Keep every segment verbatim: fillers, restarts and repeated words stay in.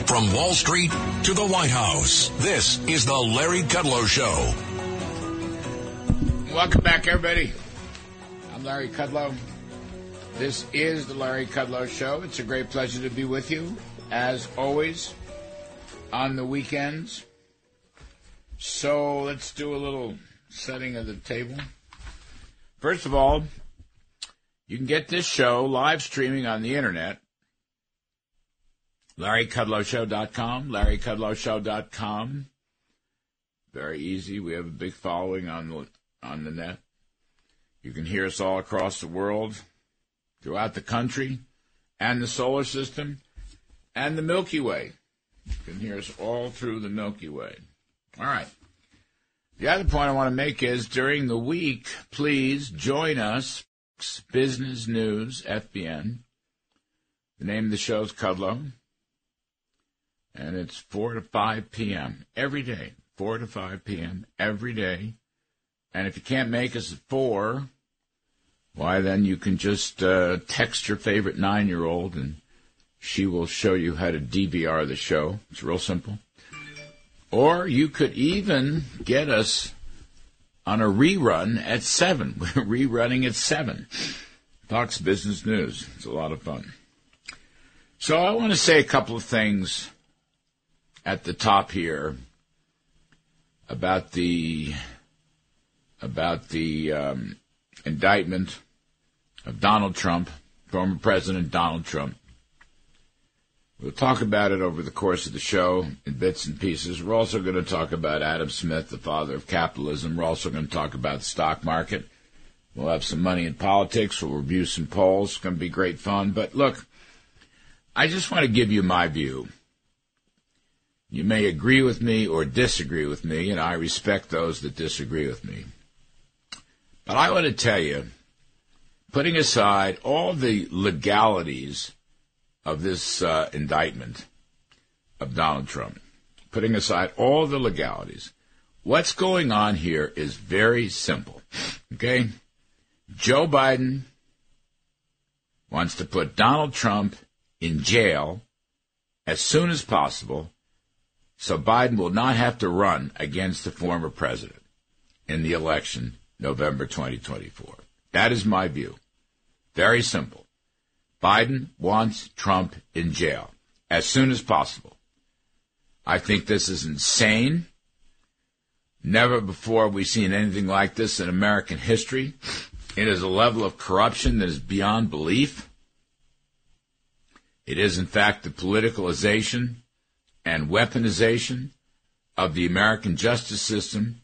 From Wall Street to the White House, this is the Larry Kudlow Show. Welcome back, everybody. I'm Larry Kudlow. This is the Larry Kudlow Show. It's a great pleasure to be with you, as always, on the weekends. So let's do a little setting of the table. First of all, you can get this show live streaming on the internet. Larry Kudlow Show dot com, Larry Kudlow Show dot com. Very easy. We have a big following on the, on the net. You can hear us all across the world, throughout the country, and the solar system, and the Milky Way. You can hear us all through the Milky Way. All right. The other point I want to make is, during the week, please join us, Business News, F B N. The name of the show is Kudlow. And it's four to five p.m. every day, four to five p.m. every day. And if you can't make us at four, why, then you can just uh, text your favorite nine-year-old, and she will show you how to D V R the show. It's real simple. Or you could even get us on a rerun at seven. We're rerunning at seven. Fox Business News. It's a lot of fun. So I want to say a couple of things at the top here about the about the um, indictment of Donald Trump, former President Donald Trump. We'll talk about it over the course of the show in bits and pieces. We're also going to talk about Adam Smith, the father of capitalism. We're also going to talk about the stock market. We'll have some money in politics. We'll review some polls. It's going to be great fun. But look, I just want to give you my view. You may agree with me or disagree with me, and I respect those that disagree with me. But I want to tell you, putting aside all the legalities of this uh, indictment of Donald Trump, putting aside all the legalities, what's going on here is very simple, okay? Joe Biden wants to put Donald Trump in jail as soon as possible, so Biden will not have to run against the former president in the election November twenty twenty-four. That is my view. Very simple. Biden wants Trump in jail as soon as possible. I think this is insane. Never before have we seen anything like this in American history. It is a level of corruption that is beyond belief. It is, in fact, the politicalization and weaponization of the American justice system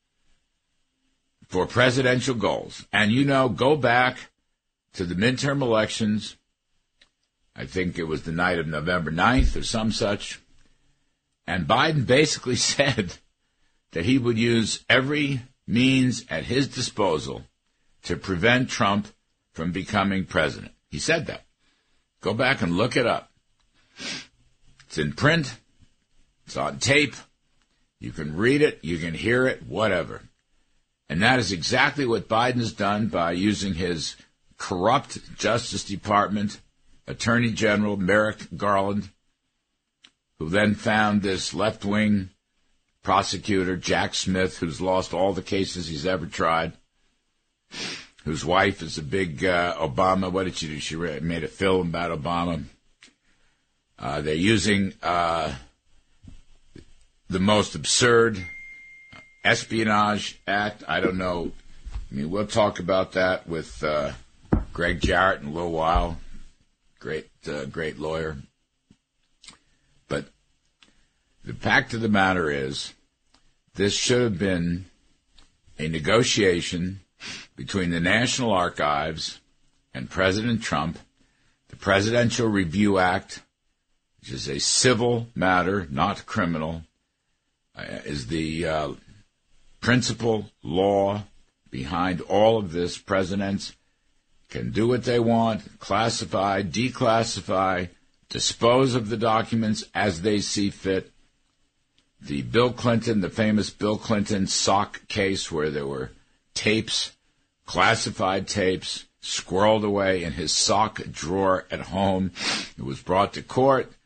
for presidential goals. And, you know, go back to the midterm elections. I think it was the night of November ninth or some such. And Biden basically said that he would use every means at his disposal to prevent Trump from becoming president. He said that. Go back and look it up. It's in print. It's on tape. You can read it. You can hear it, whatever. And that is exactly what Biden has done by using his corrupt Justice Department, Attorney General Merrick Garland, who then found this left-wing prosecutor, Jack Smith, who's lost all the cases he's ever tried, whose wife is a big uh, Obama. What did she do? She made a film about Obama. Uh, they're using uh, the most absurd espionage act. I don't know. I mean, we'll talk about that with uh, Greg Jarrett in a little while. Great, uh, great lawyer. But the fact of the matter is, this should have been a negotiation between the National Archives and President Trump. The Presidential Review Act, which is a civil matter, not criminal, uh, is the uh, principal law behind all of this. Presidents can do what they want, classify, declassify, dispose of the documents as they see fit. The Bill Clinton, the famous Bill Clinton sock case where there were tapes, classified tapes, squirreled away in his sock drawer at home. It was brought to court.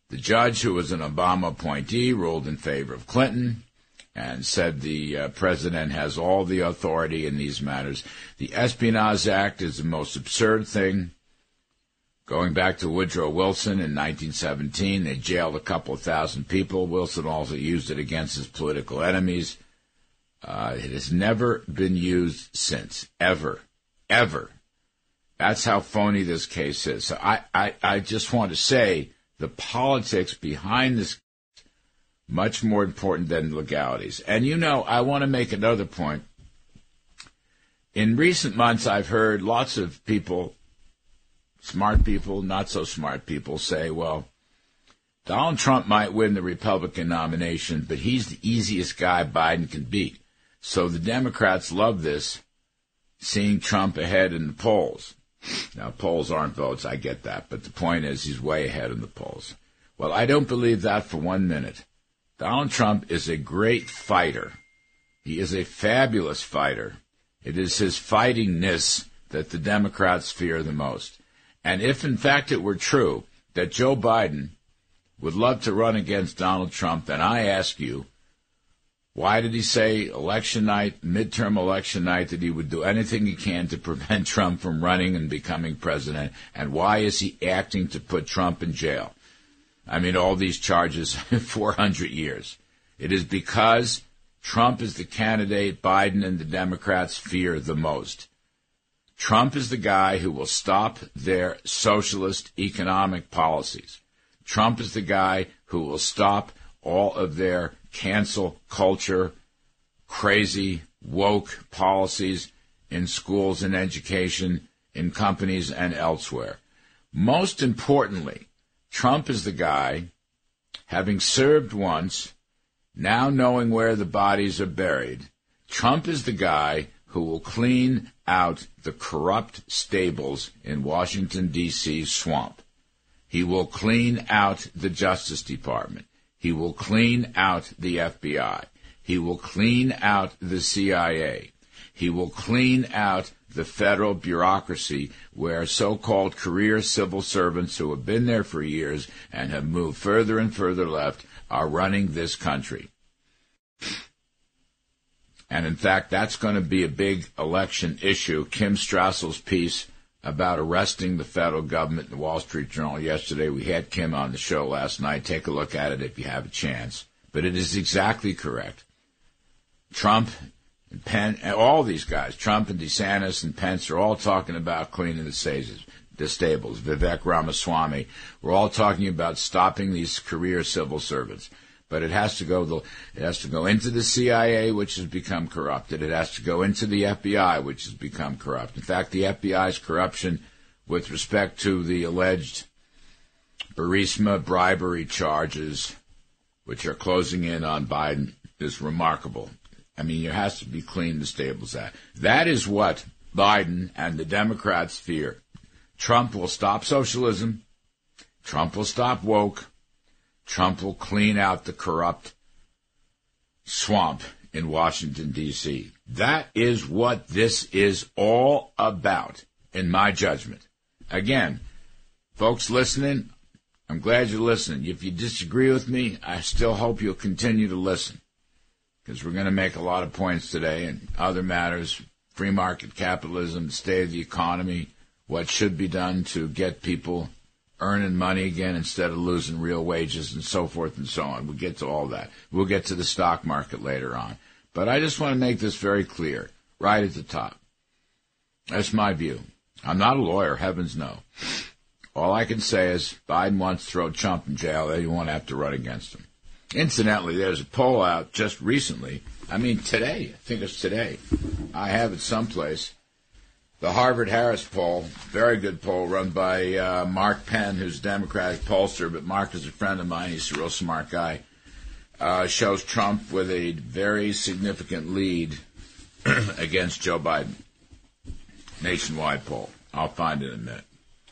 The judge, who was an Obama appointee, ruled in favor of Clinton and said the uh, president has all the authority in these matters. The Espionage Act is the most absurd thing. Going back to Woodrow Wilson in nineteen seventeen, they jailed a couple of thousand people. Wilson also used it against his political enemies. Uh, it has never been used since, ever, ever. That's how phony this case is. So I, I, I just want to say the politics behind this much more important than legalities. And, you know, I want to make another point. In recent months, I've heard lots of people, smart people, not so smart people, say, well, Donald Trump might win the Republican nomination, but he's the easiest guy Biden can beat. So the Democrats love this, seeing Trump ahead in the polls. Now, polls aren't votes, I get that, but the point is he's way ahead in the polls. Well, I don't believe that for one minute. Donald Trump is a great fighter. He is a fabulous fighter. It is his fightingness that the Democrats fear the most. And if, in fact, it were true that Joe Biden would love to run against Donald Trump, then I ask you, why did he say election night, midterm election night, that he would do anything he can to prevent Trump from running and becoming president? And why is he acting to put Trump in jail? I mean, all these charges, four hundred years. It is because Trump is the candidate Biden and the Democrats fear the most. Trump is the guy who will stop their socialist economic policies. Trump is the guy who will stop all of their cancel culture, crazy, woke policies in schools and education, in companies and elsewhere. Most importantly, Trump is the guy, having served once, now knowing where the bodies are buried, Trump is the guy who will clean out the corrupt stables in Washington, D C's swamp. He will clean out the Justice Department. He will clean out the F B I. He will clean out the C I A. He will clean out the federal bureaucracy where so-called career civil servants who have been there for years and have moved further and further left are running this country. And, in fact, that's going to be a big election issue. Kim Strassel's piece about arresting the federal government in the Wall Street Journal yesterday. We had Kim on the show last night. Take a look at it if you have a chance. But it is exactly correct. Trump and Pence, all these guys, Trump and DeSantis and Pence, are all talking about cleaning the stables. The stables. Vivek Ramaswamy. We're all talking about stopping these career civil servants. But it has to go. The, it has to go into the C I A, which has become corrupted. It has to go into the F B I, which has become corrupt. In fact, the F B I's corruption with respect to the alleged Burisma bribery charges, which are closing in on Biden, is remarkable. I mean, there has to be clean the stables act. That is what Biden and the Democrats fear. Trump will stop socialism. Trump will stop woke. Trump will clean out the corrupt swamp in Washington, D C That is what this is all about, in my judgment. Again, folks listening, I'm glad you're listening. If you disagree with me, I still hope you'll continue to listen, because we're going to make a lot of points today and other matters, free market capitalism, the state of the economy, what should be done to get people earning money again instead of losing real wages, and so forth and so on. We'll get to all that. We'll get to the stock market later on. But I just want to make this very clear, right at the top. That's my view. I'm not a lawyer, heavens no. All I can say is Biden wants to throw Trump in jail. They won't have to run against him. Incidentally, there's a poll out just recently. I mean, today. I think it's today. I have it someplace. The Harvard-Harris poll, very good poll, run by uh, Mark Penn, who's a Democratic pollster, but Mark is a friend of mine. He's a real smart guy. Uh, shows Trump with a very significant lead against Joe Biden. Nationwide poll. I'll find it in a minute.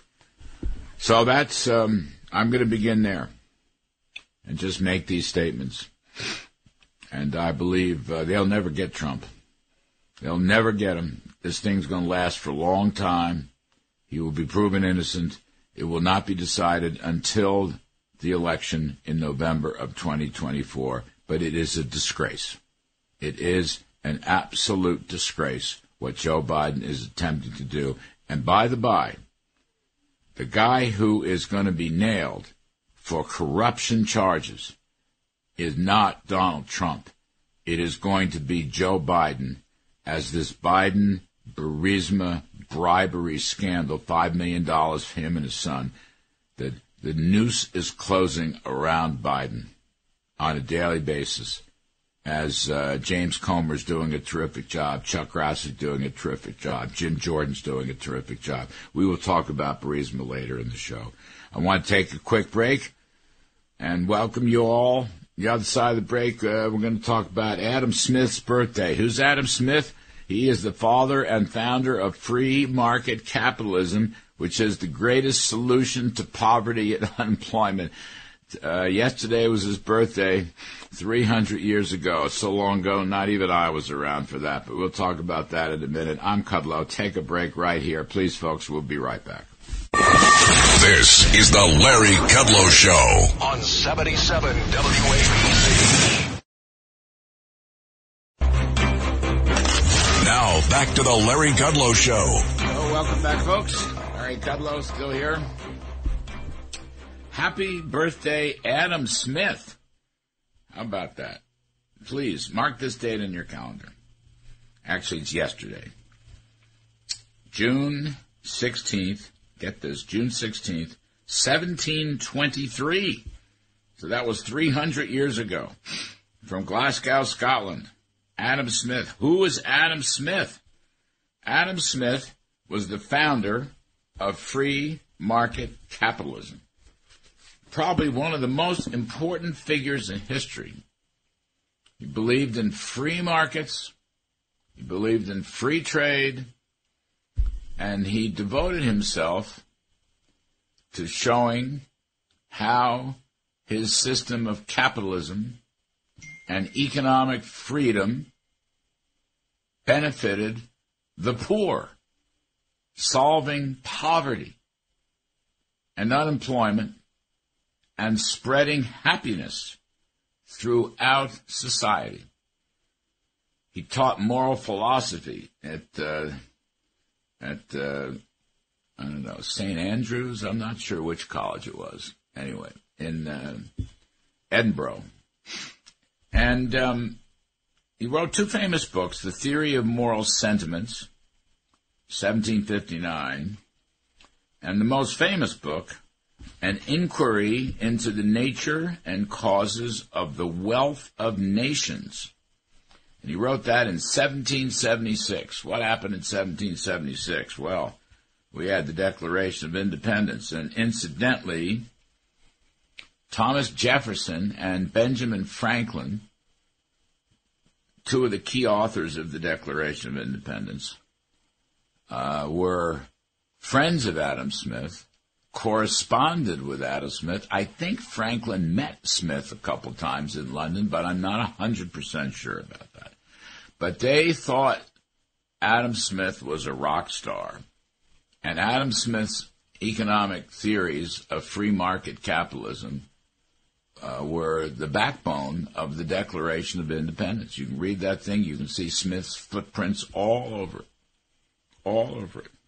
So that's, um, I'm going to begin there and just make these statements. And I believe uh, they'll never get Trump. They'll never get him. This thing's going to last for a long time. He will be proven innocent. It will not be decided until the election in November of twenty twenty-four, but it is a disgrace. It is an absolute disgrace what Joe Biden is attempting to do. And by the by, the guy who is going to be nailed for corruption charges is not Donald Trump. It is going to be Joe Biden, as this Biden Burisma bribery scandal, five million dollars for him and his son, that the noose is closing around Biden on a daily basis, as uh, James Comer's doing a terrific job, Chuck Grassley's doing a terrific job, Jim Jordan's doing a terrific job. We will talk about Burisma later in the show. I want to take a quick break and welcome you all. The other side of the break, uh, we're going to talk about Adam Smith's birthday. Who's Adam Smith? He is the father and founder of free market capitalism, which is the greatest solution to poverty and unemployment. Uh, yesterday was his birthday, three hundred years ago. So long ago, not even I was around for that, but we'll talk about that in a minute. I'm Kudlow. Take a break right here. Please, folks, we'll be right back. This is the Larry Kudlow Show on seventy-seven W A B C. Now, back to the Larry Kudlow Show. Oh, welcome back, folks. Larry Kudlow still here. Happy birthday, Adam Smith. How about that? Please, mark this date in your calendar. Actually, it's yesterday. June sixteenth. Get this, June sixteenth, seventeen twenty-three. So that was three hundred years ago. From Glasgow, Scotland. Adam Smith. Who is Adam Smith? Adam Smith was the founder of free market capitalism. Probably one of the most important figures in history. He believed in free markets. He believed in free trade. And he devoted himself to showing how his system of capitalism and economic freedom benefited the poor, solving poverty and unemployment and spreading happiness throughout society. He taught moral philosophy at uh, at, uh, I don't know, Saint Andrews? I'm not sure which college it was. Anyway, in uh, Edinburgh. And um, he wrote two famous books, The Theory of Moral Sentiments, seventeen fifty-nine, and the most famous book, An Inquiry into the Nature and Causes of the Wealth of Nations. And he wrote that in seventeen seventy-six. What happened in seventeen seventy-six? Well, we had the Declaration of Independence. And incidentally, Thomas Jefferson and Benjamin Franklin, two of the key authors of the Declaration of Independence, uh, were friends of Adam Smith, corresponded with Adam Smith. I think Franklin met Smith a couple times in London, but I'm not one hundred percent sure about that. But they thought Adam Smith was a rock star. And Adam Smith's economic theories of free market capitalism uh, were the backbone of the Declaration of Independence. You can read that thing. You can see Smith's footprints all over it. All over it.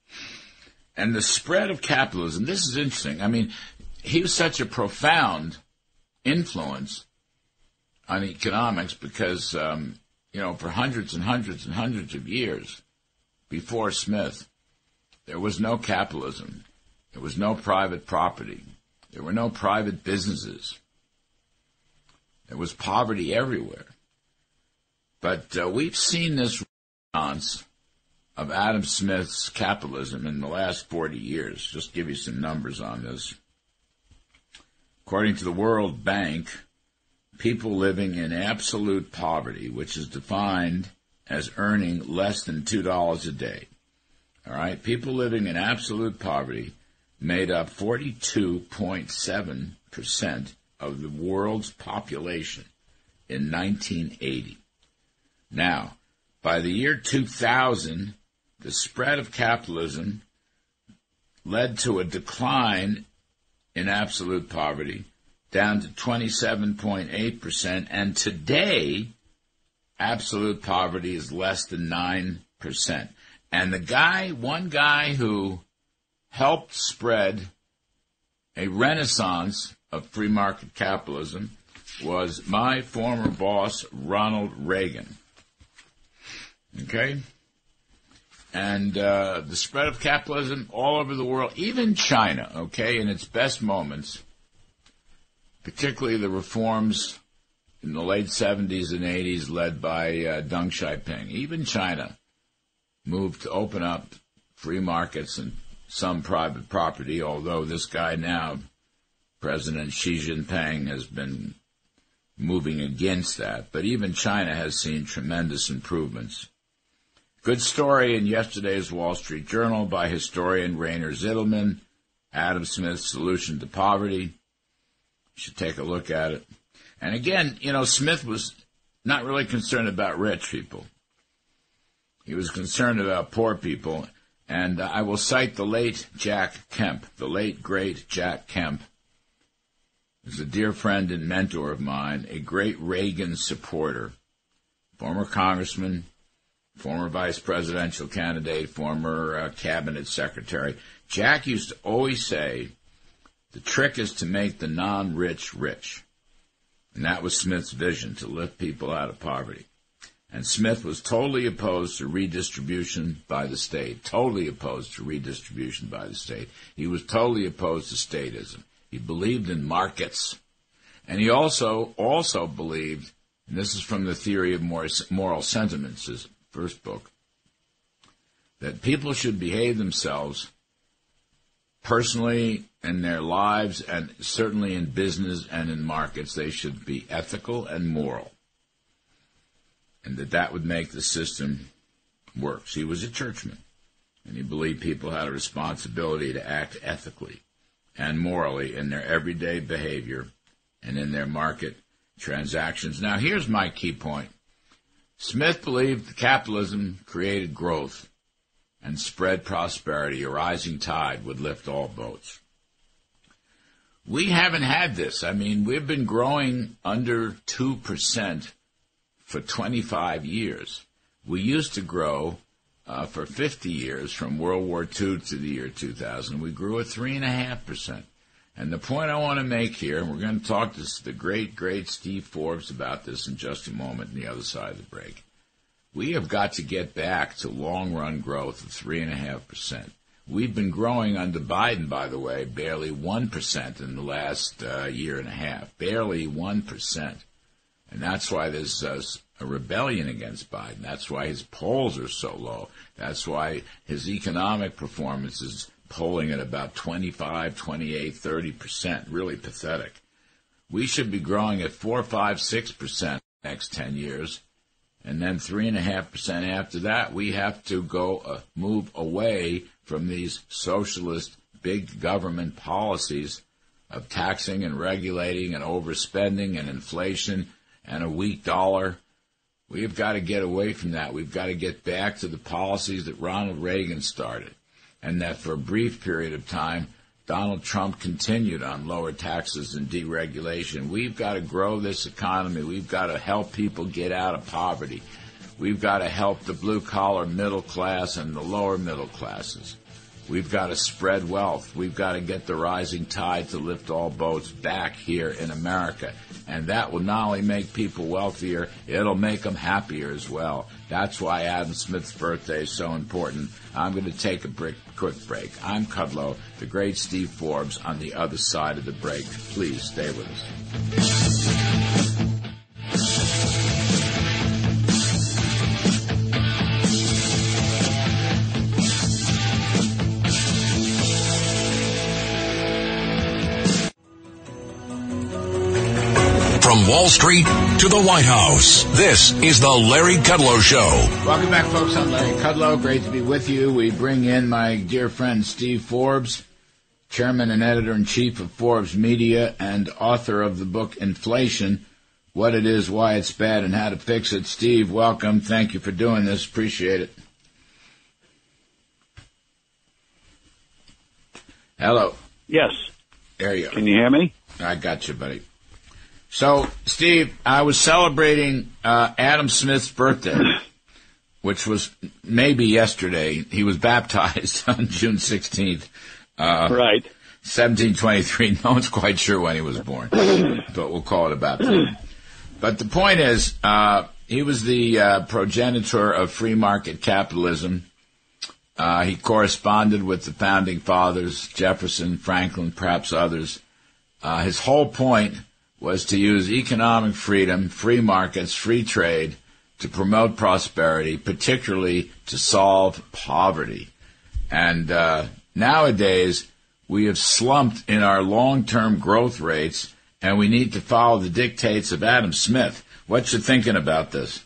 And the spread of capitalism, this is interesting. I mean, he was such a profound influence on economics because, um, you know, for hundreds and hundreds and hundreds of years before Smith, there was no capitalism. There was no private property. There were no private businesses. There was poverty everywhere. But uh, we've seen this renaissance of Adam Smith's capitalism in the last forty years. Just give you some numbers on this. According to the World Bank, people living in absolute poverty, which is defined as earning less than two dollars a day. All right, people living in absolute poverty made up forty-two point seven percent of the world's population in nineteen eighty. Now, by the year two thousand, the spread of capitalism led to a decline in absolute poverty, down to twenty-seven point eight percent, and today, absolute poverty is less than nine percent. And the guy, one guy who helped spread a renaissance of free market capitalism was my former boss, Ronald Reagan. Okay? And uh, the spread of capitalism all over the world, even China, okay, in its best moments, particularly the reforms in the late seventies and eighties led by uh, Deng Xiaoping, even China moved to open up free markets and some private property, although this guy now, President Xi Jinping, has been moving against that. But even China has seen tremendous improvements. Good story in yesterday's Wall Street Journal by historian Rainer Zittelman, Adam Smith's Solution to Poverty. You should take a look at it. And again, you know, Smith was not really concerned about rich people. He was concerned about poor people. And uh, I will cite the late Jack Kemp, the late, great Jack Kemp. He's a dear friend and mentor of mine, a great Reagan supporter, former congressman, former vice presidential candidate, former uh, cabinet secretary. Jack used to always say, the trick is to make the non-rich rich. And that was Smith's vision, to lift people out of poverty. And Smith was totally opposed to redistribution by the state, totally opposed to redistribution by the state. He was totally opposed to statism. He believed in markets. And he also also believed, and this is from the Theory of Moral Sentiments, his first book, that people should behave themselves personally in their lives and certainly in business and in markets. They should be ethical and moral, and that that would make the system work. He was a churchman, and he believed people had a responsibility to act ethically and morally in their everyday behavior and in their market transactions. Now, here's my key point. Smith believed that capitalism created growth and spread prosperity. A rising tide would lift all boats. We haven't had this. I mean, we've been growing under two percent for twenty-five years. We used to grow uh, for fifty years, from World War Two to the year two thousand. We grew at three point five percent. And the point I want to make here, and we're going to talk to the great, great Steve Forbes about this in just a moment on the other side of the break. We have got to get back to long-run growth of three point five percent. We've been growing under Biden, by the way, barely one percent in the last uh, year and a half. Barely one percent. And that's why there's uh, a rebellion against Biden. That's why his polls are so low. That's why his economic performance is polling at about twenty-five, twenty-eight, thirty percent. Really pathetic. We should be growing at four, five, six percent next ten years. And then three point five percent after that. We have to go uh, move away from these socialist big government policies of taxing and regulating and overspending and inflation and a weak dollar. We've got to get away from that. We've got to get back to the policies that Ronald Reagan started, and that for a brief period of time, Donald Trump continued on lower taxes and deregulation. We've got to grow this economy. We've got to help people get out of poverty. We've got to help the blue-collar middle class and the lower middle classes. We've got to spread wealth. We've got to get the rising tide to lift all boats back here in America. And that will not only make people wealthier, it'll make them happier as well. That's why Adam Smith's birthday is so important. I'm going to take a break, quick break. I'm Kudlow, the great Steve Forbes, on the other side of the break. Please stay with us. From Wall Street to the White House, this is the Larry Kudlow Show. Welcome back, folks. I'm Larry Kudlow. Great to be with you. We bring in my dear friend Steve Forbes, chairman and editor-in-chief of Forbes Media and author of the book Inflation, What It Is, Why It's Bad, and How to Fix It. Steve, welcome. Thank you for doing this. Appreciate it. Hello. Yes. There you go. Can you hear me? I got you, buddy. So, Steve, I was celebrating uh, Adam Smith's birthday, which was maybe yesterday. He was baptized on June sixteenth. Uh, right. seventeen twenty-three. No one's quite sure when he was born, but we'll call it a baptism. But the point is, uh, he was the uh, progenitor of free market capitalism. Uh, he corresponded with the founding fathers, Jefferson, Franklin, perhaps others. Uh, his whole point was to use economic freedom, free markets, free trade to promote prosperity, particularly to solve poverty. And uh, nowadays, we have slumped in our long-term growth rates, and we need to follow the dictates of Adam Smith. What you thinking about this?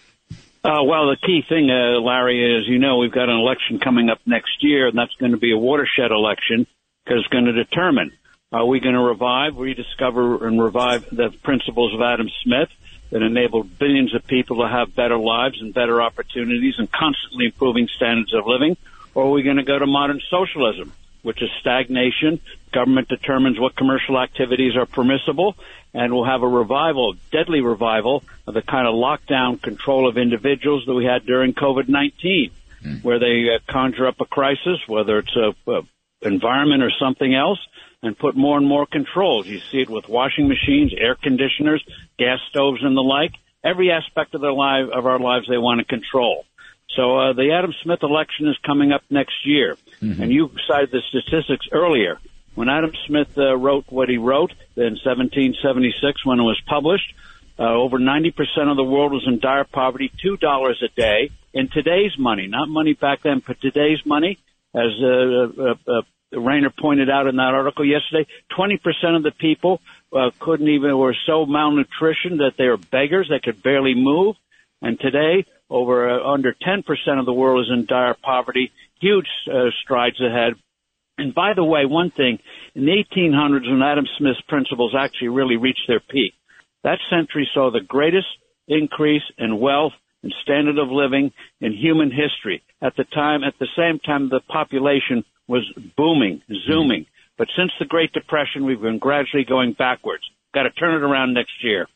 Uh, well, the key thing, uh, Larry, is, you know, we've got an election coming up next year, and that's going to be a watershed election because it's going to determine, are we going to revive, rediscover, and revive the principles of Adam Smith that enabled billions of people to have better lives and better opportunities and constantly improving standards of living, or are we going to go to modern socialism, which is stagnation? Government determines what commercial activities are permissible, and we'll have a revival, deadly revival, of the kind of lockdown control of individuals that we had during COVID nineteen, mm. where they uh, conjure up a crisis, whether it's a, a environment or something else, and put more and more controls. You see it with washing machines, air conditioners, gas stoves, and the like. Every aspect of their life, of our lives, they want to control. So uh, the Adam Smith election is coming up next year, mm-hmm. and you cited the statistics earlier. When Adam Smith uh, wrote what he wrote in seventeen seventy-six, when it was published, uh, over ninety percent of the world was in dire poverty, two dollars a day. In today's money, not money back then, but today's money, as uh, uh, uh, Rayner pointed out in that article yesterday, twenty percent of the people uh, couldn't even, were so malnutrition that they were beggars, they could barely move. And today, over uh, under ten percent of the world is in dire poverty, huge uh, strides ahead. And by the way, one thing, in the eighteen hundreds, when Adam Smith's principles actually really reached their peak, that century saw the greatest increase in wealth and standard of living in human history. At the time, at the same time, the population was booming, zooming. But since the Great Depression, we've been gradually going backwards. Got to turn it around next year.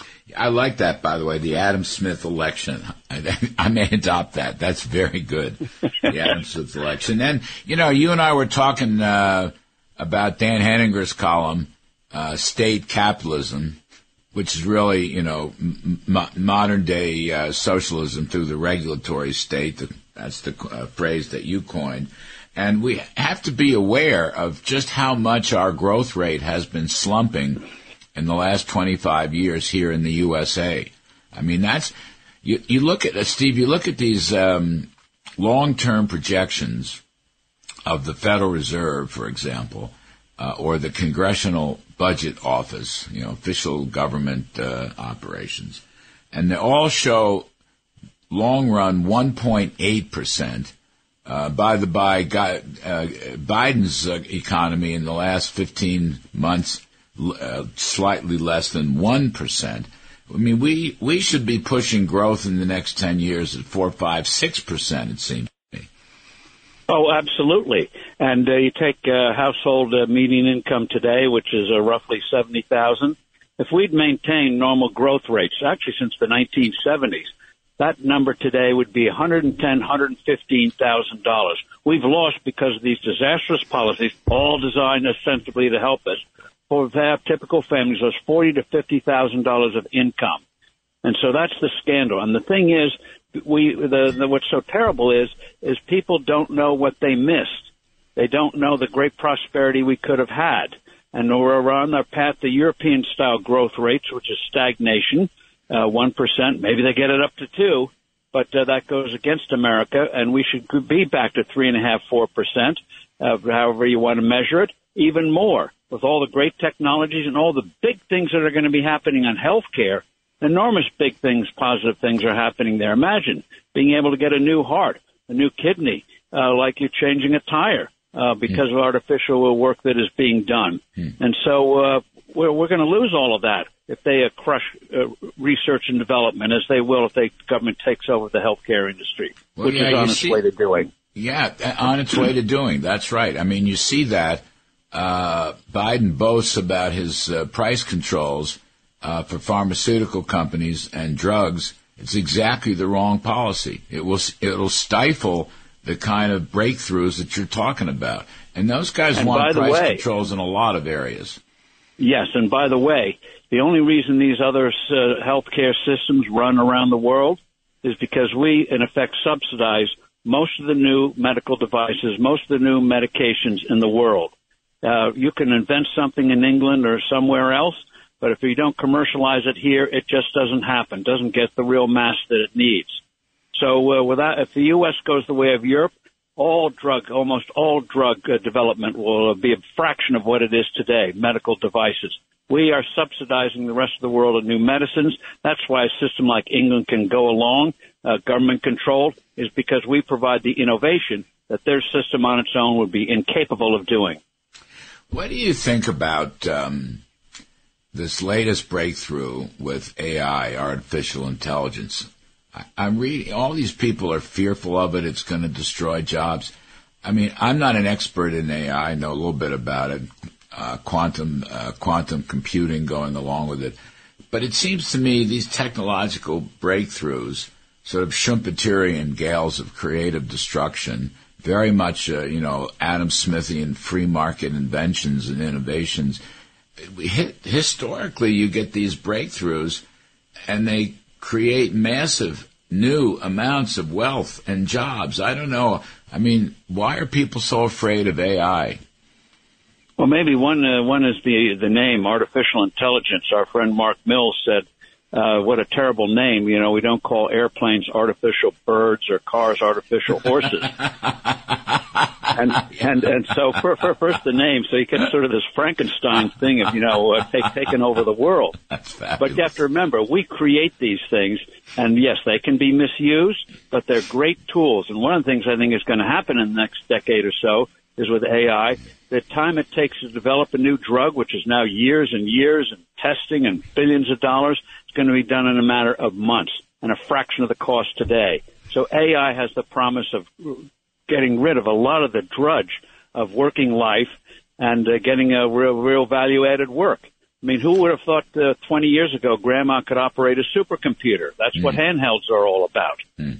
I like that, by the way, the Adam Smith election. I, I may adopt that. That's very good, the Adam Smith election. And, you know, you and I were talking uh, about Dan Henninger's column, uh, State Capitalism, which is really, you know, m- modern-day uh, socialism through the regulatory state. That's the uh, phrase that you coined. And we have to be aware of just how much our growth rate has been slumping in the last twenty-five years here in the U S A. I mean, that's, you, you look at, uh, Steve, you look at these um, long-term projections of the Federal Reserve, for example, uh, or the Congressional Budget Office, you know, official government uh, operations, and they all show long-run one point eight percent. Uh, by the by, got, uh, Biden's uh, economy in the last fifteen months, uh, slightly less than one percent. I mean, we, we should be pushing growth in the next ten years at four, five, six percent, it seems to me. Oh, absolutely. And uh, you take uh, household uh, median income today, which is uh, roughly seventy thousand. If we'd maintained normal growth rates, actually since the nineteen seventies, that number today would be one hundred ten thousand dollars, one hundred fifteen thousand dollars. We've lost because of these disastrous policies, all designed ostensibly to help us. For typical families, there's forty thousand to fifty thousand dollars of income. And so that's the scandal. And the thing is, we the, the what's so terrible is, is people don't know what they missed. They don't know the great prosperity we could have had. And we're on our path to European-style growth rates, which is stagnation. Uh, one percent, maybe they get it up to two, but uh, that goes against America, and we should be back to three and a half, four percent, uh, however you want to measure it, even more, with all the great technologies and all the big things that are going to be happening on healthcare. Enormous big things, positive things are happening there. Imagine being able to get a new heart, a new kidney, uh, like you're changing a tire, uh, because mm. of artificial work that is being done. Mm. And so, uh, we're, we're going to lose all of that if they uh, crush uh, research and development, as they will if the government takes over the healthcare industry, well, which yeah, is on its see, way to doing. Yeah, on its way to doing. That's right. I mean, you see that uh, Biden boasts about his uh, price controls uh, for pharmaceutical companies and drugs, it's exactly the wrong policy. It will it'll stifle the kind of breakthroughs that you're talking about. And those guys and want price way, controls in a lot of areas. Yes, and by the way, the only reason these other uh, healthcare systems run around the world is because we, in effect, subsidize most of the new medical devices, most of the new medications in the world. Uh, you can invent something in England or somewhere else, but if you don't commercialize it here, it just doesn't happen, doesn't get the real mass that it needs. So uh, without, if the U S goes the way of Europe, all drug, almost all drug uh, development will be a fraction of what it is today, medical devices. We are subsidizing the rest of the world of new medicines. That's why a system like England can go along, uh, government-controlled, is because we provide the innovation that their system on its own would be incapable of doing. What do you think about um, this latest breakthrough with A I, artificial intelligence? I'm reading, all these people are fearful of it. It's going to destroy jobs. I mean, I'm not an expert in A I. I know a little bit about it, uh, quantum, uh, quantum computing going along with it. But it seems to me these technological breakthroughs, sort of Schumpeterian gales of creative destruction, very much, uh, you know, Adam Smithian free market inventions and innovations. Historically, you get these breakthroughs and they create massive new amounts of wealth and jobs. I don't know. I mean, why are people so afraid of A I? Well, maybe one uh, one is the the name artificial intelligence. Our friend Mark Mills said, uh, "What a terrible name! You know, we don't call airplanes artificial birds or cars artificial horses." And, and, and so for, for first the name, so you get sort of this Frankenstein thing of, you know, uh, take, taking over the world. That's fabulous. But you have to remember, we create these things, and yes, they can be misused, but they're great tools. And one of the things I think is going to happen in the next decade or so is with A I, the time it takes to develop a new drug, which is now years and years and testing and billions of dollars, it's going to be done in a matter of months and a fraction of the cost today. So A I has the promise of getting rid of a lot of the drudge of working life and uh, getting a real, real value-added work. I mean, who would have thought uh, twenty years ago Grandma could operate a supercomputer? That's mm. what handhelds are all about. Mm.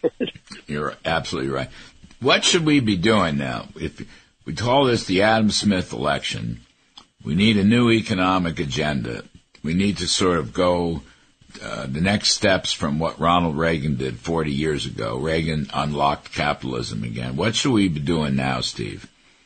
You're absolutely right. What should we be doing now? If we call this the Adam Smith election, we need a new economic agenda. We need to sort of go Uh, the next steps from what Ronald Reagan did forty years ago. Reagan unlocked capitalism again. What should we be doing now, Steve?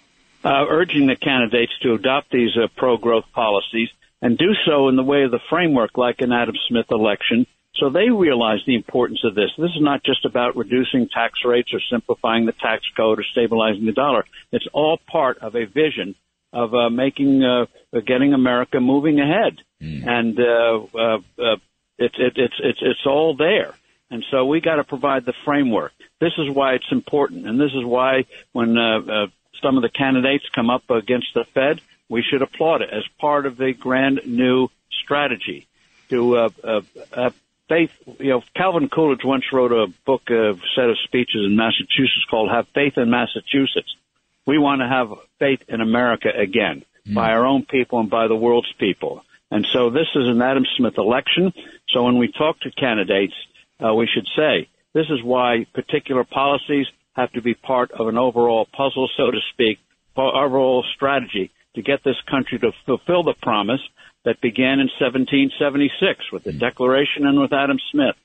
Uh, urging the candidates to adopt these uh, pro-growth policies and do so in the way of the framework like an Adam Smith election so they realize the importance of this. This is not just about reducing tax rates or simplifying the tax code or stabilizing the dollar. It's all part of a vision of uh, making, uh, getting America moving ahead. Mm. And uh, uh, uh It's it, it's it's it's all there, and so we got to provide the framework. This is why it's important, and this is why when uh, uh, some of the candidates come up against the Fed, we should applaud it as part of the grand new strategy to uh, uh, uh, faith. You know, Calvin Coolidge once wrote a book, a set of speeches in Massachusetts called "Have Faith in Massachusetts." We want to have faith in America again, mm. by our own people and by the world's people. And so this is an Adam Smith election. So when we talk to candidates, uh, we should say, this is why particular policies have to be part of an overall puzzle, so to speak, overall strategy to get this country to fulfill the promise that began in seventeen seventy-six with the Declaration and with Adam Smith.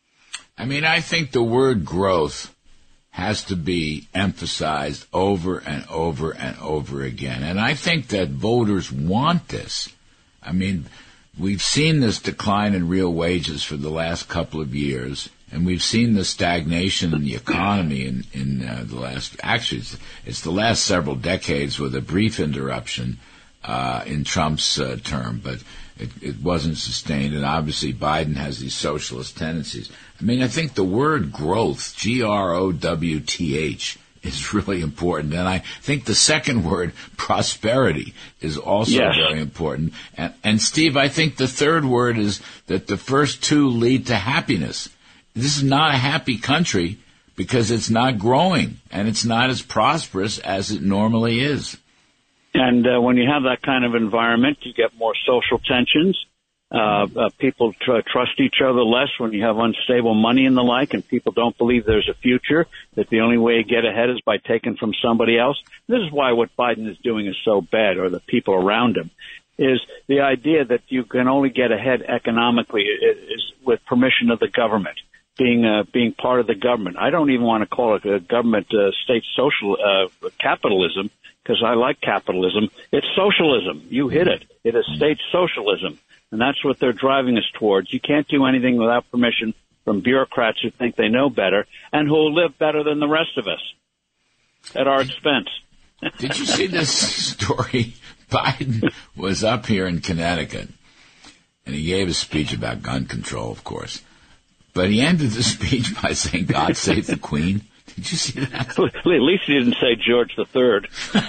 I mean, I think the word growth has to be emphasized over and over and over again. And I think that voters want this. I mean, we've seen this decline in real wages for the last couple of years, and we've seen the stagnation in the economy in, in uh, the last, actually, it's, it's the last several decades with a brief interruption uh, in Trump's uh, term, but it, it wasn't sustained, and obviously Biden has these socialist tendencies. I mean, I think the word growth, G R O W T H, is really important. And I think the second word, prosperity, is also yes. very important. And, and, Steve, I think the third word is that the first two lead to happiness. This is not a happy country because it's not growing and it's not as prosperous as it normally is. And uh, when you have that kind of environment, you get more social tensions. Uh, uh, people tr- trust each other less when you have unstable money and the like, and people don't believe there's a future, that the only way to get ahead is by taking from somebody else. This is why what Biden is doing is so bad, or the people around him, is the idea that you can only get ahead economically is, is with permission of the government, being uh, being part of the government. I don't even want to call it a government uh, state social uh, capitalism, because I like capitalism. It's socialism. You hit it. It is state socialism. And that's what they're driving us towards. You can't do anything without permission from bureaucrats who think they know better and who will live better than the rest of us at our expense. Did you see this story? Biden was up here in Connecticut, and he gave a speech about gun control, of course. But he ended the speech by saying, God save the Queen. Did you see that? At least he didn't say George the Third.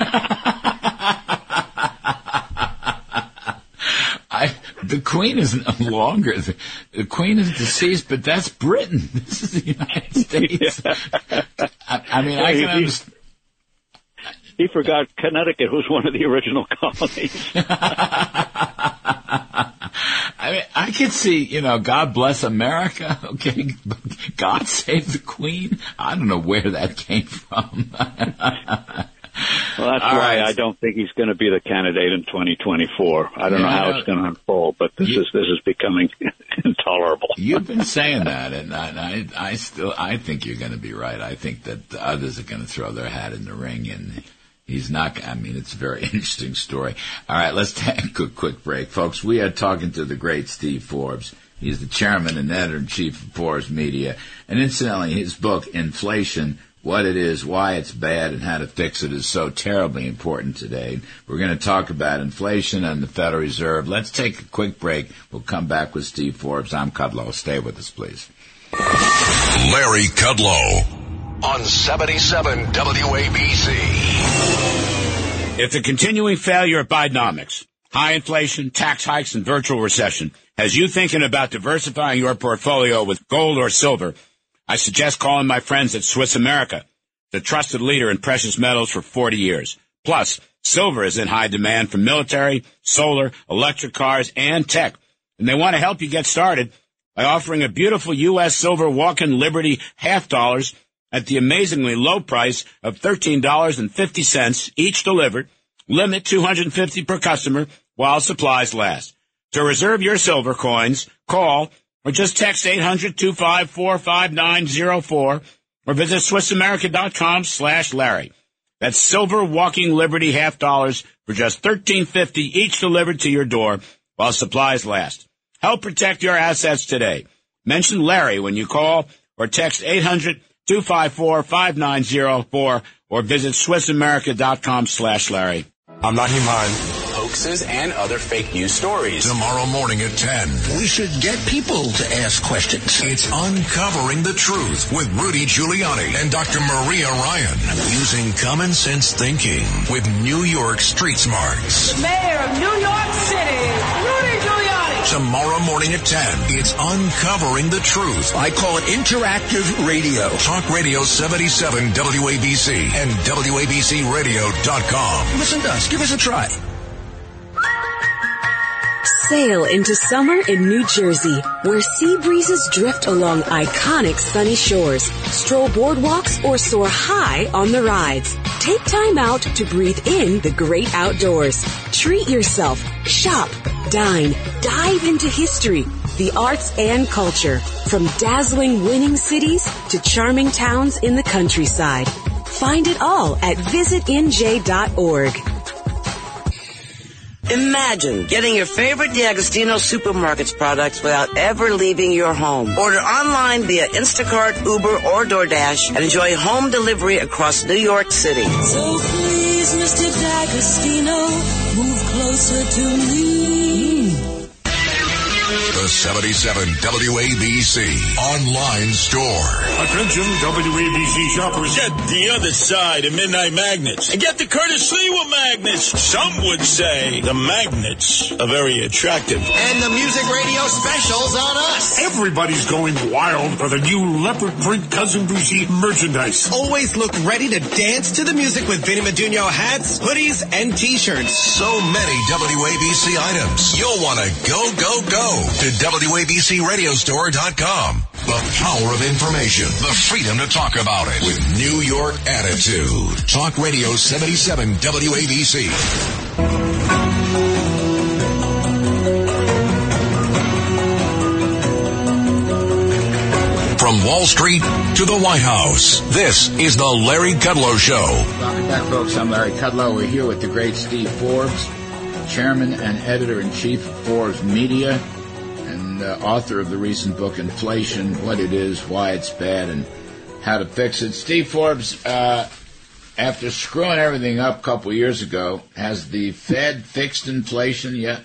I, the Queen is no longer, the, the Queen is deceased, but that's Britain. This is the United States. Yeah. I, I mean, I can understand. He forgot Connecticut was one of the original colonies. I mean, I could see, you know, God bless America, okay, but God save the Queen. I don't know where that came from. Well, that's All why right. I don't think he's going to be the candidate in twenty twenty-four. I don't yeah, know how it's going to unfold, but this you, is this is becoming intolerable. You've been saying that, and I, I still I think you're going to be right. I think that the others are going to throw their hat in the ring, and he's not. I mean, it's a very interesting story. All right, let's take a quick break, folks. We are talking to the great Steve Forbes. He's the chairman and editor-in-chief of Forbes Media, and incidentally, his book Inflation: What It Is, Why It's Bad, and How to Fix It is so terribly important today. We're going to talk about inflation and the Federal Reserve. Let's take a quick break. We'll come back with Steve Forbes. I'm Kudlow. Stay with us, please. Larry Kudlow on seventy-seven W A B C. If the continuing failure of Bidenomics, high inflation, tax hikes, and virtual recession has you thinking about diversifying your portfolio with gold or silver, I suggest calling my friends at Swiss America, the trusted leader in precious metals for forty years. Plus, silver is in high demand for military, solar, electric cars, and tech. And they want to help you get started by offering a beautiful U S silver walk-in Liberty half dollars at the amazingly low price of thirteen dollars and fifty cents each delivered. Limit two hundred fifty per customer while supplies last. To reserve your silver coins, call or just text eight hundred, two five four, five nine zero four or visit SwissAmerica.com slash Larry. That's silver walking Liberty half dollars for just thirteen fifty each delivered to your door while supplies last. Help protect your assets today. Mention Larry when you call or text eight hundred, two five four, five nine zero four or visit SwissAmerica.com slash Larry. I'm not Iman. Hoaxes and other fake news stories. Tomorrow morning at ten. We should get people to ask questions. It's Uncovering the Truth with Rudy Giuliani and Doctor Maria Ryan. Using common sense thinking with New York Street Smarts. The mayor of New York City, Rudy Giuliani. Tomorrow morning at ten. It's Uncovering the Truth. I call it interactive radio. Talk Radio seventy-seven W A B C and W A B C radio dot com. Listen to us. Give us a try. Sail into summer in New Jersey, where sea breezes drift along iconic sunny shores. Stroll boardwalks or soar high on the rides. Take time out to breathe in the great outdoors. Treat yourself. Shop. Dine. Dive into history, the arts, and culture. From dazzling winning cities to charming towns in the countryside. Find it all at visit N J dot org. Imagine getting your favorite D'Agostino Supermarkets products without ever leaving your home. Order online via Instacart, Uber, or DoorDash and enjoy home delivery across New York City. So please, Mister D'Agostino, move closer to me. The seventy-seven W A B C online store. Attention, W A B C shoppers. Get the other side of Midnight Magnets and get the Curtis Lewa magnets. Some would say the magnets are very attractive. And the music radio specials on us. Everybody's going wild for the new leopard print Cousin Bougie merchandise. Always look ready to dance to the music with Vinny Maduno hats, hoodies, and t-shirts. So many W A B C items. You'll want to go, go, go to W A B C radio store dot com. The power of information. The freedom to talk about it with New York attitude. Talk Radio seventy-seven W A B C. From Wall Street to the White House, this is the Larry Kudlow Show. Welcome back, folks. I'm Larry Kudlow. We're here with the great Steve Forbes, Chairman and Editor-in-Chief of Forbes Media, and uh, author of the recent book, Inflation, What It Is, Why It's Bad, and How to Fix It. Steve Forbes, uh, after screwing everything up a couple years ago, has the Fed fixed inflation yet?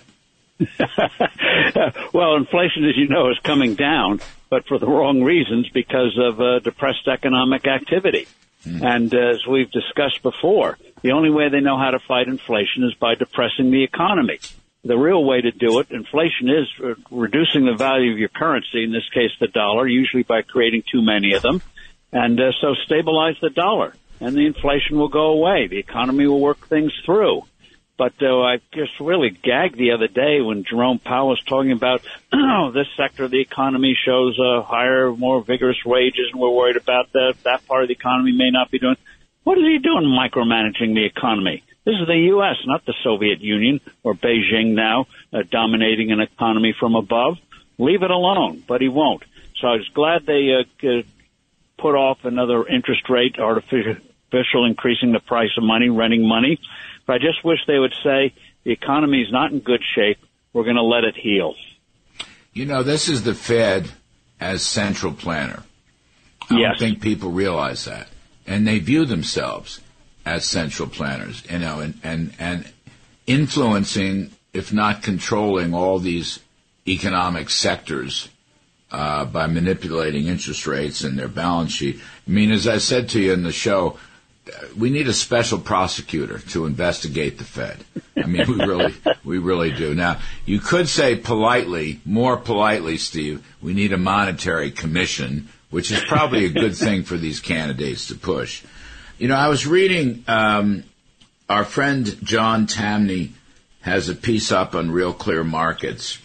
Well, inflation, as you know, is coming down, but for the wrong reasons because of uh, depressed economic activity. Mm. And uh, as we've discussed before, the only way they know how to fight inflation is by depressing the economy. The real way to do it, inflation is uh, reducing the value of your currency, in this case the dollar, usually by creating too many of them, and uh, so stabilize the dollar, and the inflation will go away. The economy will work things through. But uh, I just really gagged the other day when Jerome Powell was talking about oh, this sector of the economy shows uh, higher, more vigorous wages, and we're worried about that. That part of the economy may not be doing. What is he doing micromanaging the economy? This is the U S, not the Soviet Union or Beijing now uh, dominating an economy from above. Leave it alone, but he won't. So I was glad they uh, uh, put off another interest rate, artificial increasing the price of money, renting money. But I just wish they would say the economy is not in good shape. We're going to let it heal. You know, this is the Fed as central planner. I yes. don't think people realize that. And they view themselves as central planners, you know, and, and, and influencing, if not controlling, all these economic sectors uh, by manipulating interest rates and their balance sheet. I mean, as I said to you in the show, we need a special prosecutor to investigate the Fed. I mean, we really, we really do. Now, you could say politely, more politely, Steve, we need a monetary commission, which is probably a good thing for these candidates to push. You know, I was reading, um, our friend John Tamney has a piece up on Real Clear Markets,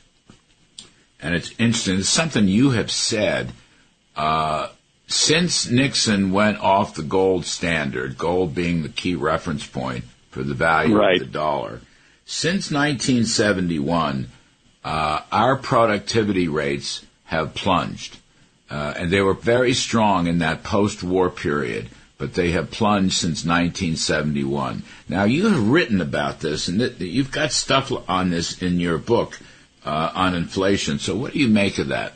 and it's interesting. It's something you have said, uh, since Nixon went off the gold standard, gold being the key reference point for the value right. of the dollar, since nineteen seventy-one, uh, our productivity rates have plunged. Uh, and they were very strong in that post-war period, but they have plunged since nineteen seventy-one. Now, you have written about this, and th- you've got stuff on this in your book uh, on inflation. So what do you make of that?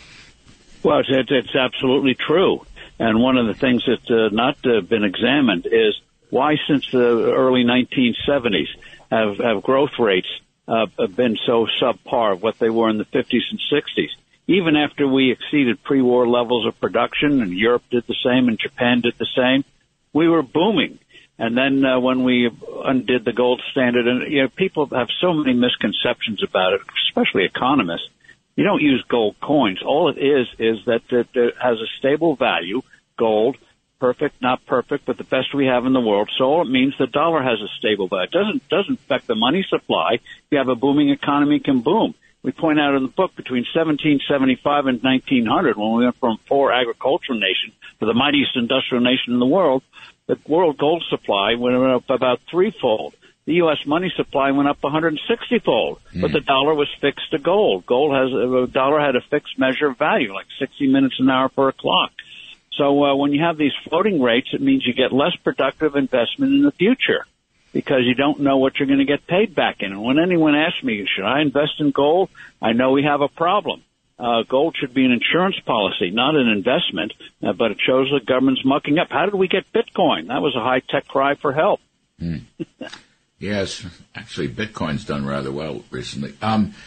Well, it's, it's absolutely true. And one of the things that's uh, not uh, been examined is why since the early nineteen seventies have, have growth rates uh, have been so subpar of what they were in the fifties and sixties. Even after we exceeded pre-war levels of production, and Europe did the same, and Japan did the same, we were booming. And then uh, when we undid the gold standard, and you know, people have so many misconceptions about it, especially economists. You don't use gold coins. All it is is that it, it has a stable value, gold, perfect, not perfect, but the best we have in the world. So all it means the dollar has a stable value. It doesn't, doesn't affect the money supply. If you have a booming economy, it can boom. We point out in the book between seventeen seventy-five and nineteen hundred, when we went from a poor agricultural nation to the mightiest industrial nation in the world, the world gold supply went up about threefold. The U S money supply went up one hundred sixty-fold, mm. but the dollar was fixed to gold. Gold has a dollar had a fixed measure of value, like sixty minutes an hour per clock. So uh, when you have these floating rates, it means you get less productive investment in the future because you don't know what you're going to get paid back in. And when anyone asks me, should I invest in gold? I know we have a problem. Uh, gold should be an insurance policy, not an investment, uh, but it shows the government's mucking up. How did we get Bitcoin? That was a high-tech cry for help. Mm. Yes, actually, Bitcoin's done rather well recently. Um,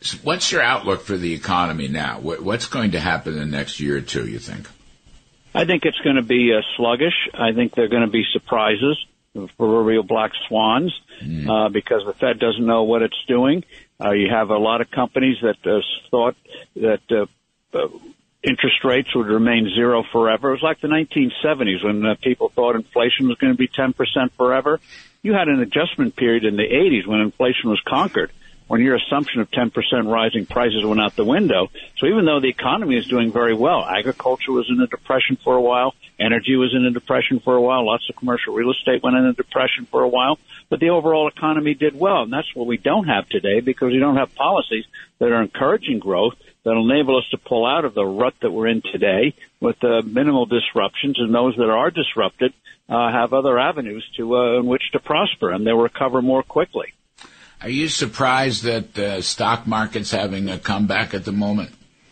what's your outlook for the economy now? What's going to happen in the next year or two, you think? I think it's going to be uh, sluggish. I think there are going to be surprises, proverbial black swans, mm. uh, because the Fed doesn't know what it's doing. Uh, you have a lot of companies that uh, thought that uh, uh, interest rates would remain zero forever. It was like the nineteen seventies when uh, people thought inflation was going to be ten percent forever. You had an adjustment period in the eighties when inflation was conquered, when your assumption of ten percent rising prices went out the window. So even though the economy is doing very well, agriculture was in a depression for a while, energy was in a depression for a while, lots of commercial real estate went in a depression for a while, but the overall economy did well, and that's what we don't have today because we don't have policies that are encouraging growth that will enable us to pull out of the rut that we're in today with uh, minimal disruptions, and those that are disrupted uh, have other avenues to uh, in which to prosper, and they'll recover more quickly. Are you surprised that the uh, stock market's having a comeback at the moment?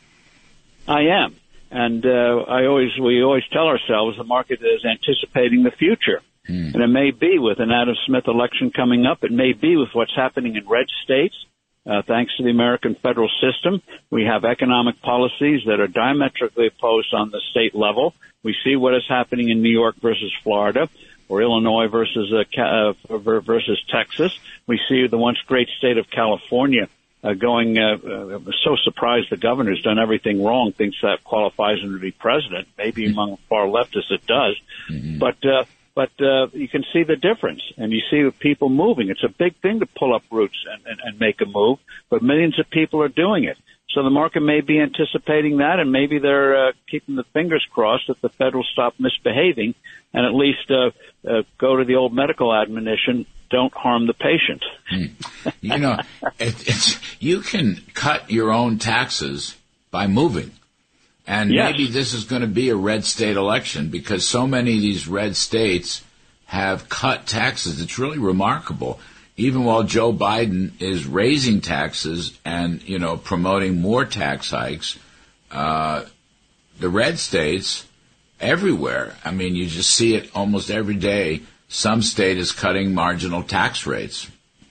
I am. And uh, I always, we always tell ourselves the market is anticipating the future. Hmm. And it may be with an Adam Smith election coming up. It may be with what's happening in red states. Uh, thanks to the American federal system, we have economic policies that are diametrically opposed on the state level. We see what is happening in New York versus Florida, or Illinois versus uh, uh, versus Texas. We see the once great state of California uh, going. Uh, uh, so surprised the governor's done everything wrong, thinks that qualifies him to be president. Maybe among far leftists it does, mm-hmm. but uh, but uh, you can see the difference, and you see people moving. It's a big thing to pull up roots and, and, and make a move, but millions of people are doing it. So the market may be anticipating that, and maybe they're uh, keeping the fingers crossed that the Fed will stop misbehaving and at least uh, uh, go to the old medical admonition, don't harm the patient. Mm. You know, it, it's, you can cut your own taxes by moving. And yes. maybe this is going to be a red state election because so many of these red states have cut taxes. It's really remarkable. Even while Joe Biden is raising taxes and, you know, promoting more tax hikes, uh, the red states everywhere, I mean, you just see it almost every day. Some state is cutting marginal tax rates.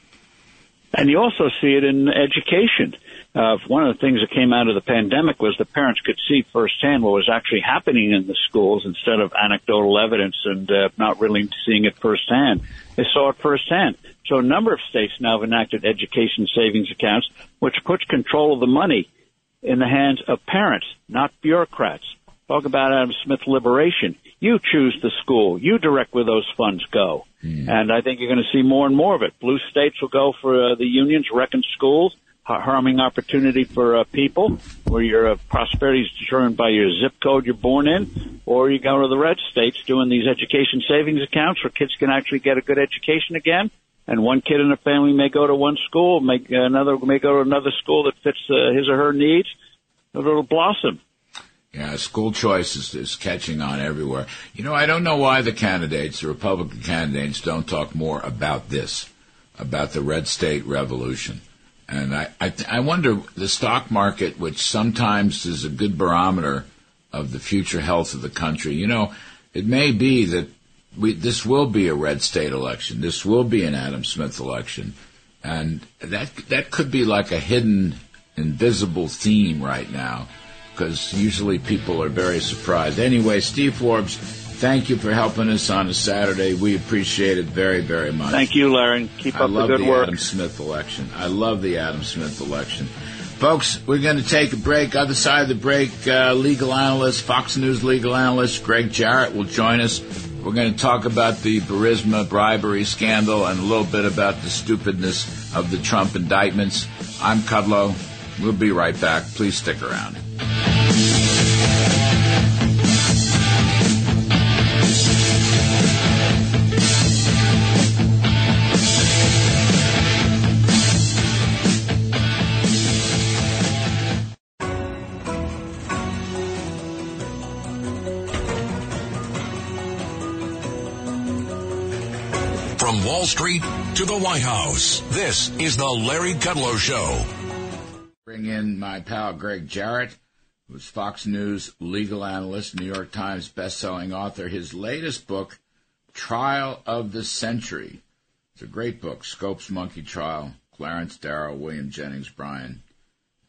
And you also see it in education. Uh, one of the things that came out of the pandemic was the parents could see firsthand what was actually happening in the schools instead of anecdotal evidence and uh, not really seeing it firsthand. They saw it firsthand. So a number of states now have enacted education savings accounts, which puts control of the money in the hands of parents, not bureaucrats. Talk about Adam Smith liberation. You choose the school. You direct where those funds go. Mm. And I think you're going to see more and more of it. Blue states will go for uh, the unions, wrecking schools, harming opportunity for uh, people, where your uh, prosperity is determined by your zip code you're born in, or you go to the red states doing these education savings accounts where kids can actually get a good education again. And one kid in a family may go to one school, may, uh, another may go to another school that fits uh, his or her needs. It'll blossom. Yeah, school choice is, is catching on everywhere. You know, I don't know why the candidates, the Republican candidates, don't talk more about this, about the red state revolution. And I, I, I wonder, the stock market, which sometimes is a good barometer of the future health of the country, you know, it may be that we, this will be a red state election. This will be an Adam Smith election. And that that could be like a hidden, invisible theme right now, because usually people are very surprised. Anyway, Steve Forbes, thank you for helping us on a Saturday. We appreciate it very, very much. Thank you, Larry. Keep up the good work. I love the Adam Smith election. I love the Adam Smith election. Folks, we're going to take a break. Other side of the break, uh, legal analyst, Fox News legal analyst Greg Jarrett will join us. We're going to talk about the Burisma bribery scandal and a little bit about the stupidness of the Trump indictments. I'm Kudlow. We'll be right back. Please stick around. From Wall Street to the White House, this is the Larry Kudlow Show. Bring in my pal Greg Jarrett, who's Fox News legal analyst, New York Times bestselling author. His latest book, Trial of the Century. It's a great book, Scopes Monkey Trial, Clarence Darrow, William Jennings Bryan.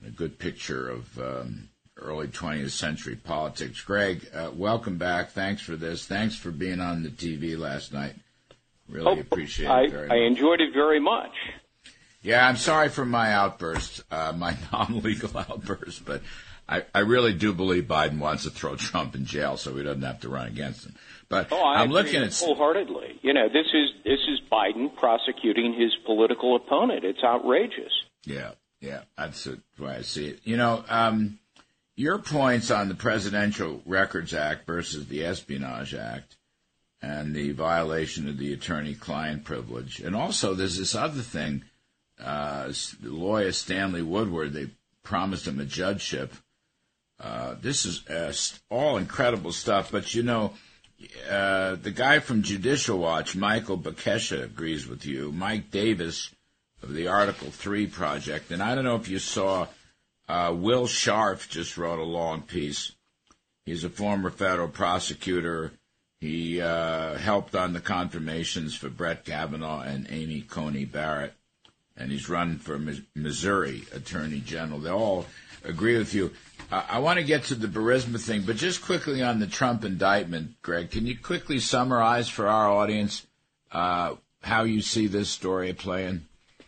a good picture of um, early twentieth century politics. Greg, uh, welcome back. Thanks for this. Thanks for being on the T V last night. Really oh, appreciate I, it very I much. enjoyed it very much. Yeah, I'm sorry for my outburst, uh, my non-legal outburst, but I, I really do believe Biden wants to throw Trump in jail so he doesn't have to run against him. But oh, I I'm agree looking at wholeheartedly. You know, this is this is Biden prosecuting his political opponent. It's outrageous. Yeah, yeah, that's the way I see it. You know, um, your points on the Presidential Records Act versus the Espionage Act and the violation of the attorney-client privilege, and also there's this other thing. Uh, lawyer Stanley Woodward, they promised him a judgeship. Uh, this is uh, all incredible stuff, but you know, uh, the guy from Judicial Watch, Michael Bekesha, agrees with you. Mike Davis of the Article three Project, and I don't know if you saw, uh, Will Scharf just wrote a long piece. He's a former federal prosecutor. He uh, helped on the confirmations for Brett Kavanaugh and Amy Coney Barrett. And he's run for Missouri Attorney General. They all agree with you. Uh, I want to get to the Burisma thing, but just quickly on the Trump indictment, Greg, can you quickly summarize for our audience uh, how you see this story playing?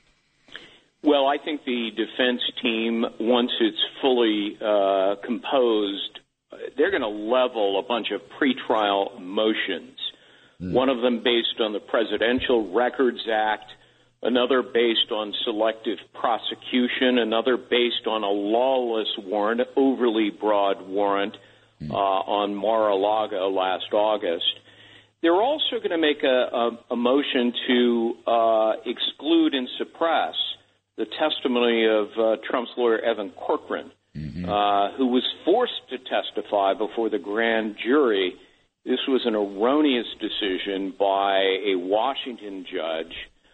Well, I think the defense team, once it's fully uh, composed, they're going to level a bunch of pretrial motions, mm. one of them based on the Presidential Records Act, another based on selective prosecution, another based on a lawless warrant, overly broad warrant uh, on Mar-a-Lago last August. They're also going to make a, a, a motion to uh, exclude and suppress the testimony of uh, Trump's lawyer, Evan Corcoran, mm-hmm. uh, who was forced to testify before the grand jury. This was an erroneous decision by a Washington judge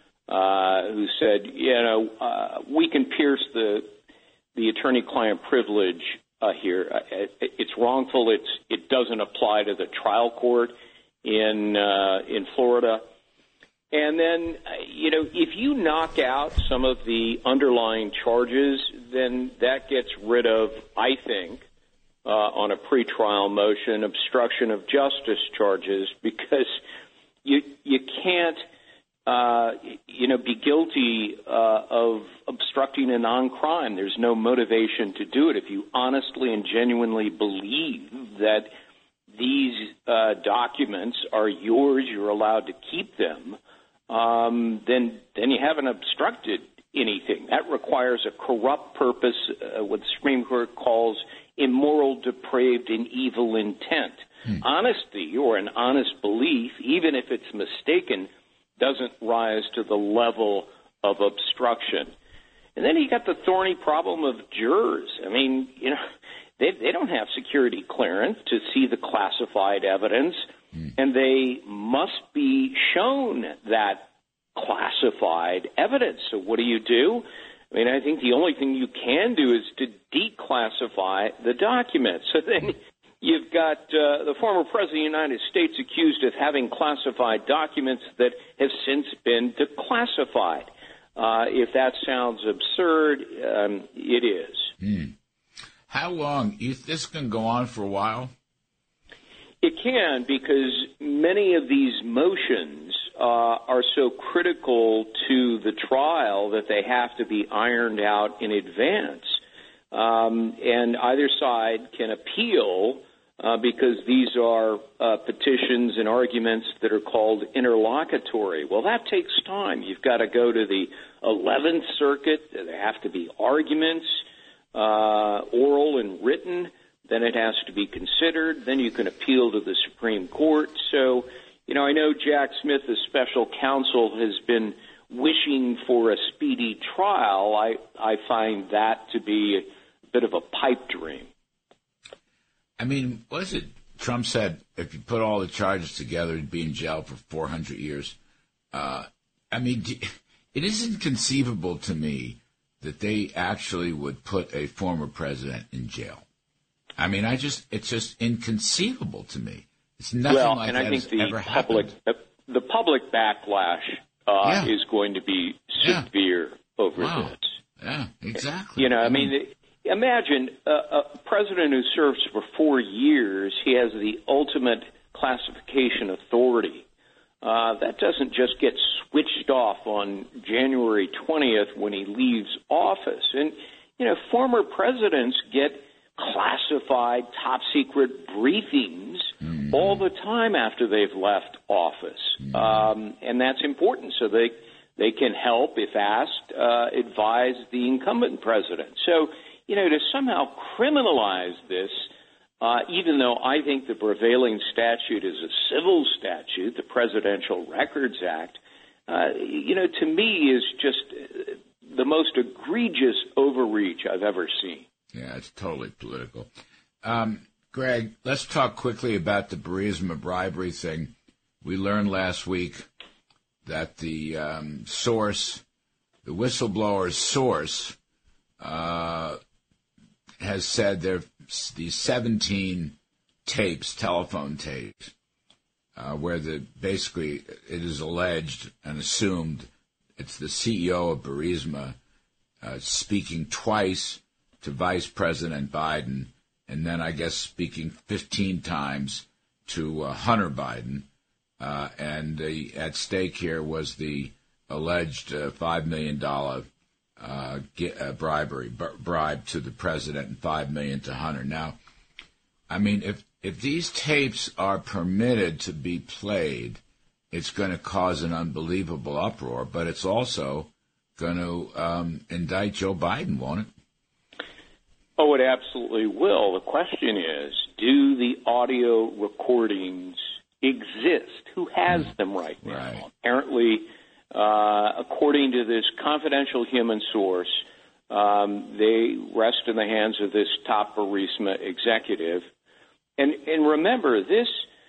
Uh, who said, you know, uh, we can pierce the the attorney-client privilege uh, here. It, it's wrongful. It's it doesn't apply to the trial court in uh, in Florida. And then, you know, if you knock out some of the underlying charges, then that gets rid of, I think, uh, on a pretrial motion, obstruction of justice charges, because you you can't. Uh, you know, be guilty uh, of obstructing a non-crime. There's no motivation to do it. If you honestly and genuinely believe that these uh, documents are yours, you're allowed to keep them, um, then then you haven't obstructed anything. That requires a corrupt purpose, uh, what the Supreme Court calls immoral, depraved, and evil intent. Hmm. Honesty or an honest belief, even if it's mistaken, doesn't rise to the level of obstruction. And then you got the thorny problem of jurors. I mean, you know, they they don't have security clearance to see the classified evidence, mm. and they must be shown that classified evidence. So what do you do? I mean, I think the only thing you can do is to declassify the documents. So then you've got uh, the former president of the United States accused of having classified documents that have since been declassified. Uh, if that sounds absurd, um, it is. Mm. How long? You, this can go on for a while? It can, because many of these motions uh, are so critical to the trial that they have to be ironed out in advance. Um, and either side can appeal Uh, because these are uh, petitions and arguments that are called interlocutory. Well, that takes time. You've got to go to the eleventh Circuit. There have to be arguments, uh, oral and written. Then it has to be considered. Then you can appeal to the Supreme Court. So, you know, I know Jack Smith, the special counsel, has been wishing for a speedy trial. I, I find that to be a bit of a pipe dream. I mean, what is it? Trump said if you put all the charges together, he'd be in jail for four hundred years. Uh, I mean, it isn't conceivable to me that they actually would put a former president in jail. I mean, I just, it's just inconceivable to me. It's nothing well, like and that I think has the ever public, happened. The public backlash uh, yeah. is going to be severe yeah. over wow. this. Yeah, exactly. You know, I mean, imagine a, a president who serves for four years, he has the ultimate classification authority. Uh, that doesn't just get switched off on January twentieth when he leaves office. And, you know, former presidents get classified top-secret briefings mm-hmm. all the time after they've left office. Mm-hmm. Um, and that's important so they they can help, if asked, uh, advise the incumbent president. So, you know, to somehow criminalize this, uh, even though I think the prevailing statute is a civil statute, the Presidential Records Act, uh, you know, to me is just the most egregious overreach I've ever seen. Yeah, it's totally political. Um, Greg, let's talk quickly about the Burisma bribery thing. We learned last week that the um, source, the whistleblower's source, uh, has said there these seventeen tapes, telephone tapes, uh, where the basically it is alleged and assumed it's the C E O of Burisma uh, speaking twice to Vice President Biden, and then I guess speaking fifteen times to uh, Hunter Biden. Uh, and the, at stake here was the alleged uh, five million dollars uh, uh, bribery, b- bribe to the president and five million dollars to Hunter. Now, I mean, if, if these tapes are permitted to be played, it's going to cause an unbelievable uproar, but it's also going to um, indict Joe Biden, won't it? Oh, it absolutely will. The question is, do the audio recordings exist? Who has them right now? Right. Apparently, uh, according to this confidential human source, um, they rest in the hands of this top Burisma executive. And, and remember, this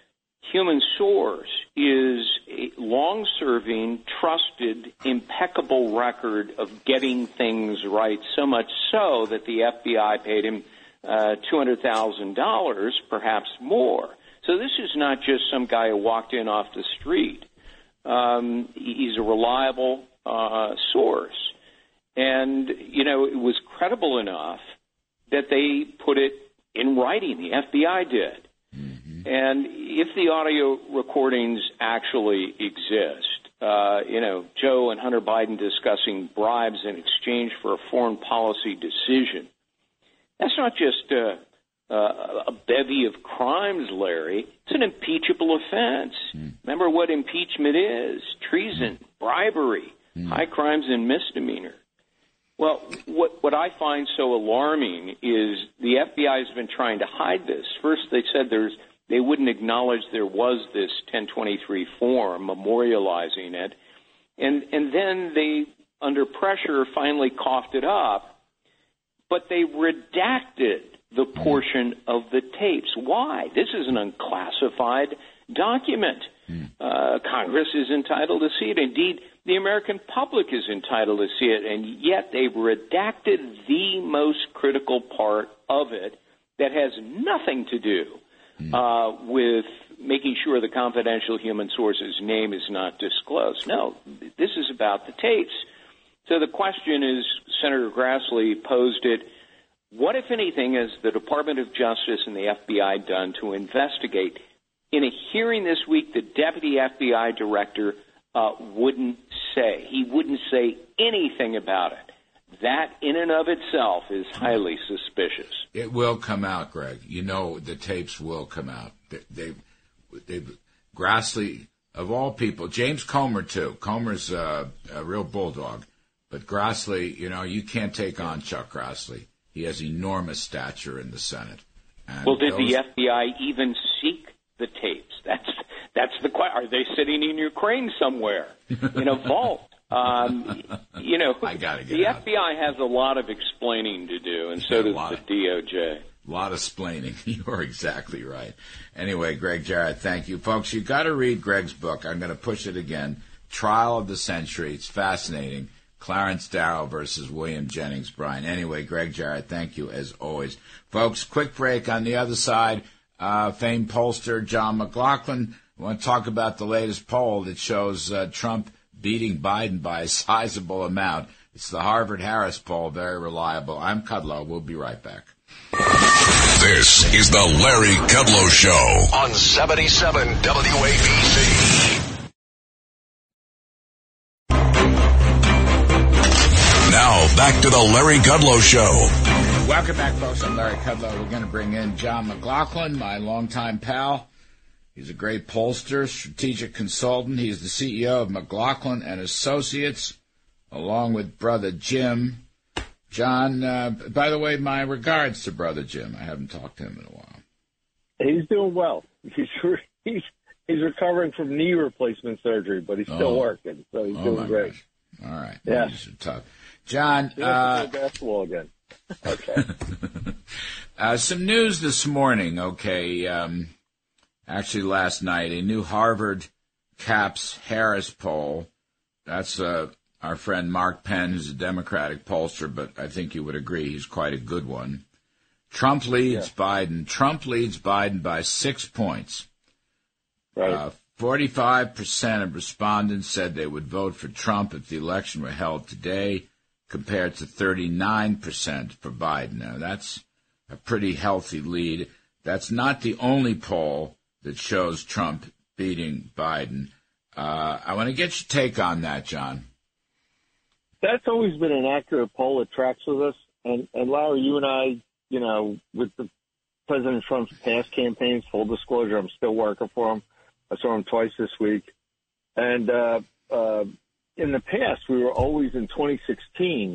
human source is a long-serving, trusted, impeccable record of getting things right, so much so that the F B I paid him uh, two hundred thousand dollars, perhaps more. So this is not just some guy who walked in off the street. Um, he's a reliable uh, source. And, you know, it was credible enough that they put it in writing. The F B I did. Mm-hmm. And if the audio recordings actually exist, uh, you know, Joe and Hunter Biden discussing bribes in exchange for a foreign policy decision, that's not just uh, uh, a bevy of crimes, Larry. It's an impeachable offense. Mm. Remember what impeachment is: treason, mm. bribery, mm. high crimes and misdemeanor. Well, what, what I find so alarming is the F B I has been trying to hide this. First, they said there's they wouldn't acknowledge there was this ten twenty-three form memorializing it, and and then they, under pressure, finally coughed it up, but they redacted the portion of the tapes. Why? This is an unclassified document. Mm. Uh, Congress is entitled to see it. Indeed, the American public is entitled to see it, and yet they've redacted the most critical part of it that has nothing to do mm. uh, with making sure the confidential human source's name is not disclosed. No, this is about the tapes. So the question is, Senator Grassley posed it, what, if anything, has the Department of Justice and the F B I done to investigate? In a hearing this week, the deputy F B I director uh, wouldn't say. He wouldn't say anything about it. That, in and of itself, is highly suspicious. It will come out, Greg. You know the tapes will come out. They, they, they Grassley, of all people, James Comer, too. Comer's uh, a real bulldog. But Grassley, you know, you can't take on Chuck Grassley. He has enormous stature in the Senate. And well, did those... the F B I even seek the tapes? That's that's the question. Are they sitting in Ukraine somewhere in a vault? Um, you know, I gotta get the out. F B I has a lot of explaining to do, and so yeah, does the of, D O J. A lot of splaining. You're exactly right. Anyway, Greg Jarrett, thank you. Folks, you've got to read Greg's book. I'm going to push it again. Trial of the Century. It's fascinating. Clarence Darrow versus William Jennings Bryan. Anyway, Greg Jarrett, thank you as always. Folks, quick break. On the other side, uh, famed pollster John McLaughlin. I want to talk about the latest poll that shows uh, Trump beating Biden by a sizable amount. It's the Harvard-Harris poll, very reliable. I'm Kudlow. We'll be right back. This is the Larry Kudlow Show on seventy-seven W A B C. Now, back to the Larry Kudlow Show. Welcome back, folks. I'm Larry Kudlow. We're going to bring in John McLaughlin, my longtime pal. He's a great pollster, strategic consultant. He's the C E O of McLaughlin and Associates, along with Brother Jim. John, uh, by the way, my regards to Brother Jim. I haven't talked to him in a while. He's doing well. He's he's he's recovering from knee replacement surgery, but he's still oh. working, so he's oh doing great. Gosh. All right. Yeah. These are tough. John, he uh, play basketball again. Okay. uh, some news this morning. Okay. Um, actually, last night, a new Harvard Caps Harris poll. That's uh, our friend Mark Penn, who's a Democratic pollster, but I think you would agree he's quite a good one. Trump leads yeah. Biden. Trump leads Biden by six points. Right. Uh, forty-five percent of respondents said they would vote for Trump if the election were held today, compared to thirty-nine percent for Biden. Now, that's a pretty healthy lead. That's not the only poll that shows Trump beating Biden. Uh, I want to get your take on that, John. That's always been an accurate poll that tracks with us. And, and Larry, you and I, you know, with the President Trump's past campaigns, full disclosure, I'm still working for him. I saw him twice this week. And uh, uh, in the past, we were always in twenty sixteen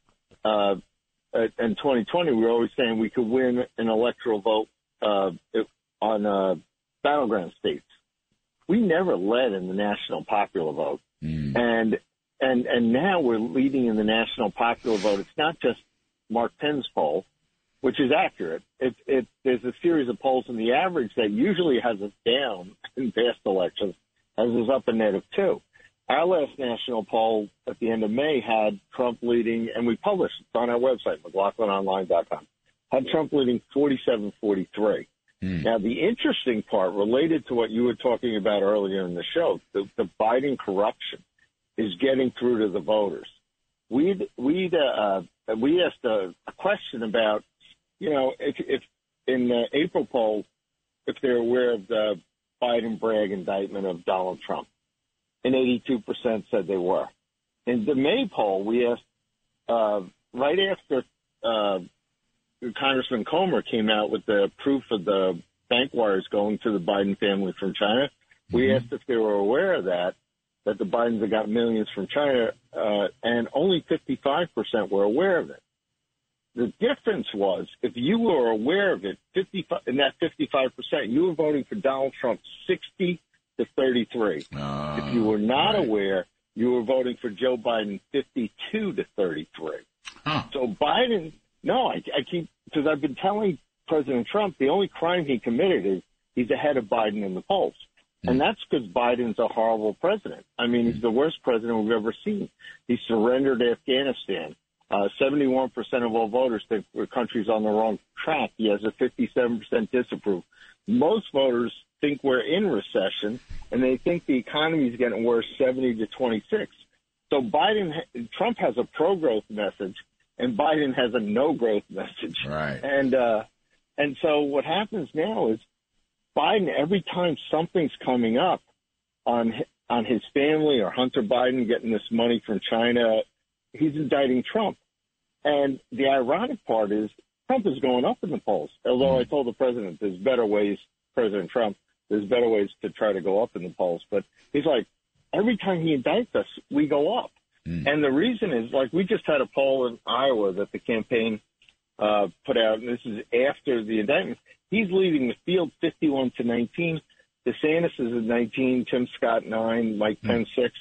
uh, and twenty twenty, we were always saying we could win an electoral vote uh, on uh, battleground states. We never led in the national popular vote. Mm. And and and now we're leading in the national popular vote. It's not just Mark Penn's poll, which is accurate. It, it, there's a series of polls in the average that usually has us down in past elections, has us up a net of two. Our last national poll at the end of May had Trump leading, and we published it on our website, McLaughlin Online dot com, had Trump leading forty-seven forty-three. Mm. Now, the interesting part related to what you were talking about earlier in the show, the, the Biden corruption is getting through to the voters. We'd, we'd, uh, we asked a, a question about, you know, if, if in the April poll, if they're aware of the Biden Bragg indictment of Donald Trump, and eighty-two percent said they were. In the May poll, we asked, uh, right after uh, Congressman Comer came out with the proof of the bank wires going to the Biden family from China, mm-hmm. we asked if they were aware of that, that the Bidens had got millions from China, uh, and only fifty-five percent were aware of it. The difference was, if you were aware of it, fifty-five, in that fifty-five percent, you were voting for Donald Trump sixty to thirty-three. Uh, if you were not right. aware, you were voting for Joe Biden fifty-two to thirty-three. Huh. So Biden, no, I, I keep, because I've been telling President Trump the only crime he committed is he's ahead of Biden in the polls. And that's because Biden's a horrible president. I mean, he's the worst president we've ever seen. He surrendered Afghanistan. Uh, seventy-one percent of all voters think the country's on the wrong track. He has a fifty-seven percent disapprove. Most voters think we're in recession, and they think the economy is getting worse, seventy to twenty-six. So Biden, Trump has a pro-growth message, and Biden has a no-growth message. Right. And uh, and so what happens now is Biden, every time something's coming up on on his family or Hunter Biden getting this money from China, he's indicting Trump. And the ironic part is Trump is going up in the polls. Although I told the president there's better ways, President Trump, there's better ways to try to go up in the polls. But he's like, every time he indicts us, we go up. Mm. And the reason is, like, we just had a poll in Iowa that the campaign uh, put out, and this is after the indictment. He's leading the field fifty-one to nineteen. DeSantis is at nineteen, Tim Scott nine, Mike Pence six.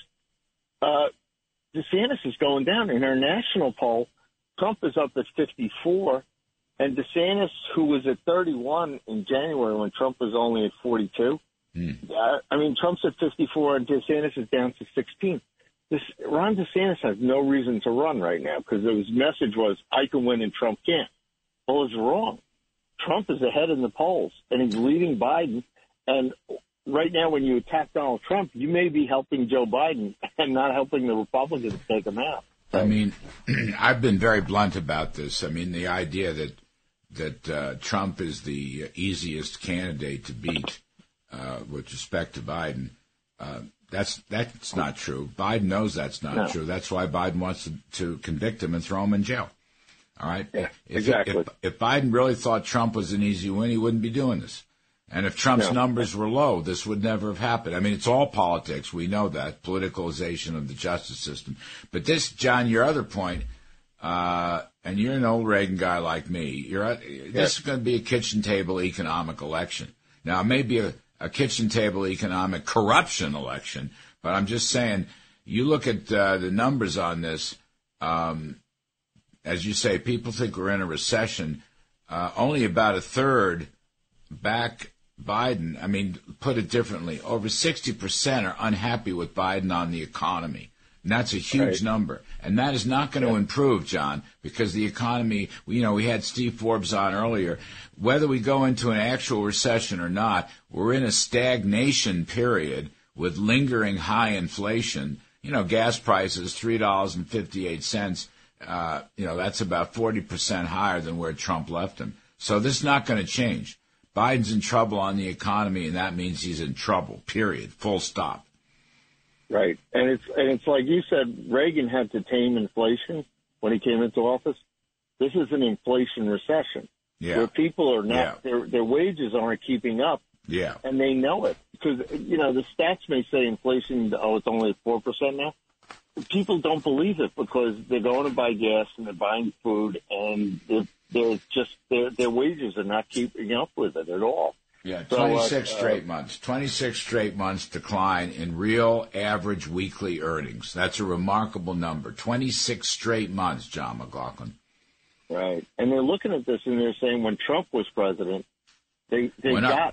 Uh, DeSantis is going down. In our national poll, Trump is up at fifty-four, and DeSantis, who was at thirty-one in January when Trump was only at forty-two, mm. uh, I mean, Trump's at fifty-four and DeSantis is down to sixteen. This, Ron DeSantis has no reason to run right now because his message was, I can win and Trump can't. Well, it's wrong. Trump is ahead in the polls, and he's leading Biden. And right now, when you attack Donald Trump, you may be helping Joe Biden and not helping the Republicans take him out. I mean, I've been very blunt about this. I mean, the idea that that uh, Trump is the easiest candidate to beat uh, with respect to Biden, uh, that's that's not true. Biden knows that's not no. true. That's why Biden wants to, to convict him and throw him in jail. All right? Yeah, if, exactly. If, if Biden really thought Trump was an easy win, he wouldn't be doing this. And if Trump's no. numbers were low, this would never have happened. I mean, it's all politics. We know that. Politicalization of the justice system. But this, John, your other point, uh, and you're an old Reagan guy like me, you're this yeah. is going to be a kitchen table economic election. Now, it may be a, a kitchen table economic corruption election, but I'm just saying, you look at uh, the numbers on this, um, as you say, people think we're in a recession. Uh, only about a third back Biden. I mean, put it differently, over sixty percent are unhappy with Biden on the economy. And that's a huge right. number. And that is not going yeah. to improve, John, because the economy, you know, we had Steve Forbes on earlier. Whether we go into an actual recession or not, we're in a stagnation period with lingering high inflation. You know, gas prices, three dollars and fifty-eight cents. Uh, you know, that's about forty percent higher than where Trump left him. So this is not going to change. Biden's in trouble on the economy, and that means he's in trouble, period, full stop. Right. And it's and it's like you said, Reagan had to tame inflation when he came into office. This is an inflation recession yeah. where people are not, yeah. their, their wages aren't keeping up. Yeah. And they know it. Because, you know, the stats may say inflation, oh, it's only four percent now. People don't believe it because they're going to buy gas and they're buying food and they're, they're just, their, their wages are not keeping up with it at all. Yeah, so, twenty-six uh, straight months. twenty-six straight months decline in real average weekly earnings. That's a remarkable number. twenty-six straight months, John McLaughlin. Right. And they're looking at this and they're saying when Trump was president, they, they went got, up.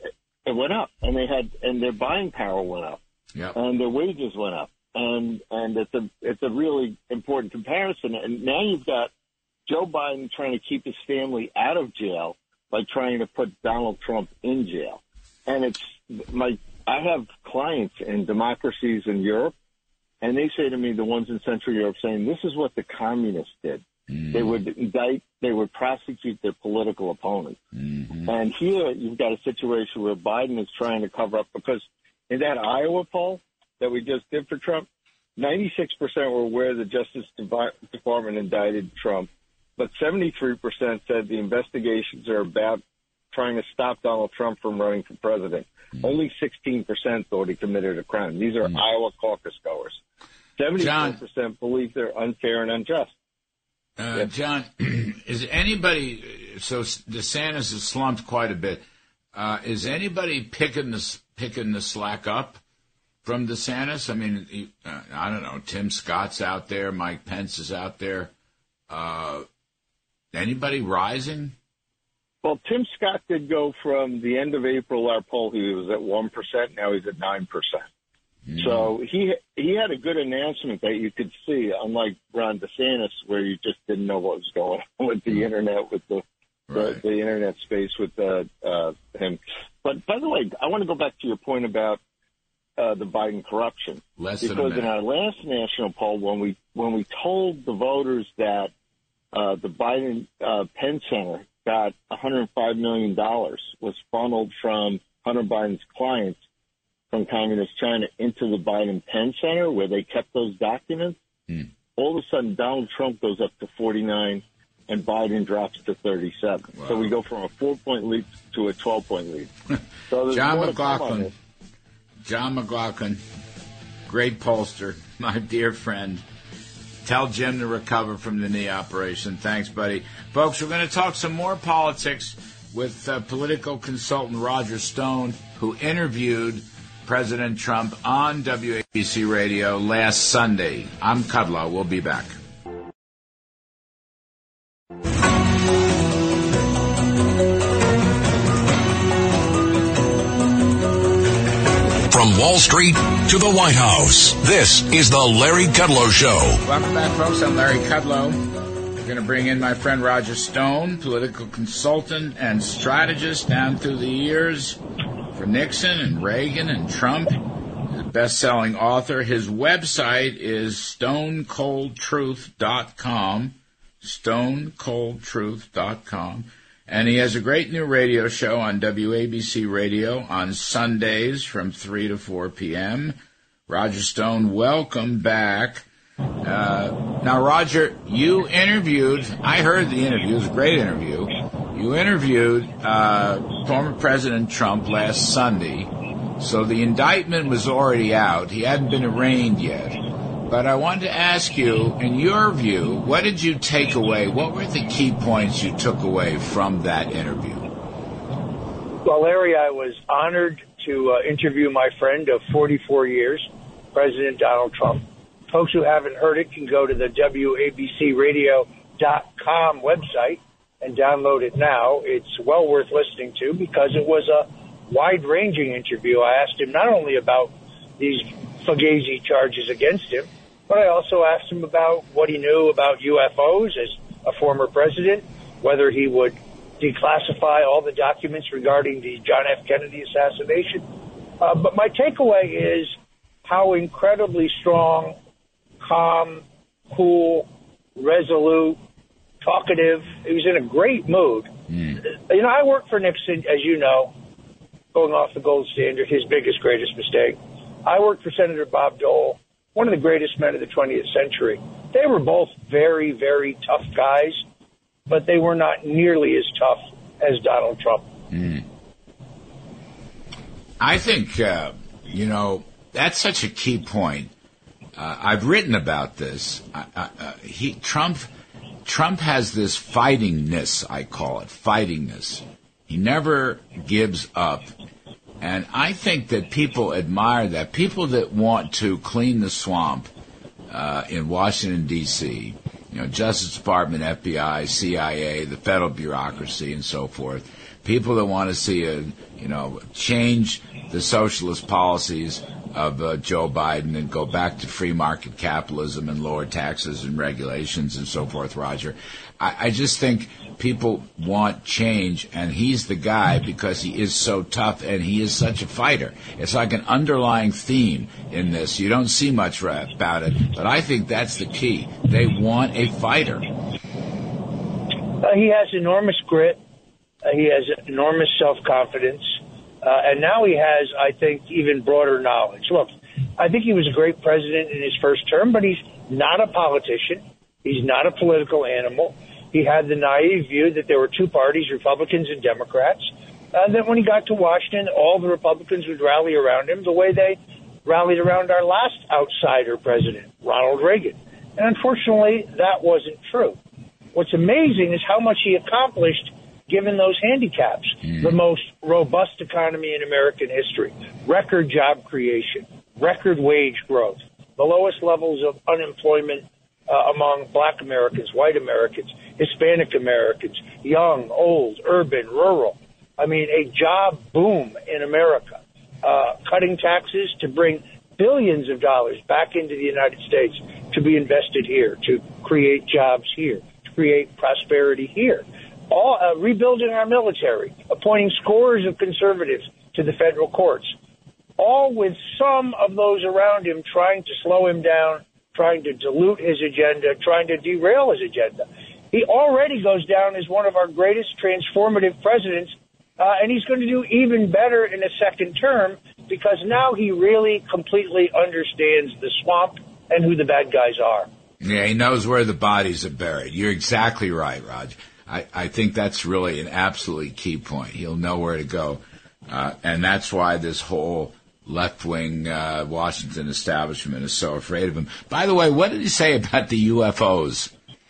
it went up and they had, and their buying power went up. Yep. And their wages went up. And, and it's a, it's a really important comparison. And now you've got Joe Biden trying to keep his family out of jail by trying to put Donald Trump in jail. And it's my, I have clients in democracies in Europe, and they say to me, the ones in Central Europe, saying, this is what the communists did. Mm. They would indict, they would prosecute their political opponents. Mm-hmm. And here you've got a situation where Biden is trying to cover up, because in that Iowa poll that we just did for Trump, ninety-six percent were aware the Justice Department indicted Trump. But seventy-three percent said the investigations are about trying to stop Donald Trump from running for president. Mm. Only sixteen percent thought he committed a crime. These are mm. Iowa caucus goers. seventy-four percent believe they're unfair and unjust. Uh, yes. John, is anybody, so DeSantis has slumped quite a bit. Uh, is anybody picking the, picking the slack up from DeSantis? I mean, he, uh, I don't know. Tim Scott's out there. Mike Pence is out there. Uh, Anybody rising? Well, Tim Scott did go from the end of April, our poll, he was at one percent. Now he's at nine percent. Mm. So he he had a good announcement that you could see, unlike Ron DeSantis, where you just didn't know what was going on with the mm. Internet, with the, right. the, the Internet space with uh, uh, him. But, by the way, I want to go back to your point about uh, the Biden corruption. Less because than a in our last national poll, when we when we told the voters that Uh, the Biden uh, Penn Center got one hundred five million dollars, was funneled from Hunter Biden's clients from Communist China into the Biden Penn Center, where they kept those documents. Mm. All of a sudden, Donald Trump goes up to forty-nine, and Biden drops to thirty-seven. Wow. So we go from a four-point lead to a twelve-point lead. So John McLaughlin, John McLaughlin, great pollster, my dear friend. Tell Jim to recover from the knee operation. Thanks, buddy. Folks, we're going to talk some more politics with uh, political consultant Roger Stone, who interviewed President Trump on W A B C Radio last Sunday. I'm Kudlow. We'll be back. From Wall Street to the White House, this is the Larry Kudlow Show. Welcome back, folks. I'm Larry Kudlow. We're going to bring in my friend Roger Stone, political consultant and strategist down through the years for Nixon and Reagan and Trump. best-selling author. His website is stone cold truth dot com, stone cold truth dot com. And he has a great new radio show on W A B C Radio on Sundays from three to four p.m. Roger Stone, welcome back. Uh, now, Roger, you interviewed, I heard the interview, it was a great interview. You interviewed uh, former President Trump last Sunday, so the indictment was already out. He hadn't been arraigned yet. But I wanted to ask you, in your view, what did you take away? What were the key points you took away from that interview? Well, Larry, I was honored to uh, interview my friend of forty-four years, President Donald Trump. Folks who haven't heard it can go to the W A B C radio dot com website and download it now. It's well worth listening to because it was a wide-ranging interview. I asked him not only about these Fugazi charges against him, but I also asked him about what he knew about U F Os as a former president, whether he would declassify all the documents regarding the John F. Kennedy assassination. Uh, but my takeaway is how incredibly strong, calm, cool, resolute, talkative. He was in a great mood. Mm. You know, I worked for Nixon, as you know, going off the gold standard, his biggest, greatest mistake. I worked for Senator Bob Dole, one of the greatest men of the twentieth century. They were both very, very tough guys, but they were not nearly as tough as Donald Trump. Mm. I think, uh, you know, that's such a key point. Uh, I've written about this. Uh, uh, he Trump Trump has this fightingness, I call it, fightingness. He never gives up. And I think that people admire that. People that want to clean the swamp uh, in Washington, D C, you know, Justice Department, F B I, C I A, the federal bureaucracy, and so forth. People that want to see a, you know, change the socialist policies of uh, Joe Biden and go back to free market capitalism and lower taxes and regulations and so forth, Roger. I, I just think people want change, and he's the guy because he is so tough and he is such a fighter. It's like an underlying theme in this. You don't see much about it, but I think that's the key. They want a fighter. Uh, he has enormous grit. Uh, he has enormous self-confidence. Uh, and now he has, I think, even broader knowledge. Look, I think he was a great president in his first term, but he's not a politician. He's not a political animal. He had the naive view that there were two parties, Republicans and Democrats. Uh, that when he got to Washington, all the Republicans would rally around him the way they rallied around our last outsider president, Ronald Reagan. And unfortunately, that wasn't true. What's amazing is how much he accomplished given those handicaps. Mm. The most robust economy in American history, record job creation, record wage growth, the lowest levels of unemployment uh, among black Americans, white Americans, Hispanic Americans, young, old, urban, rural. I mean, a job boom in America, uh, cutting taxes to bring billions of dollars back into the United States to be invested here, to create jobs here, to create prosperity here. All, uh, rebuilding our military, appointing scores of conservatives to the federal courts, all with some of those around him trying to slow him down, trying to dilute his agenda, trying to derail his agenda. He already goes down as one of our greatest transformative presidents, uh, and he's going to do even better in a second term because now he really completely understands the swamp and who the bad guys are. Yeah, he knows where the bodies are buried. You're exactly right, Roger. I, I think that's really an absolutely key point. He'll know where to go. Uh, and that's why this whole left-wing uh, Washington establishment is so afraid of him. By the way, what did he say about the U F Os?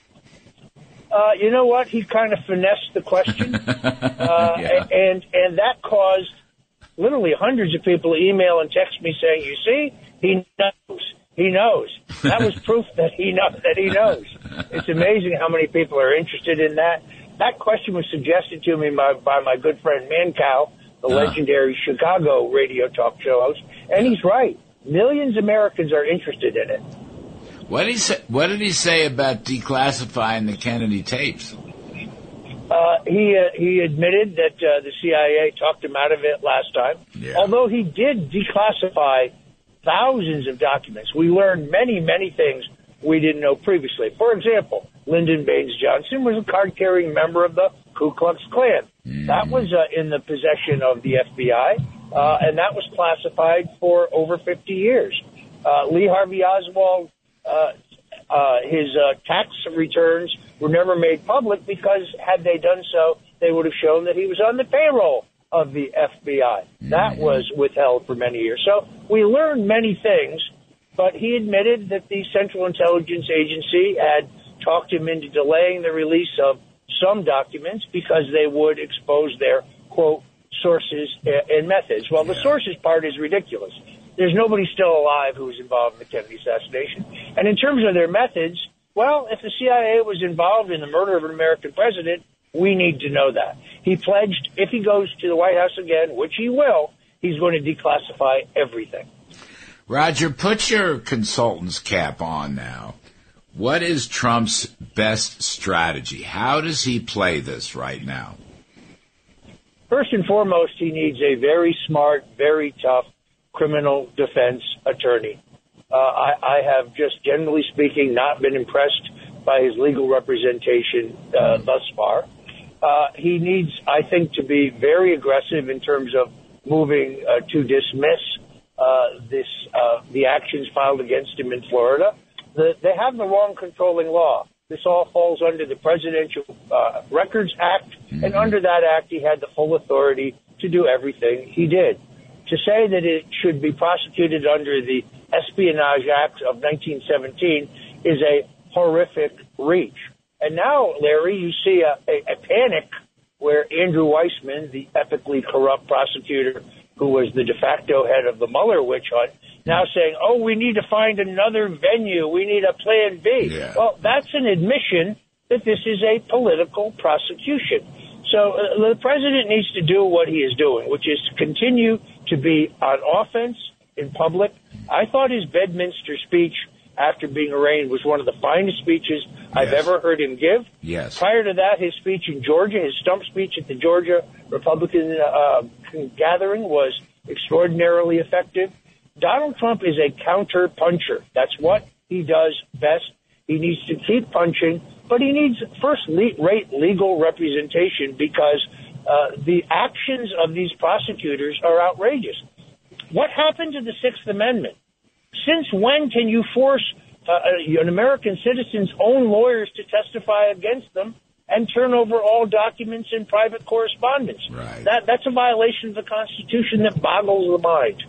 Uh, you know what? He kind of finessed the question. uh, yeah. and, and that caused literally hundreds of people to email and text me saying, you see, he knows. He knows. That was proof that he know, that he knows. It's amazing how many people are interested in that. That question was suggested to me by, by my good friend Mancow, the uh. legendary Chicago radio talk show host, and he's right. Millions of Americans are interested in it. What did he say, what did he say about declassifying the Kennedy tapes? Uh, he uh, he admitted that uh, the C I A talked him out of it last time, yeah. although he did declassify thousands of documents. We learned many, many things we didn't know previously. For example, Lyndon Baines Johnson was a card-carrying member of the Ku Klux Klan. Mm. That was uh, in the possession of the F B I, uh, and that was classified for over fifty years. Uh, Lee Harvey Oswald, uh, uh, his uh, tax returns were never made public because had they done so, they would have shown that he was on the payroll of the F B I. Mm. That was withheld for many years. So we learned many things, but he admitted that the Central Intelligence Agency had talked him into delaying the release of some documents because they would expose their, quote, sources and methods. Well, the sources part is ridiculous. There's nobody still alive who was involved in the Kennedy assassination. And in terms of their methods, well, if the C I A was involved in the murder of an American president, we need to know that. He pledged, if he goes to the White House again, which he will, he's going to declassify everything. Roger, put your consultant's cap on now. What is Trump's best strategy? How does he play this right now? First and foremost, he needs a very smart, very tough criminal defense attorney. Uh, I, I have just, generally speaking, not been impressed by his legal representation uh, thus far. Uh, he needs, I think, to be very aggressive in terms of moving uh, to dismiss uh, this uh, the actions filed against him in Florida. The, they have the wrong controlling law. This all falls under the Presidential uh, Records Act, mm-hmm. and under that act, he had the full authority to do everything he did. To say that it should be prosecuted under the Espionage Act of nineteen seventeen is a horrific reach. And now, Larry, you see a, a, a panic where Andrew Weissman, the epically corrupt prosecutor who was the de facto head of the Mueller witch hunt, now saying, oh, we need to find another venue. We need a plan B. Yeah. Well, that's an admission that this is a political prosecution. So uh, the president needs to do what he is doing, which is to continue to be on offense in public. I thought his Bedminster speech after being arraigned was one of the finest speeches I've yes. ever heard him give. Yes. Prior to that, his speech in Georgia, his stump speech at the Georgia Republican uh, gathering was extraordinarily effective. Donald Trump is a counter-puncher. That's what he does best. He needs to keep punching, but he needs first-rate legal representation because uh, the actions of these prosecutors are outrageous. What happened to the Sixth Amendment? Since when can you force uh, an American citizen's own lawyers to testify against them and turn over all documents in private correspondence? Right. That, that's a violation of the Constitution that boggles the mind.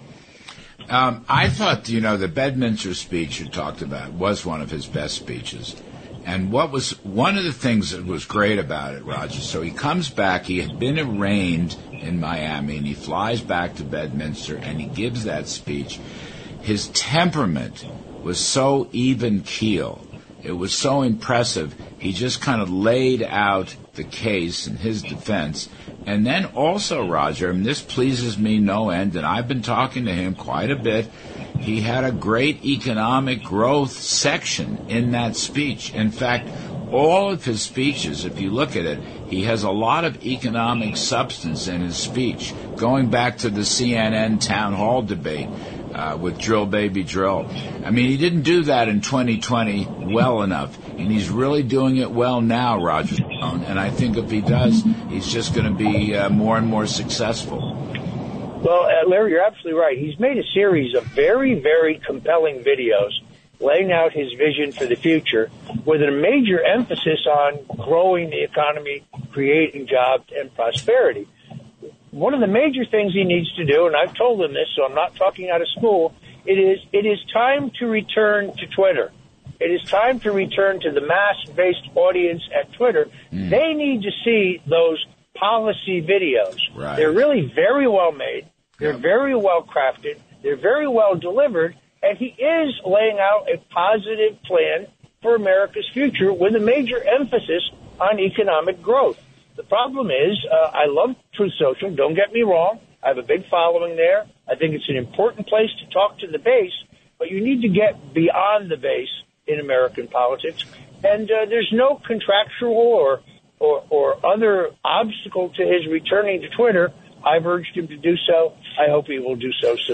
Um, I thought, you know, the Bedminster speech you talked about was one of his best speeches. And what was one of the things that was great about it, Roger, so he comes back, he had been arraigned in Miami, and he flies back to Bedminster, and he gives that speech. His temperament was so even keel. It was so impressive. He just kind of laid out the case and his defense. And then also, Roger, and this pleases me no end, and I've been talking to him quite a bit, he had a great economic growth section in that speech. In fact, all of his speeches, if you look at it, he has a lot of economic substance in his speech, going back to the C N N town hall debate. Uh, with Drill Baby Drill. I mean, he didn't do that in twenty twenty well enough, and he's really doing it well now, Roger Stone, and I think if he does, he's just going to be uh, more and more successful. Well, uh, Larry, you're absolutely right. He's made a series of very, very compelling videos laying out his vision for the future with a major emphasis on growing the economy, creating jobs, and prosperity. One of the major things he needs to do, and I've told him this, so I'm not talking out of school, it is it is time to return to Twitter. It is time to return to the mass-based audience at Twitter. Mm. They need to see those policy videos. Right. They're really very well made. They're yep. very well crafted. They're very well delivered. And he is laying out a positive plan for America's future with a major emphasis on economic growth. The problem is, uh, I love Truth Social. Don't get me wrong. I have a big following there. I think it's an important place to talk to the base, but you need to get beyond the base in American politics. And uh, there's no contractual or, or or other obstacle to his returning to Twitter. I've urged him to do so. I hope he will do so soon.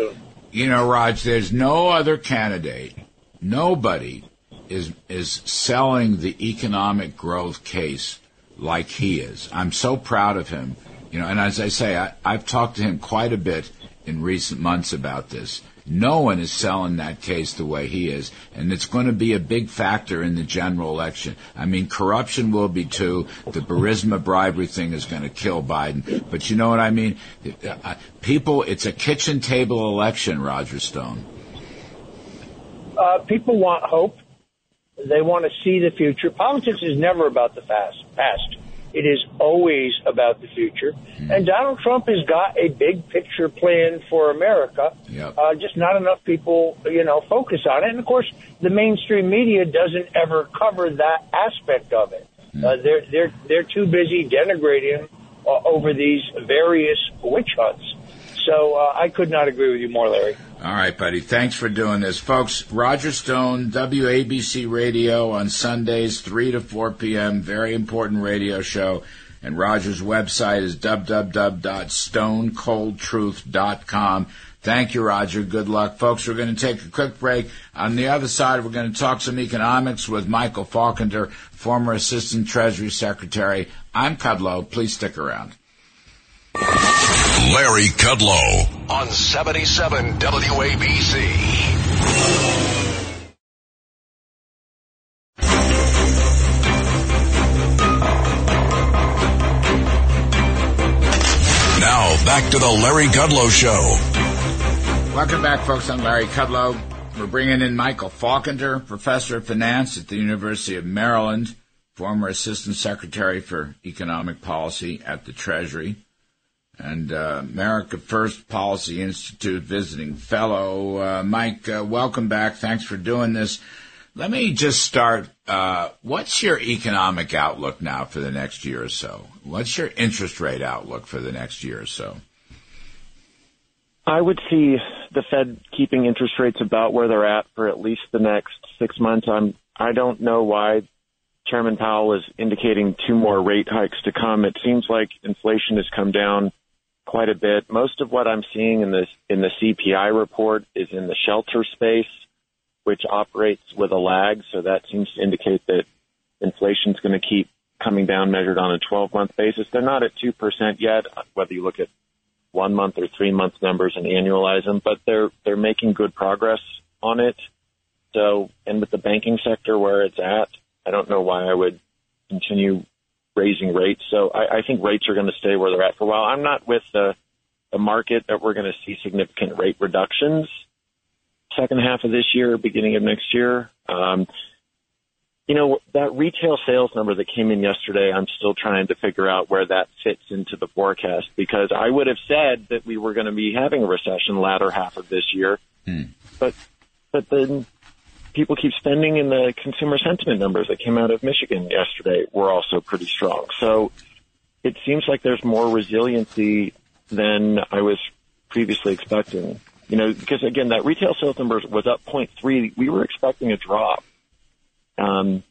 You know, Raj, there's no other candidate. Nobody is is selling the economic growth case like he is. I'm so proud of him. You know, and as I say, I, I've talked to him quite a bit in recent months about this. No one is selling that case the way he is, and it's going to be a big factor in the general election. I mean, corruption will be too. The Burisma bribery thing is going to kill Biden. But you know what I mean? People, it's a kitchen table election, Roger Stone. Uh, people want hope. They want to see the future. Politics is never about the past. past. It is always about the future. Mm. And Donald Trump has got a big picture plan for America. Yep. Uh, just not enough people, you know, focus on it. And, of course, the mainstream media doesn't ever cover that aspect of it. Mm. Uh, they're, they're, they're too busy denigrating him uh, over these various witch hunts. So uh, I could not agree with you more, Larry. All right, buddy. Thanks for doing this. Folks, Roger Stone, W A B C Radio on Sundays, three to four p.m., very important radio show. And Roger's website is w w w dot stone cold truth dot com. Thank you, Roger. Good luck. Folks, we're going to take a quick break. On the other side, we're going to talk some economics with Michael Faulkner, former Assistant Treasury Secretary. I'm Kudlow. Please stick around. Larry Kudlow on seventy-seven W A B C. Now back to the Larry Kudlow Show. Welcome back, folks. I'm Larry Kudlow. We're bringing in Michael Faulkner, professor of finance at the University of Maryland, former Assistant Secretary for Economic Policy at the Treasury, and uh, America First Policy Institute visiting fellow. Uh, Mike, uh, welcome back. Thanks for doing this. Let me just start. Uh, what's your economic outlook now for the next year or so? What's your interest rate outlook for the next year or so? I would see the Fed keeping interest rates about where they're at for at least the next six months. I'm, I don't know why Chairman Powell is indicating two more rate hikes to come. It seems like inflation has come down quite a bit. Most of what I'm seeing in this in the C P I report is in the shelter space, which operates with a lag. So that seems to indicate that inflation is going to keep coming down, measured on a twelve-month basis. They're not at two percent yet, whether you look at one-month or three-month numbers and annualize them, but they're they're making good progress on it. So, and with the banking sector where it's at, I don't know why I would continue raising rates. So I, I think rates are going to stay where they're at for a while. I'm not with the, the market that we're going to see significant rate reductions second half of this year, beginning of next year. Um, you know, that retail sales number that came in yesterday, I'm still trying to figure out where that fits into the forecast, because I would have said that we were going to be having a recession latter half of this year. Hmm. But, but then people keep spending, and the consumer sentiment numbers that came out of Michigan yesterday were also pretty strong. So it seems like there's more resiliency than I was previously expecting. You know, because again, that retail sales number was up zero point three. We were expecting a drop. Um,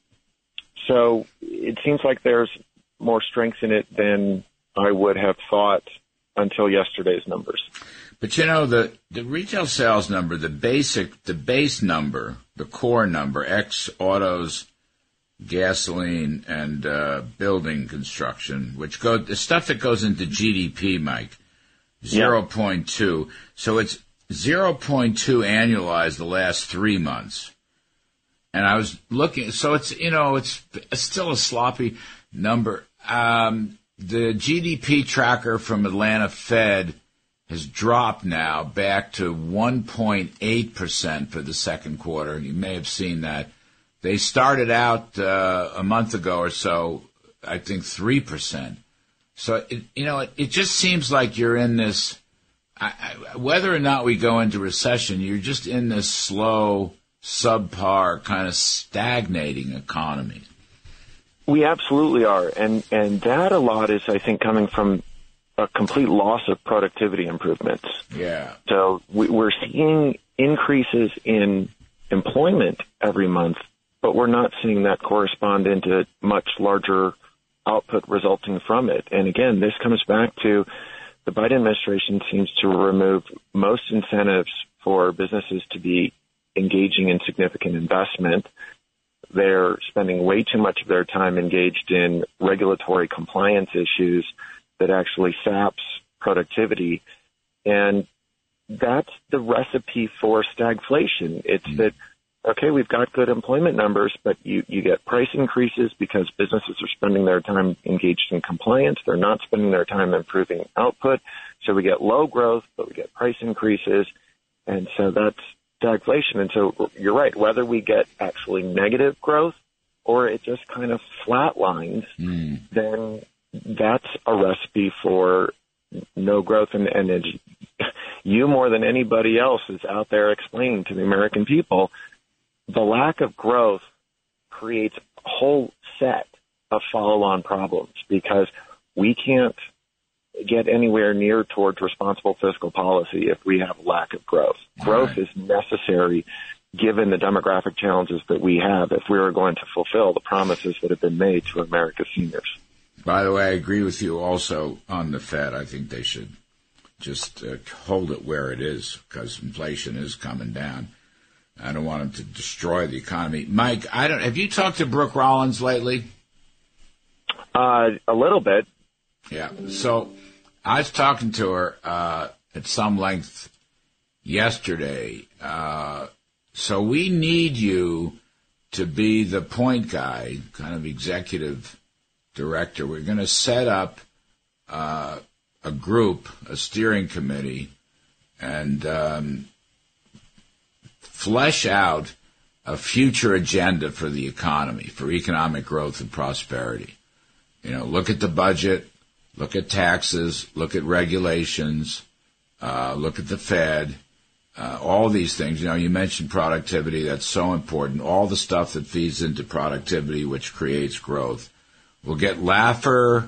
so it seems like there's more strength in it than I would have thought until yesterday's numbers. But you know, the, the retail sales number, the basic, the base number, the core number, ex autos, gasoline, and uh, building construction, which go the stuff that goes into G D P, Mike, zero point two. Yeah. So it's zero point two annualized the last three months. And I was looking, so it's, you know, it's still a sloppy number. Um, the G D P tracker from Atlanta Fed has dropped now back to one point eight percent for the second quarter. You may have seen that. They started out uh, a month ago or so, I think three percent. So, it, you know, it, it just seems like you're in this, I, I, whether or not we go into recession, you're just in this slow, subpar, kind of stagnating economy. We absolutely are. And, and that a lot is, I think, coming from a complete loss of productivity improvements. Yeah. So we, we're seeing increases in employment every month, but we're not seeing that correspond into much larger output resulting from it. And again, this comes back to the Biden administration seems to remove most incentives for businesses to be engaging in significant investment. They're spending way too much of their time engaged in regulatory compliance issues that actually saps productivity. And that's the recipe for stagflation. It's mm-hmm. that, okay, we've got good employment numbers, but you, you get price increases because businesses are spending their time engaged in compliance. They're not spending their time improving output. So we get low growth, but we get price increases. And so that's stagflation. And so you're right, whether we get actually negative growth or it just kind of flatlines, mm. then that's a recipe for no growth. And, and it's, you more than anybody else is out there explaining to the American people, the lack of growth creates a whole set of follow-on problems because we can't get anywhere near towards responsible fiscal policy if we have a lack of growth. Growth right. is necessary given the demographic challenges that we have if we are going to fulfill the promises that have been made to America's seniors. By the way, I agree with you also on the Fed. I think they should just uh, hold it where it is because inflation is coming down. I don't want them to destroy the economy. Mike, I don't. Have you talked to Brooke Rollins lately? Uh, a little bit. Yeah. So I was talking to her uh, at some length yesterday. Uh, so we need you to be the point guy, kind of executive director. We're going to set up uh, a group, a steering committee, and um, flesh out a future agenda for the economy, for economic growth and prosperity. You know, look at the budget, look at taxes, look at regulations, uh, look at the Fed, uh, all these things. You know, you mentioned productivity. That's so important. All the stuff that feeds into productivity, which creates growth. We'll get Laffer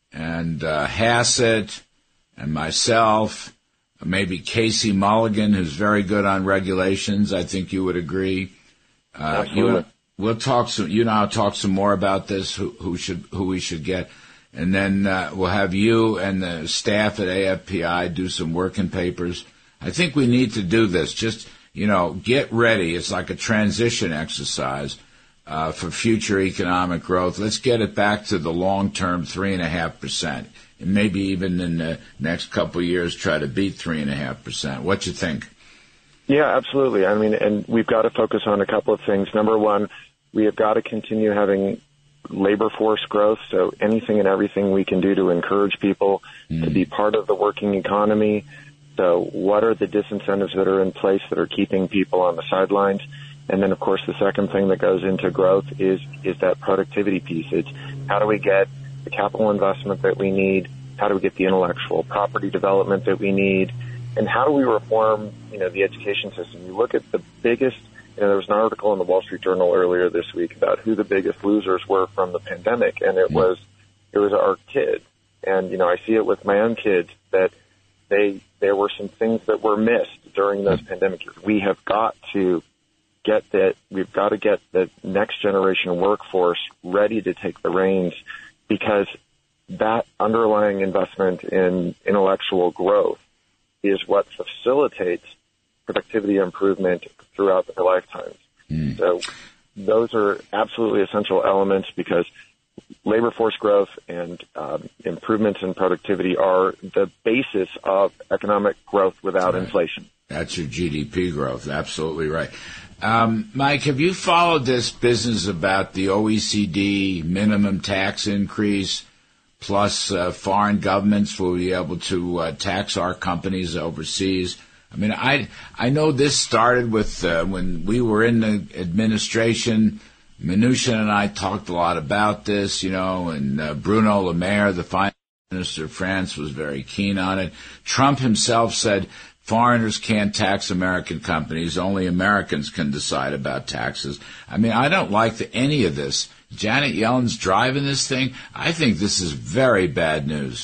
and uh, Hassett and myself, maybe Casey Mulligan, who's very good on regulations. I think you would agree. Uh, you, we'll talk some. You and I'll talk some more about this. Who, who should, who we should get, and then uh, we'll have you and the staff at A F P I do some working papers. I think we need to do this. Just you know, get ready. It's like a transition exercise uh, for future economic growth. Let's get it back to the long-term three and a half percent. And maybe even in the next couple of years try to beat three and a half percent. What you think? Yeah, absolutely. I mean, and we've got to focus on a couple of things. Number one, we have got to continue having labor force growth. So anything and everything we can do to encourage people mm. to be part of the working economy. So what are the disincentives that are in place that are keeping people on the sidelines? And then, of course, the second thing that goes into growth is, is that productivity piece. It's how do we get the capital investment that we need, how do we get the intellectual property development that we need, and how do we reform, you know, the education system. You look at the biggest, you know, there was an article in the Wall Street Journal earlier this week about who the biggest losers were from the pandemic, and it was, it was our kids. And, you know, I see it with my own kids that they, there were some things that were missed during those pandemic years. We have got to get that, we've got to get the next generation workforce ready to take the reins, because that underlying investment in intellectual growth is what facilitates productivity improvement throughout their lifetimes. Mm. So those are absolutely essential elements because labor force growth and um, improvements in productivity are the basis of economic growth without right. inflation. That's your G D P growth. Absolutely right. Um, Mike, have you followed this business about the O E C D minimum tax increase, plus uh, foreign governments will be able to uh, tax our companies overseas? I mean, I I know this started with uh, when we were in the administration. Mnuchin and I talked a lot about this, you know, and uh, Bruno Le Maire, the finance minister of France, was very keen on it. Trump himself said foreigners can't tax American companies. Only Americans can decide about taxes. I mean, I don't like the, any of this. Janet Yellen's driving this thing. I think this is very bad news.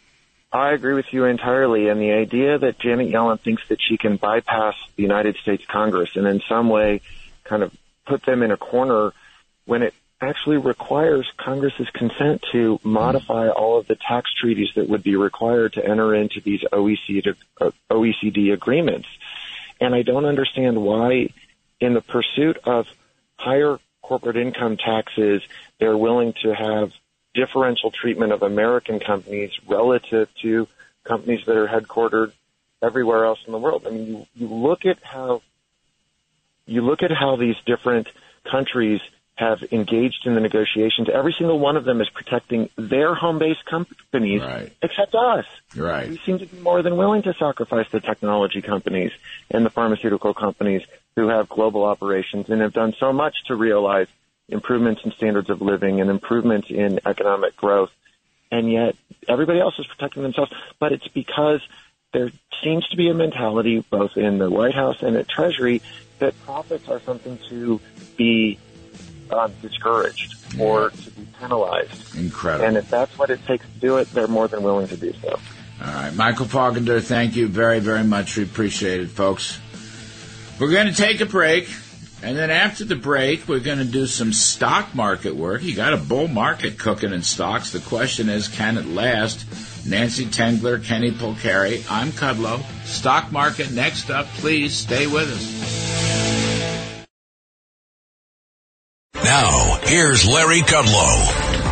I agree with you entirely. And the idea that Janet Yellen thinks that she can bypass the United States Congress and in some way kind of put them in a corner when it actually requires Congress's consent to modify all of the tax treaties that would be required to enter into these O E C D, uh, O E C D agreements. And I don't understand why, in the pursuit of higher corporate income taxes, they're willing to have differential treatment of American companies relative to companies that are headquartered everywhere else in the world. I mean, you, you look at how you look at how these different countries have engaged in the negotiations. Every single one of them is protecting their home-based companies, right, except us. Right. We seem to be more than willing to sacrifice the technology companies and the pharmaceutical companies who have global operations and have done so much to realize improvements in standards of living and improvements in economic growth. And yet everybody else is protecting themselves. But it's because there seems to be a mentality, both in the White House and at Treasury, that profits are something to be um, discouraged or to be penalized. Incredible. And if that's what it takes to do it, they're more than willing to do so. All right. Michael Faulkender, thank you very, very much. We appreciate it, folks. We're going to take a break. And then after the break, we're going to do some stock market work. You got a bull market cooking in stocks. The question is, can it last? Nancy Tengler, Kenny Polcari, I'm Kudlow. Stock market next up. Please stay with us. Now, here's Larry Kudlow.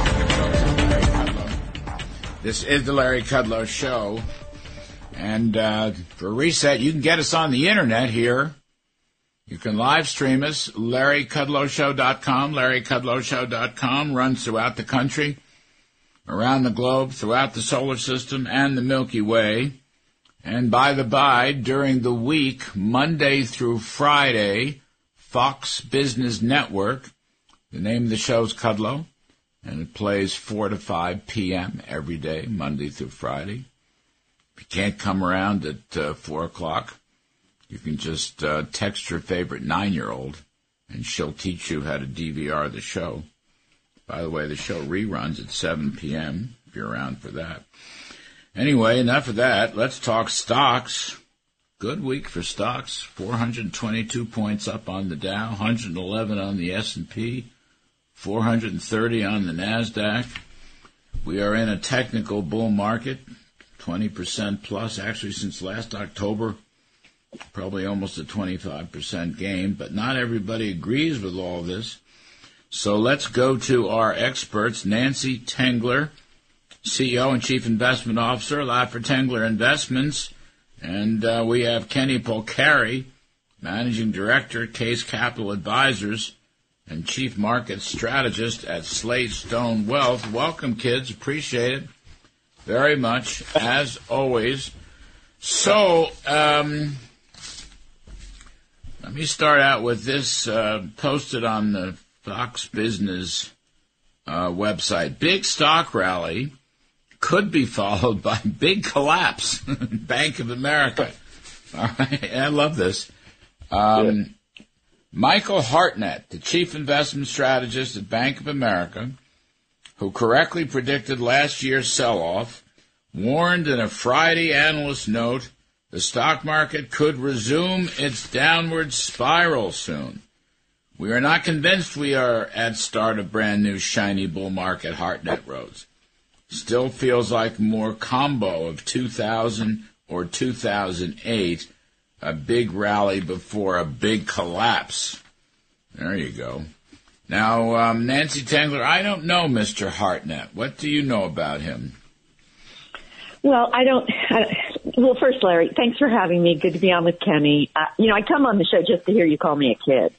This is the Larry Kudlow Show. And uh, for a reset, you can get us on the internet here. You can live stream us, larry kudlow show dot com. larry kudlow show dot com runs throughout the country, around the globe, throughout the solar system, and the Milky Way. And by the by, during the week, Monday through Friday, Fox Business Network, the name of the show is Kudlow, and it plays four to five p.m. every day, Monday through Friday. If you can't come around at uh, four o'clock, you can just uh, text your favorite nine-year-old, and she'll teach you how to D V R the show. By the way, the show reruns at seven p.m., if you're around for that. Anyway, enough of that. Let's talk stocks. Good week for stocks. four hundred twenty-two points up on the Dow, one hundred eleven on the S and P, four hundred thirty on the NASDAQ. We are in a technical bull market, twenty percent plus, actually since last October. Probably almost a twenty-five percent gain, but not everybody agrees with all this. So let's go to our experts. Nancy Tengler, C E O and Chief Investment Officer, Laffer Tengler Investments. And uh, we have Kenny Polcari, Managing Director, Case Capital Advisors, and Chief Market Strategist at Slate Stone Wealth. Welcome, kids. Appreciate it very much, as always. So, um... let me start out with this, uh, posted on the Fox Business uh, website. Big stock rally could be followed by big collapse. Bank of America. All right, I love this. Um, yeah. Michael Hartnett, the chief investment strategist at Bank of America, who correctly predicted last year's sell-off, warned in a Friday analyst note the stock market could resume its downward spiral soon. We are not convinced we are at start of brand new shiny bull market, Hartnett wrote. Still feels like more combo of two thousand or two thousand eight, a big rally before a big collapse. There you go. Now, um, Nancy Tengler, I don't know Mister Hartnett. What do you know about him? Well, I don't, I, well, first, Larry, thanks for having me. Good to be on with Kenny. Uh, you know, I come on the show just to hear you call me a kid.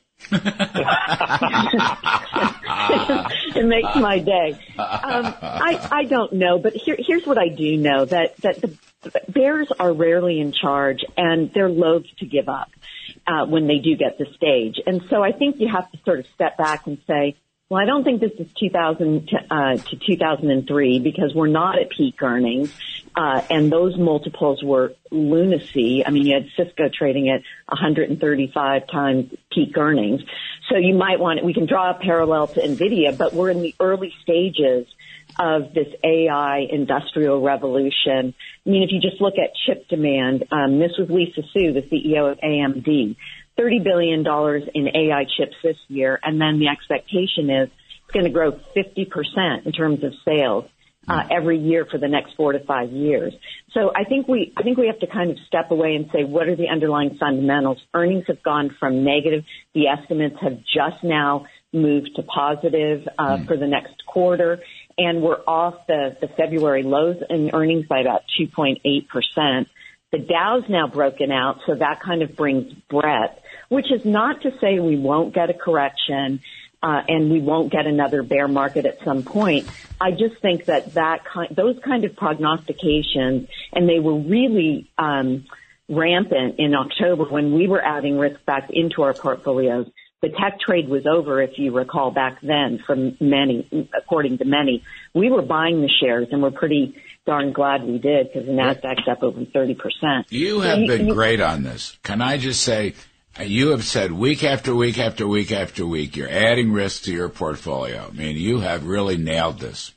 It makes my day. Um, I, I don't know, but here, here's what I do know, that, that the bears are rarely in charge, and they're loath to give up uh, when they do get the stage. And so I think you have to sort of step back and say, well, I don't think this is two thousand to, uh, to two thousand three, because we're not at peak earnings. Uh, and those multiples were lunacy. I mean, you had Cisco trading at one hundred thirty-five times peak earnings. So you might want, we can draw a parallel to NVIDIA, but we're in the early stages of this A I industrial revolution. I mean, if you just look at chip demand, um, this was Lisa Su, the C E O of A M D, thirty billion dollars in A I chips this year. And then the expectation is it's going to grow fifty percent in terms of sales uh, every year for the next four to five years. So I think we, I think we have to kind of step away and say, what are the underlying fundamentals? Earnings have gone from negative. The estimates have just now moved to positive uh, mm. for the next quarter. And we're off the, the February lows in earnings by about two point eight percent. The Dow's now broken out, so that kind of brings breadth, which is not to say we won't get a correction uh, and we won't get another bear market at some point. I just think that, that kind, those kind of prognostications, and they were really um, rampant in October when we were adding risk back into our portfolios. The tech trade was over, if you recall, back then from many, according to many. We were buying the shares, and we're pretty darn glad we did because the Nasdaq's up over thirty percent. You have so you, been you, great on this. Can I just say, you have said week after week after week after week, you're adding risk to your portfolio. I mean, you have really nailed this.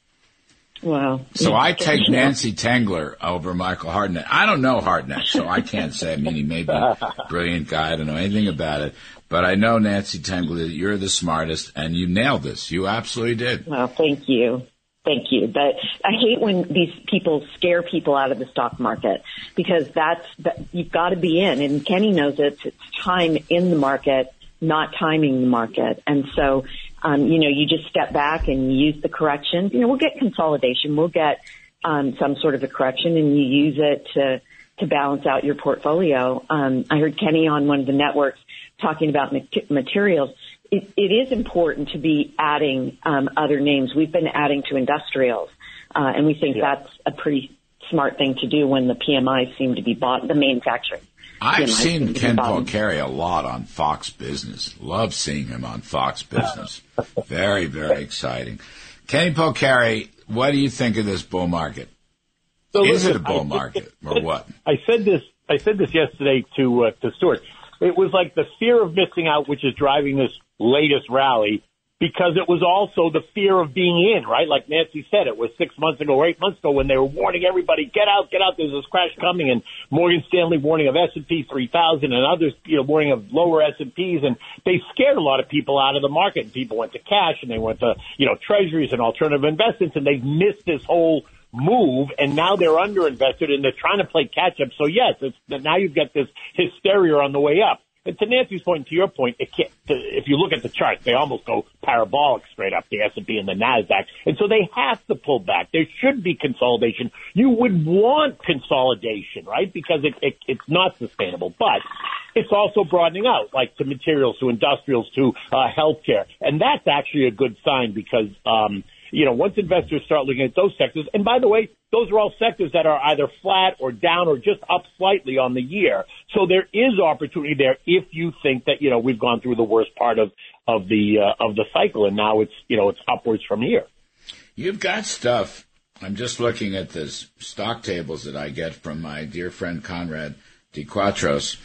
Wow. So I take Nancy Tengler over Michael Hartnett. I don't know Hartnett, so I can't say. I mean, he may be a brilliant guy. I don't know anything about it. But I know, Nancy Tengler, that you're the smartest, and you nailed this. You absolutely did. Well, thank you. Thank you. But I hate when these people scare people out of the stock market because that's, that, you've got to be in. And Kenny knows it. It's time in the market, not timing the market. And so, um, you know, you just step back and you use the corrections. You know, we'll get consolidation. We'll get um, some sort of a correction, and you use it to, to balance out your portfolio. Um, I heard Kenny on one of the networks talking about materials. It, it is important to be adding um, other names. We've been adding to industrials, uh, and we think yeah. that's a pretty smart thing to do when the P M Is seem to be bought, the manufacturing. I've seen Ken Polcari a lot on Fox Business. Love seeing him on Fox Business. Very, very exciting. Kenny Polcari, what do you think of this bull market? So is listen, it a bull I, market it, or what? I said this. I said this yesterday to uh, to Stuart. It was like the fear of missing out, which is driving this latest rally, because it was also the fear of being in, right? Like Nancy said, it was six months ago or eight months ago when they were warning everybody, get out, get out, there's this crash coming, and Morgan Stanley warning of S and P three thousand and others, you know, warning of lower S and Ps, and they scared a lot of people out of the market, and people went to cash, and they went to, you know, treasuries and alternative investments, and they've missed this whole move, and now they're underinvested, and they're trying to play catch-up. So, yes, it's, now you've got this hysteria on the way up. And to Nancy's point, and to your point, it can't, if you look at the charts, they almost go parabolic straight up, the S and P and the NASDAQ. And so they have to pull back. There should be consolidation. You would want consolidation, right? Because it, it, it's not sustainable. But it's also broadening out, like to materials, to industrials, to uh, healthcare. And that's actually a good sign because, um, you know, once investors start looking at those sectors, and by the way, those are all sectors that are either flat or down or just up slightly on the year. So there is opportunity there if you think that, you know, we've gone through the worst part of, of the, uh, of the cycle, and now it's, you know, it's upwards from here. You've got stuff. I'm just looking at the stock tables that I get from my dear friend Conrad DeQuatros.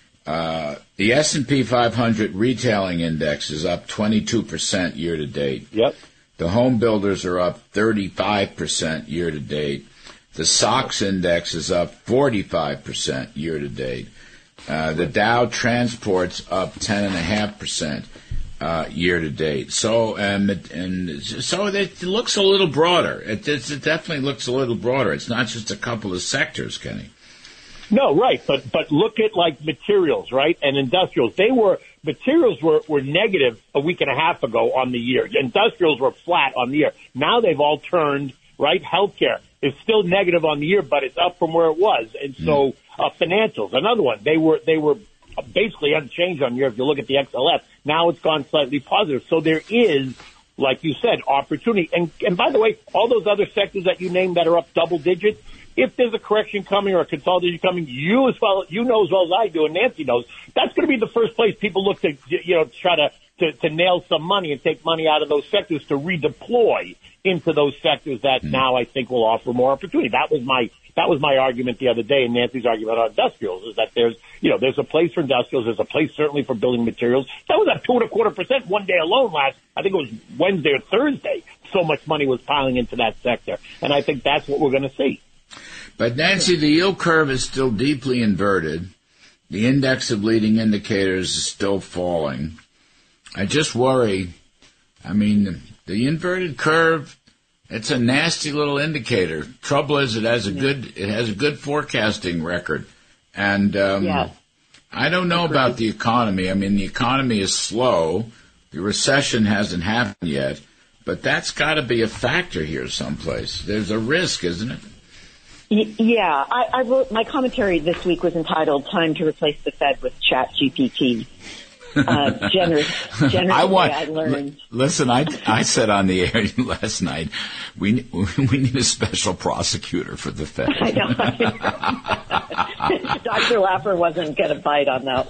Uh, the S and P five hundred retailing index is up twenty-two percent year to date. Yep. The home builders are up thirty-five percent year to date. The S O X index is up forty-five percent year to date. Uh, the Dow Transport's up ten point five percent uh, year to date. So, um, it, and so it looks a little broader. It, it definitely looks a little broader. It's not just a couple of sectors, Kenny. No, right, but but look at like materials, right, and industrials. They were materials were, were negative a week and a half ago on the year. Industrials were flat on the year. Now they've all turned, right. Healthcare is still negative on the year, but it's up from where it was. And so uh, financials, another one, they were they were basically unchanged on the year. If you look at the X L F, now it's gone slightly positive. So there is, like you said, opportunity. And and by the way, all those other sectors that you named that are up double digits. If there's a correction coming or a consolidation coming, you as well, you know as well as I do, and Nancy knows, that's going to be the first place people look to, you know, try to, to, to nail some money and take money out of those sectors to redeploy into those sectors that mm. now I think will offer more opportunity. That was my, that was my argument the other day, and Nancy's argument on industrials is that there's, you know, there's a place for industrials, there's a place certainly for building materials. That was at two and a quarter percent one day alone last, I think it was Wednesday or Thursday. So much money was piling into that sector, and I think that's what we're going to see. But, Nancy, the yield curve is still deeply inverted. The index of leading indicators is still falling. I just worry, I mean, the inverted curve It's a nasty little indicator. Trouble is, it has a good it has a good forecasting record, and um, yeah. I don't know about the economy. I mean, the economy is slow. The recession hasn't happened yet, but that's got to be a factor here someplace. There's a risk, isn't it? Y- yeah, I, I wrote my commentary this week was entitled "Time to Replace the Fed with Chat G P T." Uh, generous, generous I want. I learned. L- listen, I I said on the air last night, we we need a special prosecutor for the Fed. I know. Doctor Laffer wasn't going to bite on that.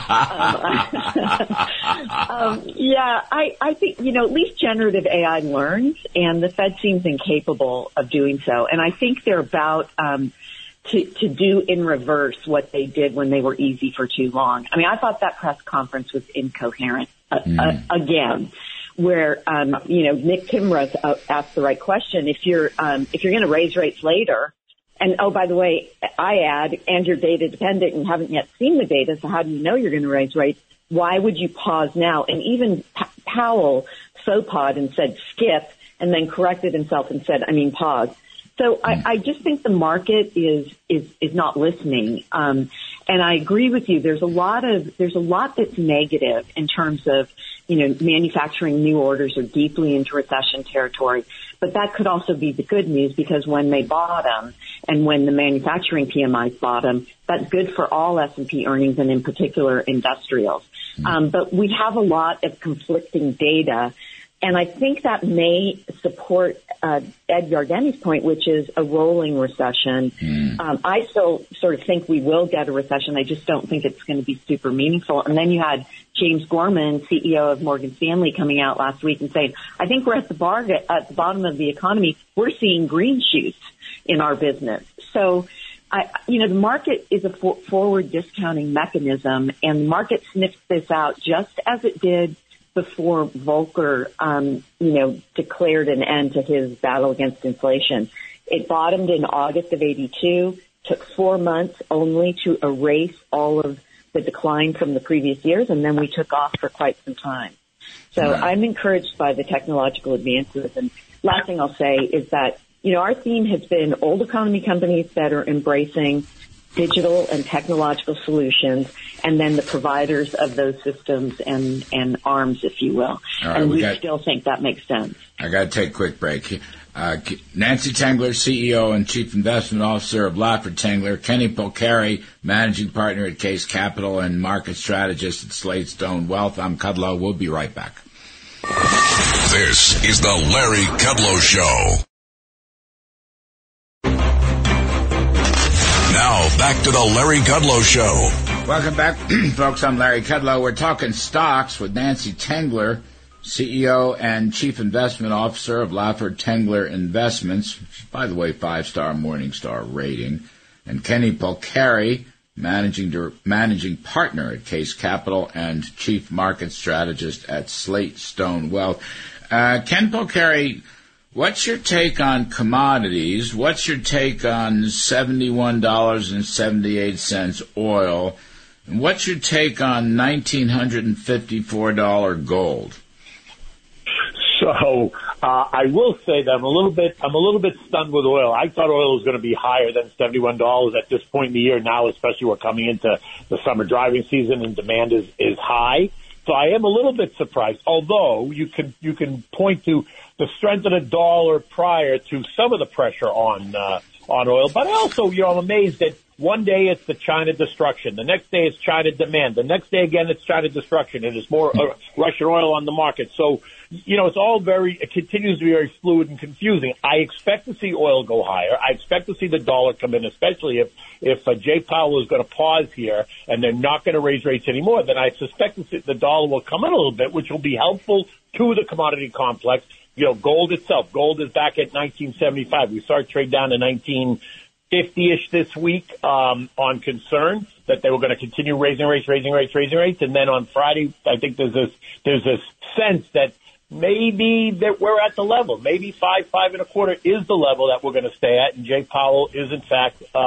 Um, um, yeah, I I think you know at least generative A I learns, and the Fed seems incapable of doing so. And I think they're about. Um, To, to do in reverse what they did when they were easy for too long. I mean, I thought that press conference was incoherent uh, mm. uh, again, where um, you know Nick Timrath uh, asked the right question. If you're um, if you're going to raise rates later, and oh by the way, I add, and you're data dependent and haven't yet seen the data, so how do you know you're going to raise rates? Why would you pause now? And even P- Powell faux pawed and said skip, and then corrected himself and said, I mean pause. So I, I just think the market is is is not listening, um, and I agree with you. There's a lot of there's a lot that's negative in terms of you know manufacturing new orders are deeply into recession territory, but that could also be the good news because when they bottom and when the manufacturing P M Is bottom, that's good for all S and P earnings and in particular industrials. Mm-hmm. Um, but we have a lot of conflicting data. And I think that may support uh, Ed Yardeni's point, which is a rolling recession. Mm. Um, I still sort of think we will get a recession. I just don't think it's going to be super meaningful. And then you had James Gorman, C E O of Morgan Stanley, coming out last week and saying, I think we're at the, bar- at the bottom of the economy. We're seeing green shoots in our business. So, I, you know, the market is a for- forward discounting mechanism, and the market sniffs this out just as it did before Volcker, um, you know, declared an end to his battle against inflation. It bottomed in August of eighty-two, took four months only to erase all of the decline from the previous years, and then we took off for quite some time. So right. I'm encouraged by the technological advances. And last thing I'll say is that, you know, our theme has been old economy companies that are embracing digital and technological solutions, and then the providers of those systems and, and arms, if you will. Right, and we, we got, still think that makes sense. I got to take a quick break. Uh, Nancy Tengler, C E O and Chief Investment Officer of Laffer Tengler, Kenny Polcari, Managing Partner at Case Capital and Market Strategist at Slate Stone Wealth. I'm Kudlow. We'll be right back. This is the Larry Kudlow Show. Now, back to the Larry Kudlow Show. Welcome back, folks. I'm Larry Kudlow. We're talking stocks with Nancy Tengler, C E O and Chief Investment Officer of Laffer Tengler Investments, by the way, five-star Morningstar rating, and Kenny Polcari, Managing, Managing Partner at Case Capital and Chief Market Strategist at Slate Stone Wealth. Uh, Ken Polcari, what's your take on commodities? What's your take on seventy-one dollars and seventy-eight cents oil? And what's your take on one thousand nine hundred fifty-four dollars gold? So uh, I will say that I'm a little bit I'm a little bit stunned with oil. I thought oil was going to be higher than seventy-one dollars at this point in the year. Now, especially we're coming into the summer driving season and demand is is high. So I am a little bit surprised. Although you can you can point to the strength of the dollar prior to some of the pressure on uh, on oil, but also you know I'm amazed that one day it's the China destruction, the next day it's China demand, the next day again it's China destruction, and there's more uh, Russian oil on the market. So you know it's all very it continues to be very fluid and confusing. I expect to see oil go higher. I expect to see the dollar come in, especially if if uh, Jay Powell is going to pause here and they're not going to raise rates anymore. Then I suspect the dollar will come in a little bit, which will be helpful to the commodity complex. You know, gold itself, gold is back at nineteen seventy-five. We saw it trade down to nineteen fifty-ish this week um, on concern that they were going to continue raising rates, raising rates, raising rates. And then on Friday, I think there's this there's this sense that maybe that we're at the level. Maybe five, five and a quarter is the level that we're going to stay at. And Jay Powell is, in fact, um,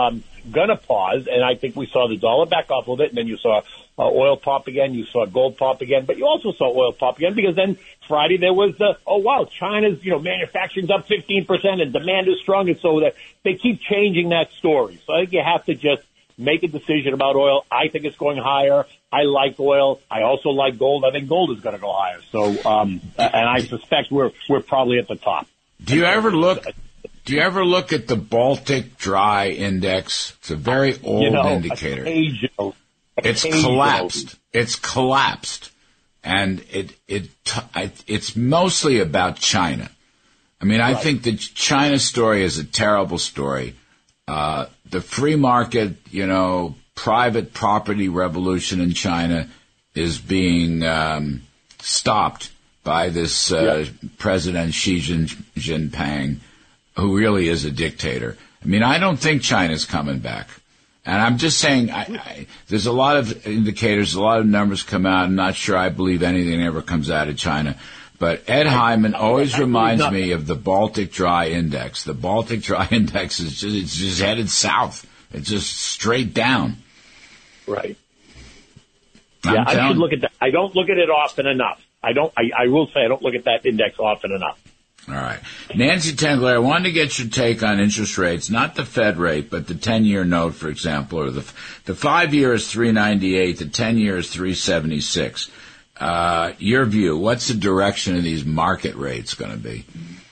going to pause, and I think we saw the dollar back off a little bit, and then you saw uh, oil pop again, you saw gold pop again, but you also saw oil pop again because then Friday there was the, oh, wow, China's, you know, manufacturing's up fifteen percent and demand is strong, and so that they keep changing that story. So I think you have to just make a decision about oil. I think it's going higher. I like oil. I also like gold. I think gold is going to go higher. So, um, and I suspect we're we're probably at the top. Do you ever look? Do you ever look at the Baltic Dry Index? It's a very old you know, indicator. Occasional, it's occasional. collapsed. It's collapsed, and it it it's mostly about China. I mean, I right. think the China story is a terrible story. Uh, the free market, you know, private property revolution in China is being um, stopped by this uh, yep. President Xi Jinping, who really is a dictator. I mean, I don't think China's coming back. And I'm just saying, I, I, there's a lot of indicators, a lot of numbers come out. I'm not sure I believe anything ever comes out of China. But Ed Hyman always reminds me of the Baltic Dry Index. The Baltic Dry Index is just, it's just headed south. It's just straight down. Right. I'm yeah, I telling- should look at that. I don't look at it often enough. I don't. I, I will say I don't look at that index often enough. All right. Nancy Tengler, I wanted to get your take on interest rates, not the Fed rate, but the ten-year note, for example, or the the five-year is three ninety-eight, the ten-year is three seventy-six. Uh, your view, what's the direction of these market rates going to be?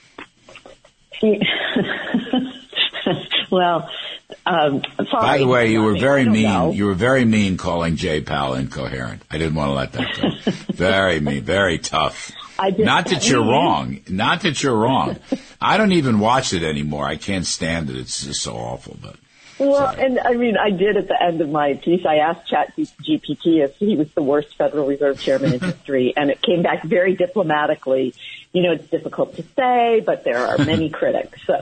Well, um, sorry. By the way, you were very mean. Know. You were very mean calling Jay Powell incoherent. I didn't want to let that go. Very mean, very tough. I just, Not that you're wrong. Not that you're wrong. I don't even watch it anymore. I can't stand it. It's just so awful. But well, sorry. and I mean, I did at the end of my piece. I asked ChatGPT if he was the worst Federal Reserve Chairman in history, and it came back very diplomatically. You know, it's difficult to say, but there are many critics. So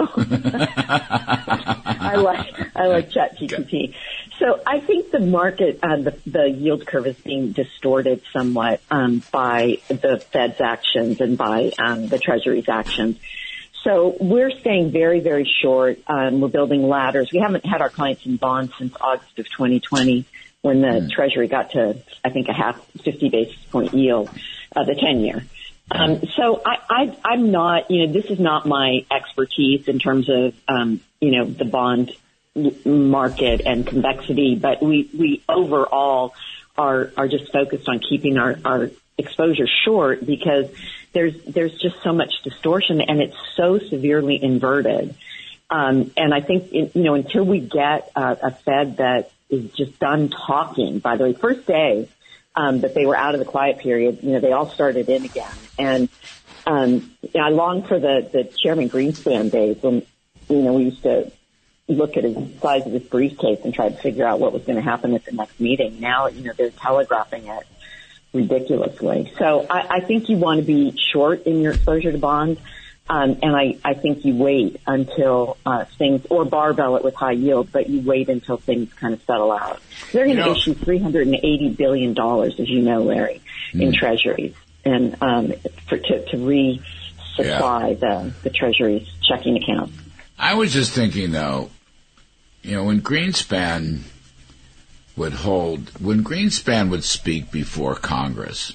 I like I like ChatGPT. So I think the market, uh, the, the yield curve is being distorted somewhat um, by the Fed's actions and by um, the Treasury's actions. So we're staying very, very short. Um, we're building ladders. We haven't had our clients in bonds since August of twenty twenty when the mm. Treasury got to, I think, a half fifty basis point yield, uh, the ten-year. Um, so I, I, I'm not, you know, this is not my expertise in terms of, um, you know, the bond market and convexity, but we, we overall are, are just focused on keeping our, our exposure short because there's, there's just so much distortion and it's so severely inverted. Um, and I think, you know, until we get a, a Fed that is just done talking, by the way, first day, um, that they were out of the quiet period, you know, they all started in again. And, um, you know, I long for the, the Chairman Greenspan days when, you know, we used to look at the size of his briefcase and try to figure out what was going to happen at the next meeting. Now, you know, they're telegraphing it ridiculously. So I, I think you want to be short in your exposure to bonds. Um, and I, I think you wait until uh, things, or barbell it with high yield, but you wait until things kind of settle out. They're going to you know, issue three hundred eighty billion dollars, as you know, Larry, mm. in treasuries, and um, for, to, to resupply yeah. the, the treasury's checking account. I was just thinking, though, you know, when Greenspan would hold, when Greenspan would speak before Congress,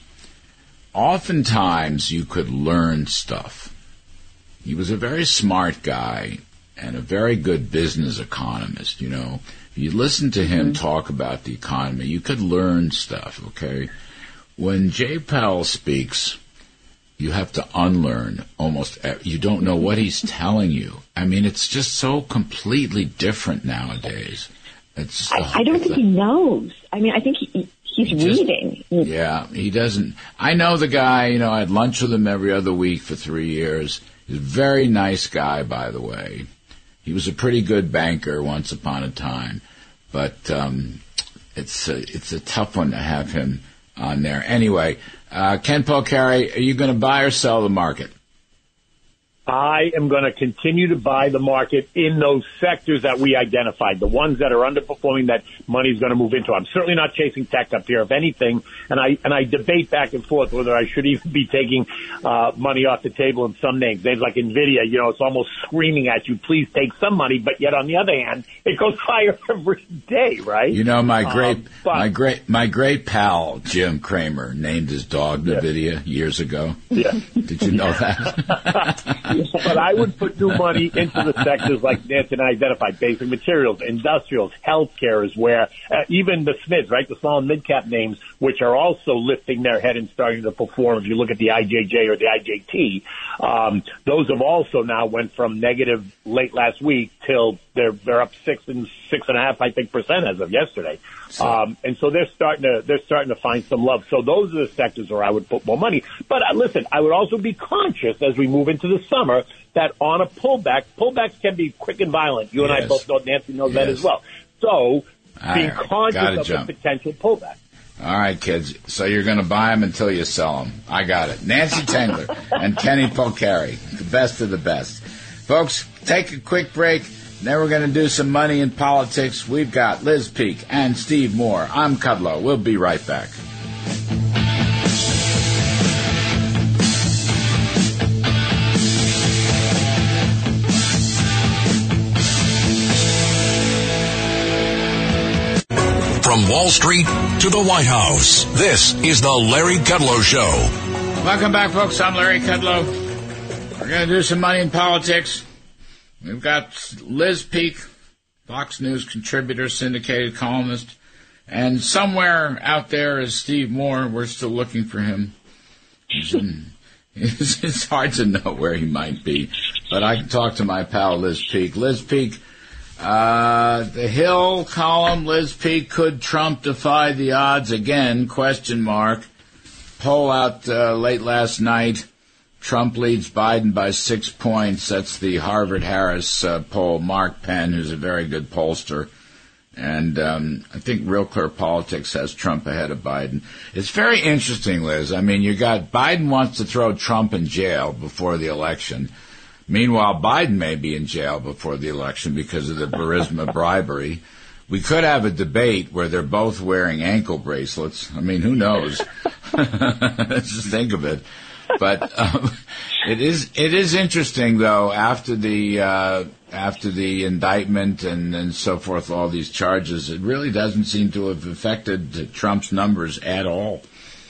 oftentimes you could learn stuff. He was a very smart guy and a very good business economist, you know. If you listen to him mm-hmm. talk about the economy, you could learn stuff, okay? When Jay Powell speaks, you have to unlearn almost, you don't know what he's telling you. I mean, it's just so completely different nowadays. It's, I, I don't think he knows. I mean, I think he, he's he just, reading. Yeah, he doesn't. I know the guy, you know, I had lunch with him every other week for three years. He's a very nice guy, by the way. He was a pretty good banker once upon a time. But um, it's, a, it's a tough one to have him on there. Anyway, uh, Ken Polcari, are you going to buy or sell the market? I am going to continue to buy the market in those sectors that we identified, the ones that are underperforming that money's going to move into. I'm certainly not chasing tech up here, if anything, and I and I debate back and forth whether I should even be taking uh, money off the table in some names. Names like NVIDIA, you know, it's almost screaming at you, please take some money, but yet on the other hand, it goes higher every day, right? You know, my great, um, but, my great, my great pal Jim Cramer named his dog NVIDIA yeah. years ago. Yeah. Did you know that? But I would put new money into the sectors like Nancy and I identified, basic materials, industrials, healthcare is where, uh, even the S M Ids, right, the small and mid-cap names, which are also lifting their head and starting to perform. If you look at the I J J or the I J T, um, those have also now went from negative late last week till they're they're up six and six and a half, I think, percent as of yesterday. So, um, and so they're starting to they're starting to find some love. So those are the sectors where I would put more money. But uh, listen, I would also be conscious as we move into the summer that on a pullback, pullbacks can be quick and violent. You and yes. I both know, Nancy knows yes. that as well. So being right. conscious of jump. the potential pullback. All right, kids. So you're going to buy them until you sell them. I got it. Nancy Tengler and Kenny Polcari, the best of the best. Folks, take a quick break. Then we're going to do some money in politics. We've got Liz Peek and Steve Moore. I'm Kudlow. We'll be right back. From Wall Street to the White House, this is the Larry Kudlow Show. Welcome back, folks. I'm Larry Kudlow. We're going to do some money in politics. We've got Liz Peek, Fox News contributor, syndicated columnist, and somewhere out there is Steve Moore. We're still looking for him. It's, it's hard to know where he might be, but I can talk to my pal Liz Peek. Liz Peek, uh, the Hill column, Liz Peek, could Trump defy the odds again, question mark. Poll out uh, late last night. Trump leads Biden by six points. That's the Harvard-Harris uh, poll. Mark Penn, who's a very good pollster. And um, I think Real Clear Politics has Trump ahead of Biden. It's very interesting, Liz. I mean, you got Biden wants to throw Trump in jail before the election. Meanwhile, Biden may be in jail before the election because of the Burisma bribery. We could have a debate where they're both wearing ankle bracelets. I mean, who knows? Just think of it. But um, it is it is interesting, though, after the uh, after the indictment and, and so forth, all these charges, it really doesn't seem to have affected Trump's numbers at all.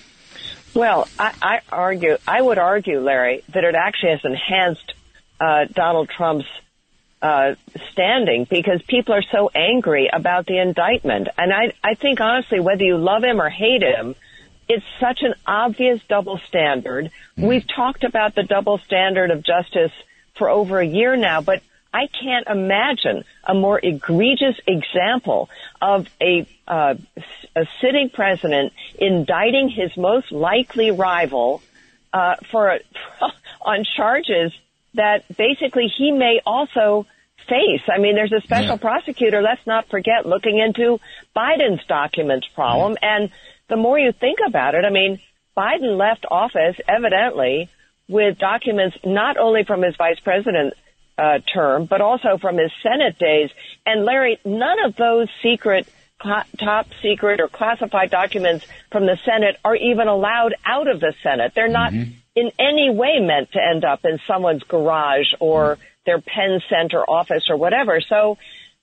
Well, I, I argue, I would argue, Larry, that it actually has enhanced uh, Donald Trump's uh, standing because people are so angry about the indictment. And I, I think, honestly, whether you love him or hate him, it's such an obvious double standard. We've talked about the double standard of justice for over a year now, but I can't imagine a more egregious example of a, uh, a sitting president indicting his most likely rival uh, for a, on charges that basically he may also face. I mean, there's a special yeah. prosecutor, let's not forget, looking into Biden's documents problem, and the more you think about it, I mean, Biden left office evidently with documents not only from his vice president uh, term, but also from his Senate days. And Larry, none of those secret, cl- top secret or classified documents from the Senate are even allowed out of the Senate. They're not mm-hmm. in any way meant to end up in someone's garage or mm-hmm. their Penn Center office or whatever. So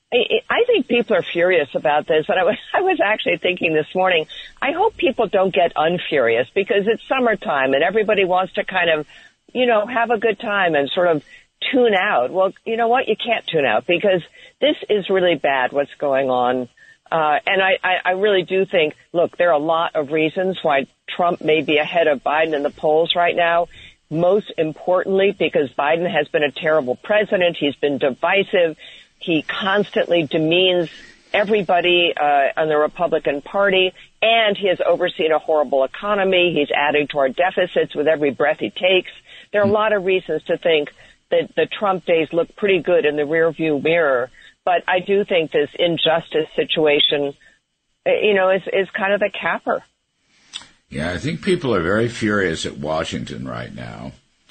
I think people are furious about this, and I was, I was actually thinking this morning, I hope people don't get unfurious because it's summertime and everybody wants to kind of, you know, have a good time and sort of tune out. Well, you know what? You can't tune out because this is really bad what's going on. Uh, and I, I, I really do think, look, there are a lot of reasons why Trump may be ahead of Biden in the polls right now. Most importantly, because Biden has been a terrible president. He's been divisive. He constantly demeans everybody uh, on the Republican Party, and he has overseen a horrible economy. He's adding to our deficits with every breath he takes. There are a lot of reasons to think that the Trump days look pretty good in the rearview mirror, but I do think this injustice situation, you know, is, is kind of the capper. Yeah, I think people are very furious at Washington right now.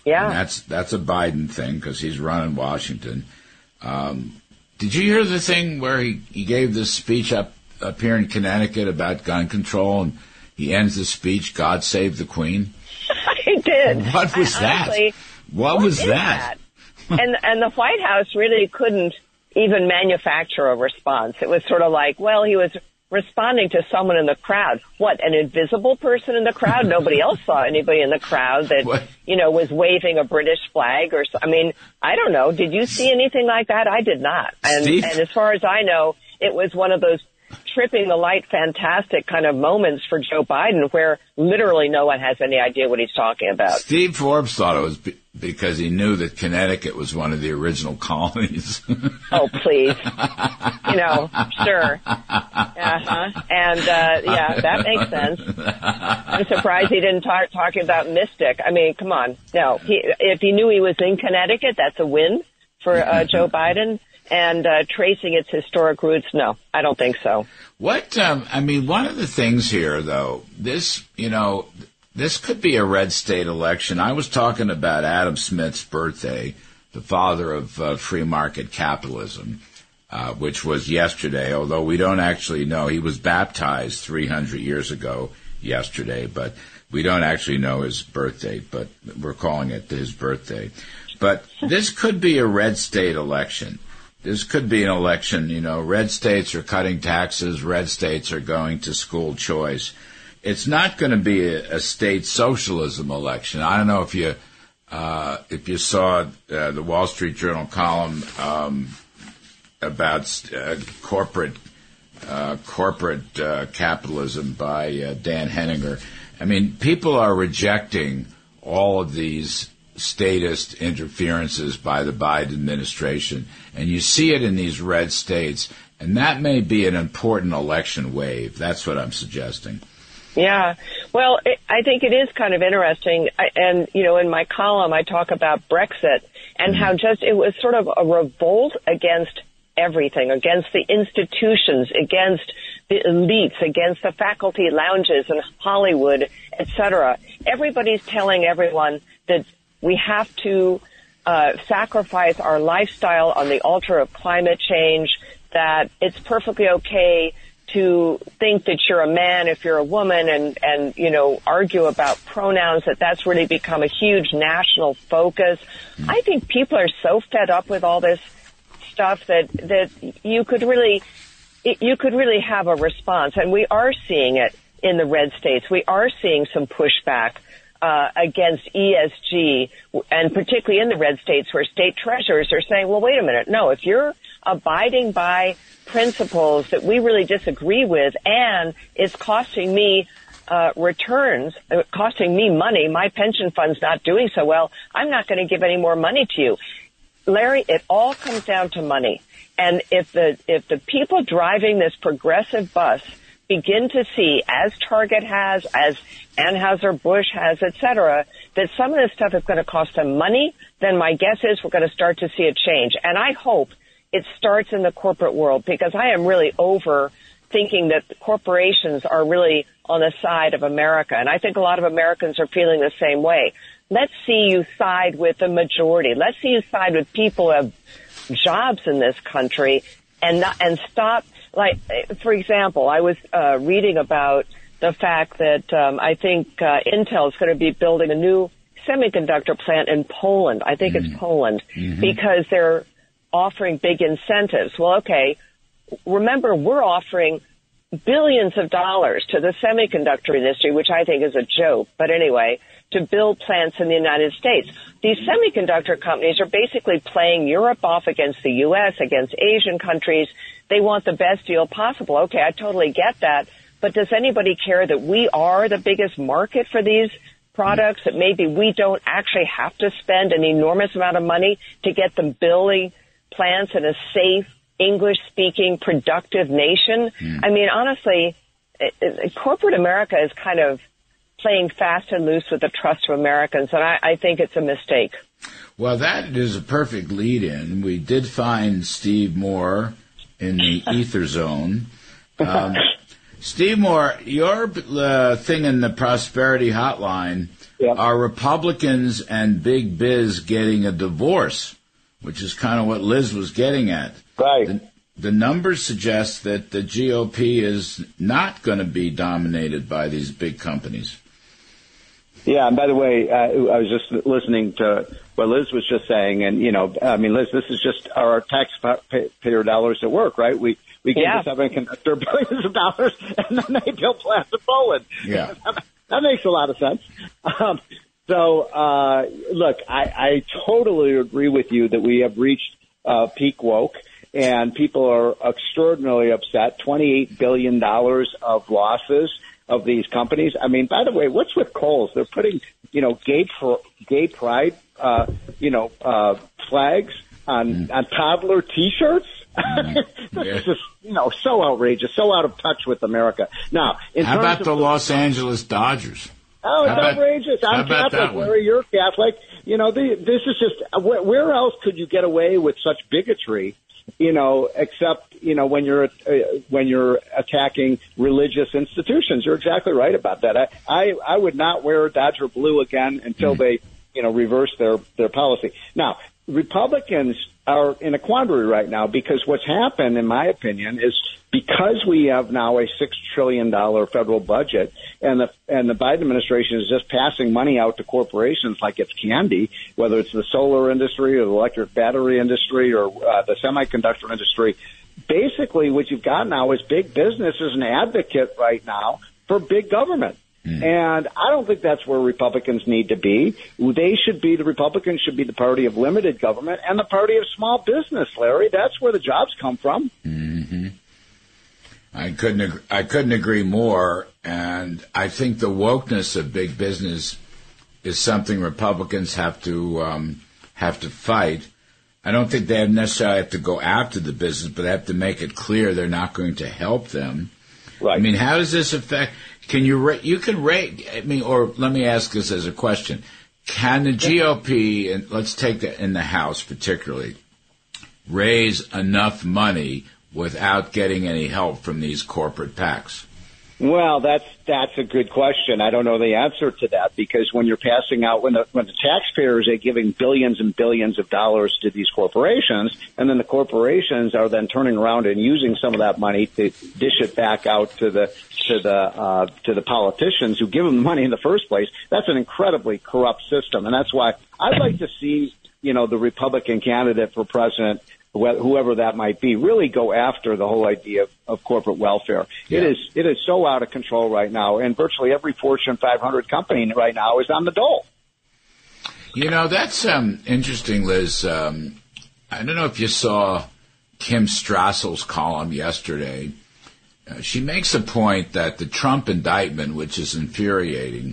Yeah. And that's that's a Biden thing because he's running Washington. Um, did you hear the thing where he, he gave this speech up, up here in Connecticut about gun control, and he ends the speech, God Save the Queen? I did. What was I, that? honestly, what, what was that? that? and and the White House really couldn't even manufacture a response. It was sort of like, well, he was responding to someone in the crowd. What, an invisible person in the crowd? Nobody else saw anybody in the crowd that, what? you know, was waving a British flag or so. I mean, I don't know. Did you see anything like that? I did not. And, Steve? and as far as I know, it was one of those tripping the light fantastic kind of moments for Joe Biden where literally no one has any idea what he's talking about. Steve Forbes thought it was be- because he knew that Connecticut was one of the original colonies. Oh, please. You know, sure. Uh-huh. And, uh, yeah, that makes sense. I'm surprised he didn't start talking about Mystic. I mean, come on. No, he, if he knew he was in Connecticut, that's a win for uh, Joe Biden. And uh, tracing its historic roots, no, I don't think so. What, um, I mean, one of the things here, though, this, you know, this could be a red state election. I was talking about Adam Smith's birthday, the father of uh, free market capitalism, uh, which was yesterday, although we don't actually know. He was baptized three hundred years ago yesterday, but we don't actually know his birthday, but we're calling it his birthday. But this could be a red state election. This could be an election, you know, red states are cutting taxes, red states are going to school choice. It's not going to be a, a state socialism election. I don't know if you uh, if you saw uh, the Wall Street Journal column um, about uh, corporate uh, corporate uh, capitalism by uh, Dan Henninger. I mean, people are rejecting all of these statist interferences by the Biden administration, and you see it in these red states, and that may be an important election wave. That's what I'm suggesting. Yeah. Well, it, I think it is kind of interesting, I, and, you know, in my column I talk about Brexit and mm-hmm. how just it was sort of a revolt against everything, against the institutions, against the elites, against the faculty lounges in Hollywood, et cetera. Everybody's telling everyone that we have to uh, sacrifice our lifestyle on the altar of climate change, that it's perfectly okay to think that you're a man if you're a woman and, and, you know, argue about pronouns, that that's really become a huge national focus. Mm. I think people are so fed up with all this stuff that, that you could really, you could really have a response. And we are seeing it in the red states. We are seeing some pushback Uh, against E S G, and particularly in the red states where state treasurers are saying, well, wait a minute, no, if you're abiding by principles that we really disagree with and it's costing me uh, returns, uh, costing me money, my pension fund's not doing so well, I'm not going to give any more money to you. Larry, it all comes down to money. And if the if the people driving this progressive bus begin to see, as Target has, as Anheuser-Busch has, et cetera, that some of this stuff is going to cost them money, then my guess is we're going to start to see a change. And I hope it starts in the corporate world, because I am really over thinking that the corporations are really on the side of America. And I think a lot of Americans are feeling the same way. Let's see you side with the majority. Let's see you side with people who have jobs in this country and not, and stop. Like, for example, I was uh, reading about the fact that um, I think uh, Intel is going to be building a new semiconductor plant in Poland. I think mm-hmm. it's Poland, mm-hmm. because they're offering big incentives. Well, okay, remember, we're offering billions of dollars to the semiconductor industry, which I think is a joke. But anyway, to build plants in the United States. These semiconductor companies are basically playing Europe off against the U S, against Asian countries. They want the best deal possible. Okay, I totally get that. But does anybody care that we are the biggest market for these products, that maybe we don't actually have to spend an enormous amount of money to get them building plants in a safe, English-speaking, productive nation? Mm. I mean, honestly, it, it, corporate America is kind of playing fast and loose with the trust of Americans, and I, I think it's a mistake. Well, that is a perfect lead-in. We did find Steve Moore in the ether zone. Um, Steve Moore, your uh, thing in the Prosperity Hotline yep. are Republicans and big biz getting a divorce, which is kind of what Liz was getting at. Right. The, the numbers suggest that the G O P is not going to be dominated by these big companies. Yeah, and by the way, uh, I was just listening to what Liz was just saying, and, you know, I mean, Liz, this is just our taxpayer dollars at work, right? We we give yeah. the semiconductor billions of dollars, and then they build plants in Poland. Yeah. That makes a lot of sense. Um, so, uh, look, I, I totally agree with you that we have reached uh, peak woke, and people are extraordinarily upset. twenty-eight billion dollars of losses of these companies. I mean, by the way, what's with Kohl's? They're putting, you know, gay pr- gay pride, uh, you know, uh, flags on mm. on toddler T-shirts. Mm. This yeah. is just, you know, so outrageous, so out of touch with America. Now, in how about of the Los Angeles Dodgers? Oh, it's how outrageous! About, I'm Catholic. Larry, you're Catholic. You know, the, this is just where, where else could you get away with such bigotry? You know, except, you know, when you're uh, when you're attacking religious institutions. You're exactly right about that. I I, I would not wear Dodger blue again until mm-hmm. they, you know, reverse their their policy. Now, Republicans are in a quandary right now because what's happened, in my opinion, is because we have now a six trillion dollar federal budget, and the and the Biden administration is just passing money out to corporations like it's candy, whether it's the solar industry or the electric battery industry or uh, the semiconductor industry. Basically, what you've got now is big business is an advocate right now for big government. Mm. And I don't think that's where Republicans need to be. They should be, the Republicans should be the party of limited government and the party of small business, Larry. That's where the jobs come from. Mm-hmm. I couldn't ag- I couldn't agree more, and I think the wokeness of big business is something Republicans have to um, have to fight. I don't think they necessarily have to go after the business, but they have to make it clear they're not going to help them. Right. I mean, how does this affect? Can you ra- you can rate? I mean, or let me ask this as a question: can the G O P, and let's take it in the House particularly, raise enough money without getting any help from these corporate PACs? Well, that's that's a good question. I don't know the answer to that because when you're passing out, when the when the taxpayers are giving billions and billions of dollars to these corporations, and then the corporations are then turning around and using some of that money to dish it back out to the to the uh, to the politicians who give them the money in the first place. That's an incredibly corrupt system, and that's why I'd like to see, you know, the Republican candidate for president, whoever that might be, really go after the whole idea of, of corporate welfare. Yeah. It is it is so out of control right now, and virtually every Fortune five hundred company right now is on the dole. You know, that's um, interesting, Liz. Um, I don't know if you saw Kim Strassel's column yesterday. Uh, she makes a point that the Trump indictment, which is infuriating,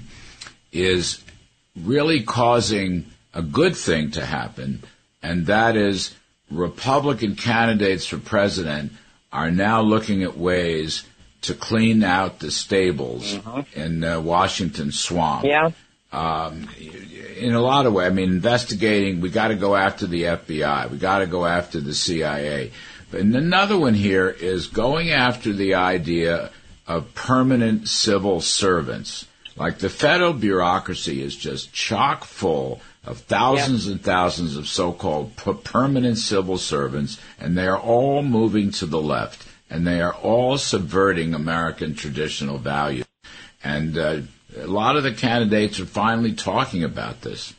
is really causing a good thing to happen, and that is Republican candidates for president are now looking at ways to clean out the stables mm-hmm. in uh, Washington swamp. Yeah. Um, in a lot of ways, I mean, investigating, we got to go after the F B I. We got to go after the C I A. But another one here is going after the idea of permanent civil servants. Like the federal bureaucracy is just chock full of thousands yep. and thousands of so-called p- permanent civil servants, and they are all moving to the left, and they are all subverting American traditional values. And uh, a lot of the candidates are finally talking about this.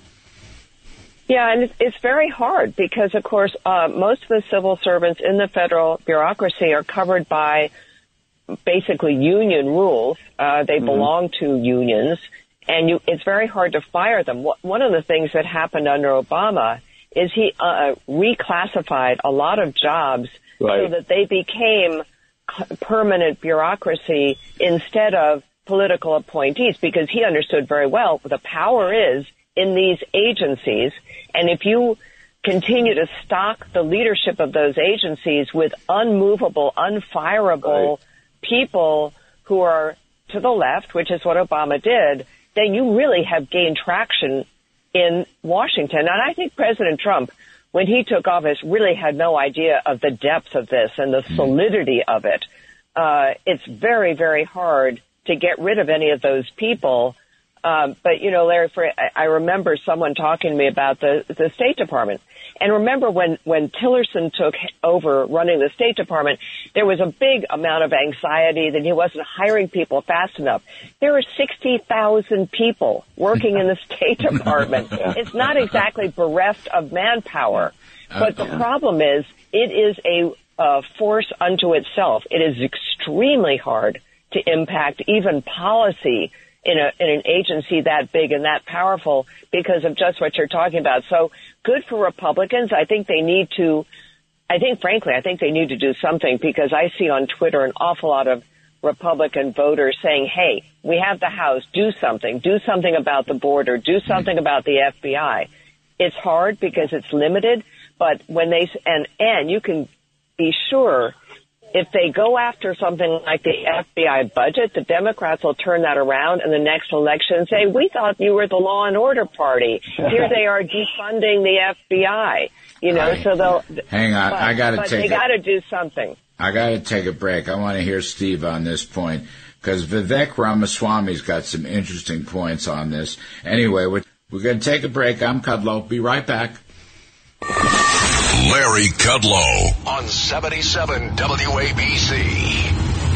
Yeah, and it's, it's very hard because, of course, uh, most of the civil servants in the federal bureaucracy are covered by basically union rules. Uh, they mm-hmm. belong to unions. And you, it's very hard to fire them. One of the things that happened under Obama is he uh, reclassified a lot of jobs right. so that they became permanent bureaucracy instead of political appointees, because he understood very well the power is in these agencies. And if you continue to stock the leadership of those agencies with unmovable, unfireable right. people who are to the left, which is what Obama did, then you really have gained traction in Washington. And I think President Trump, when he took office, really had no idea of the depth of this and the solidity of it. Uh, it's very, very hard to get rid of any of those people Um, but, you know, Larry, for, I, I remember someone talking to me about the, the State Department. And remember when, when Tillerson took over running the State Department, there was a big amount of anxiety that he wasn't hiring people fast enough. There are sixty thousand people working in the State Department. It's not exactly bereft of manpower. But the problem is it is a uh, force unto itself. It is extremely hard to impact even policy in a in an agency that big and that powerful because of just what you're talking about. So good for Republicans. I think they need to, I think, frankly, I think they need to do something because I see on Twitter an awful lot of Republican voters saying, hey, we have the House, do something, do something about the border, do something about the F B I. It's hard because it's limited, but when they, and, and you can be sure if they go after something like the F B I budget, the Democrats will turn that around in the next election and say, we thought you were the law and order party. Here they are defunding the F B I. You know, right. so they'll... Hang on, but, I got to but take they a, got to do something. I got to take a break. I want to hear Steve on this point because Vivek Ramaswamy's got some interesting points on this. Anyway, we're, we're going to take a break. I'm Kudlow. Be right back. Larry Kudlow on seventy-seven W A B C.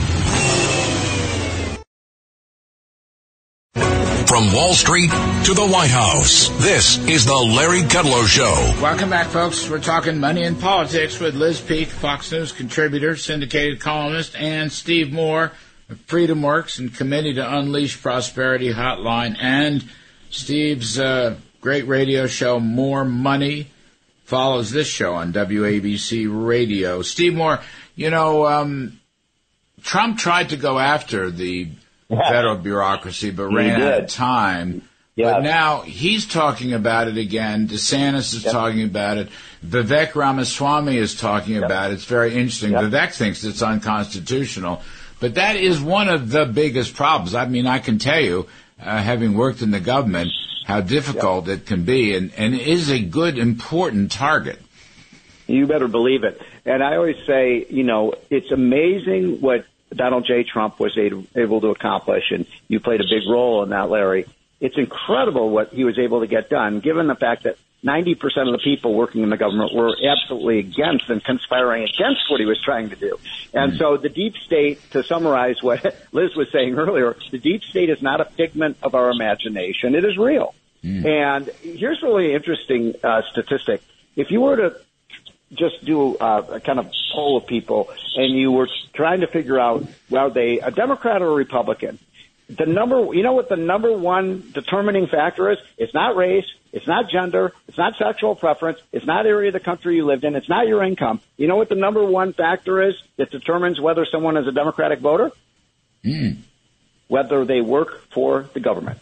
From Wall Street to the White House, this is the Larry Kudlow Show. Welcome back, folks. We're talking money and politics with Liz Peek, Fox News contributor, syndicated columnist, and Steve Moore of FreedomWorks and Committee to Unleash Prosperity Hotline, and Steve's uh, great radio show, More Money, follows this show on W A B C Radio. Steve Moore, you know, um, Trump tried to go after the yeah. federal bureaucracy, but he ran did. out of time. Yeah. But now he's talking about it again. DeSantis is yep. talking about it. Vivek Ramaswamy is talking yep. about it. It's very interesting. Yep. Vivek thinks it's unconstitutional. But that is one of the biggest problems. I mean, I can tell you, uh, having worked in the government, how difficult yep. it can be, and, and it is a good, important target. You better believe it. And I always say, you know, it's amazing what Donald J. Trump was able to accomplish, and you played a big role in that, Larry. It's incredible what he was able to get done, given the fact that ninety percent of the people working in the government were absolutely against and conspiring against what he was trying to do. And mm. so the deep state, to summarize what Liz was saying earlier, the deep state is not a figment of our imagination. It is real. Mm. And here's a really interesting uh, statistic. If you were to just do uh, a kind of poll of people and you were trying to figure out, well, they a Democrat or a Republican, the number, you know what the number one determining factor is? It's not race. It's not gender. It's not sexual preference. It's not area of the country you lived in. It's not your income. You know what the number one factor is that determines whether someone is a Democratic voter? Mm. Whether they work for the government.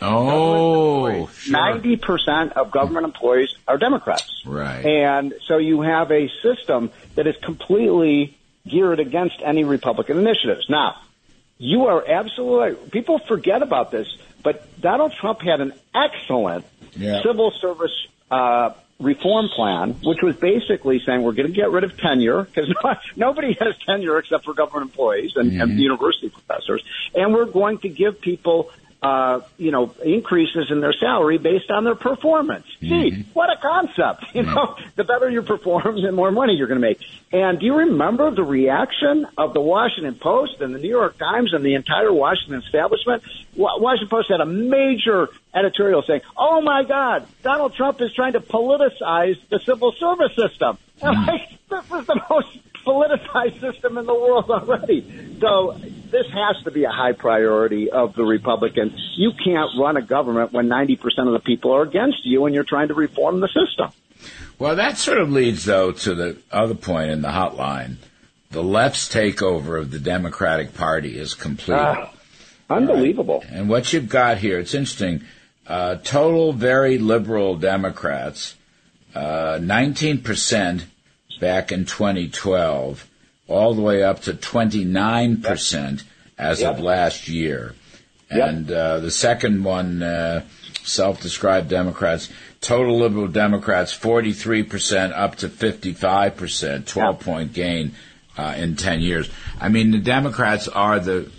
Oh, sure. ninety percent of government employees are Democrats. Right. And so you have a system that is completely geared against any Republican initiatives. Now, you are absolutely right. People forget about this, but Donald Trump had an excellent yeah. civil service uh, reform plan, which was basically saying we're going to get rid of tenure because no, nobody has tenure except for government employees and, mm-hmm. and university professors, and we're going to give people Uh, you know, increases in their salary based on their performance. Mm-hmm. Gee, what a concept. You mm-hmm. know, the better you perform, the more money you're going to make. And do you remember the reaction of the Washington Post and the New York Times and the entire Washington establishment? Washington Post had a major editorial saying, oh, my God, Donald Trump is trying to politicize the civil service system. Mm-hmm. Like, this is the most politicized system in the world already. So this has to be a high priority of the Republicans. You can't run a government when ninety percent of the people are against you and you're trying to reform the system. Well, that sort of leads, though, to the other point in the hotline. The left's takeover of the Democratic Party is complete. Uh, unbelievable. Right? And what you've got here, it's interesting. Uh, total very liberal Democrats, uh, nineteen percent back in twenty twelve, all the way up to twenty-nine percent as yep. of last year. Yep. And uh, the second one, uh, self-described Democrats, total liberal Democrats, forty-three percent up to fifty-five percent, twelve-point yep. gain uh, in ten years. I mean, the Democrats are the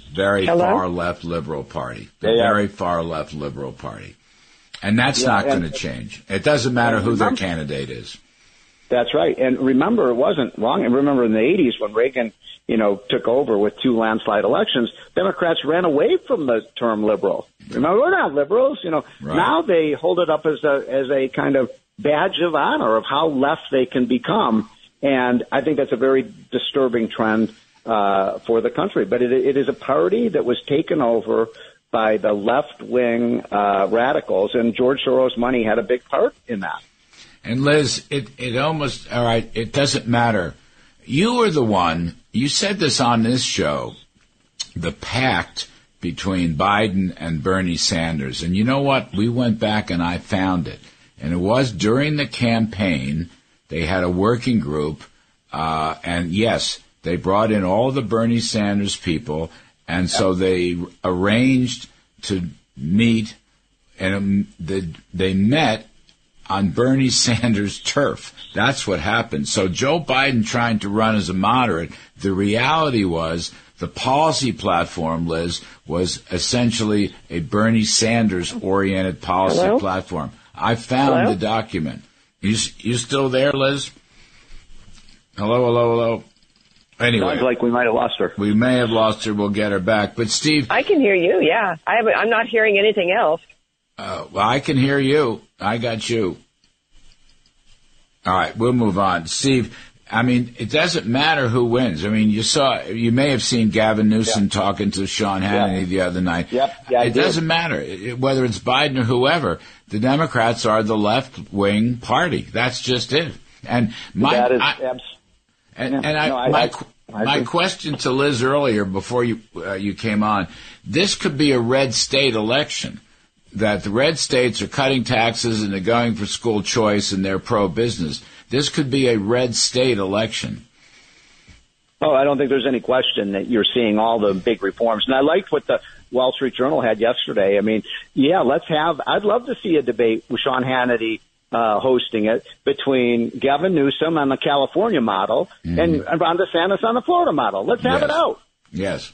very Hello? far-left liberal party. The Yeah. very far-left liberal party. And that's Yeah, not going to and- change. It doesn't matter who their remember- candidate is. That's right. And remember, it wasn't long. And remember in the eighties when Reagan, you know, took over with two landslide elections, Democrats ran away from the term liberal. Remember, we're not liberals. You know, Right. now they hold it up as a, as a kind of badge of honor of how left they can become. And I think that's a very disturbing trend uh, for the country. But it, it is a party that was taken over by the left-wing uh, radicals, and George Soros' money had a big part in that. And Liz, it, it almost, all right, it doesn't matter. You were the one, you said this on this show, the pact between Biden and Bernie Sanders. And you know what? We went back and I found it. And it was during the campaign, they had a working group, uh, and yes, they brought in all the Bernie Sanders people, and so they arranged to meet, and um, the, they met on Bernie Sanders' turf. That's what happened. So Joe Biden trying to run as a moderate, the reality was the policy platform, Liz, was essentially a Bernie Sanders-oriented policy Hello? platform. I found Hello? the document. You, you still there, Liz? Hello, hello, hello. Anyway. Sounds like we might have lost her. We may have lost her. We'll get her back. But, Steve... I can hear you, yeah. I haven't, I'm not hearing anything else. Uh, well, I can hear you. I got you. All right, we'll move on. Steve, I mean, it doesn't matter who wins. I mean, you saw, you may have seen Gavin Newsom yeah. talking to Sean Hannity yeah. the other night. Yep. Yeah, it doesn't matter. It, whether it's Biden or whoever, the Democrats are the left-wing party. That's just it. And my, that is I, abs- and, yeah. and I, no, I, my, I, I my question to Liz earlier before you uh, you came on, this could be a red state election. That the red states are cutting taxes and they're going for school choice and they're pro-business. This could be a red state election. Oh, I don't think there's any question that you're seeing all the big reforms. And I liked what the Wall Street Journal had yesterday. I mean, yeah, let's have, I'd love to see a debate with Sean Hannity uh, hosting it between Gavin Newsom on the California model mm-hmm. and Ron DeSantis on the Florida model. Let's have yes. it out. Yes.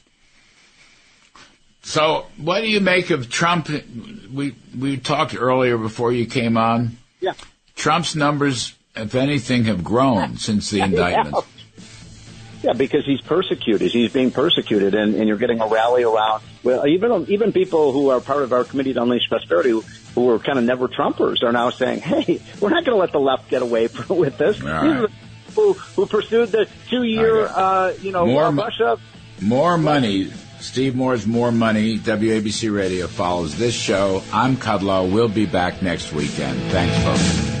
So, what do you make of Trump? We we talked earlier before you came on. Yeah. Trump's numbers, if anything, have grown since the indictment. Yeah, because he's persecuted. He's being persecuted, and, and you're getting a rally around. Well, even even people who are part of our Committee to Unleash Prosperity, who, who were kind of never Trumpers, are now saying, "Hey, we're not going to let the left get away with this." All right. These are the people who pursued the two-year, uh, you know, more uh, Russia. More money. Steve Moore's More Money, W A B C Radio follows this show. I'm Kudlow. We'll be back next weekend. Thanks, folks.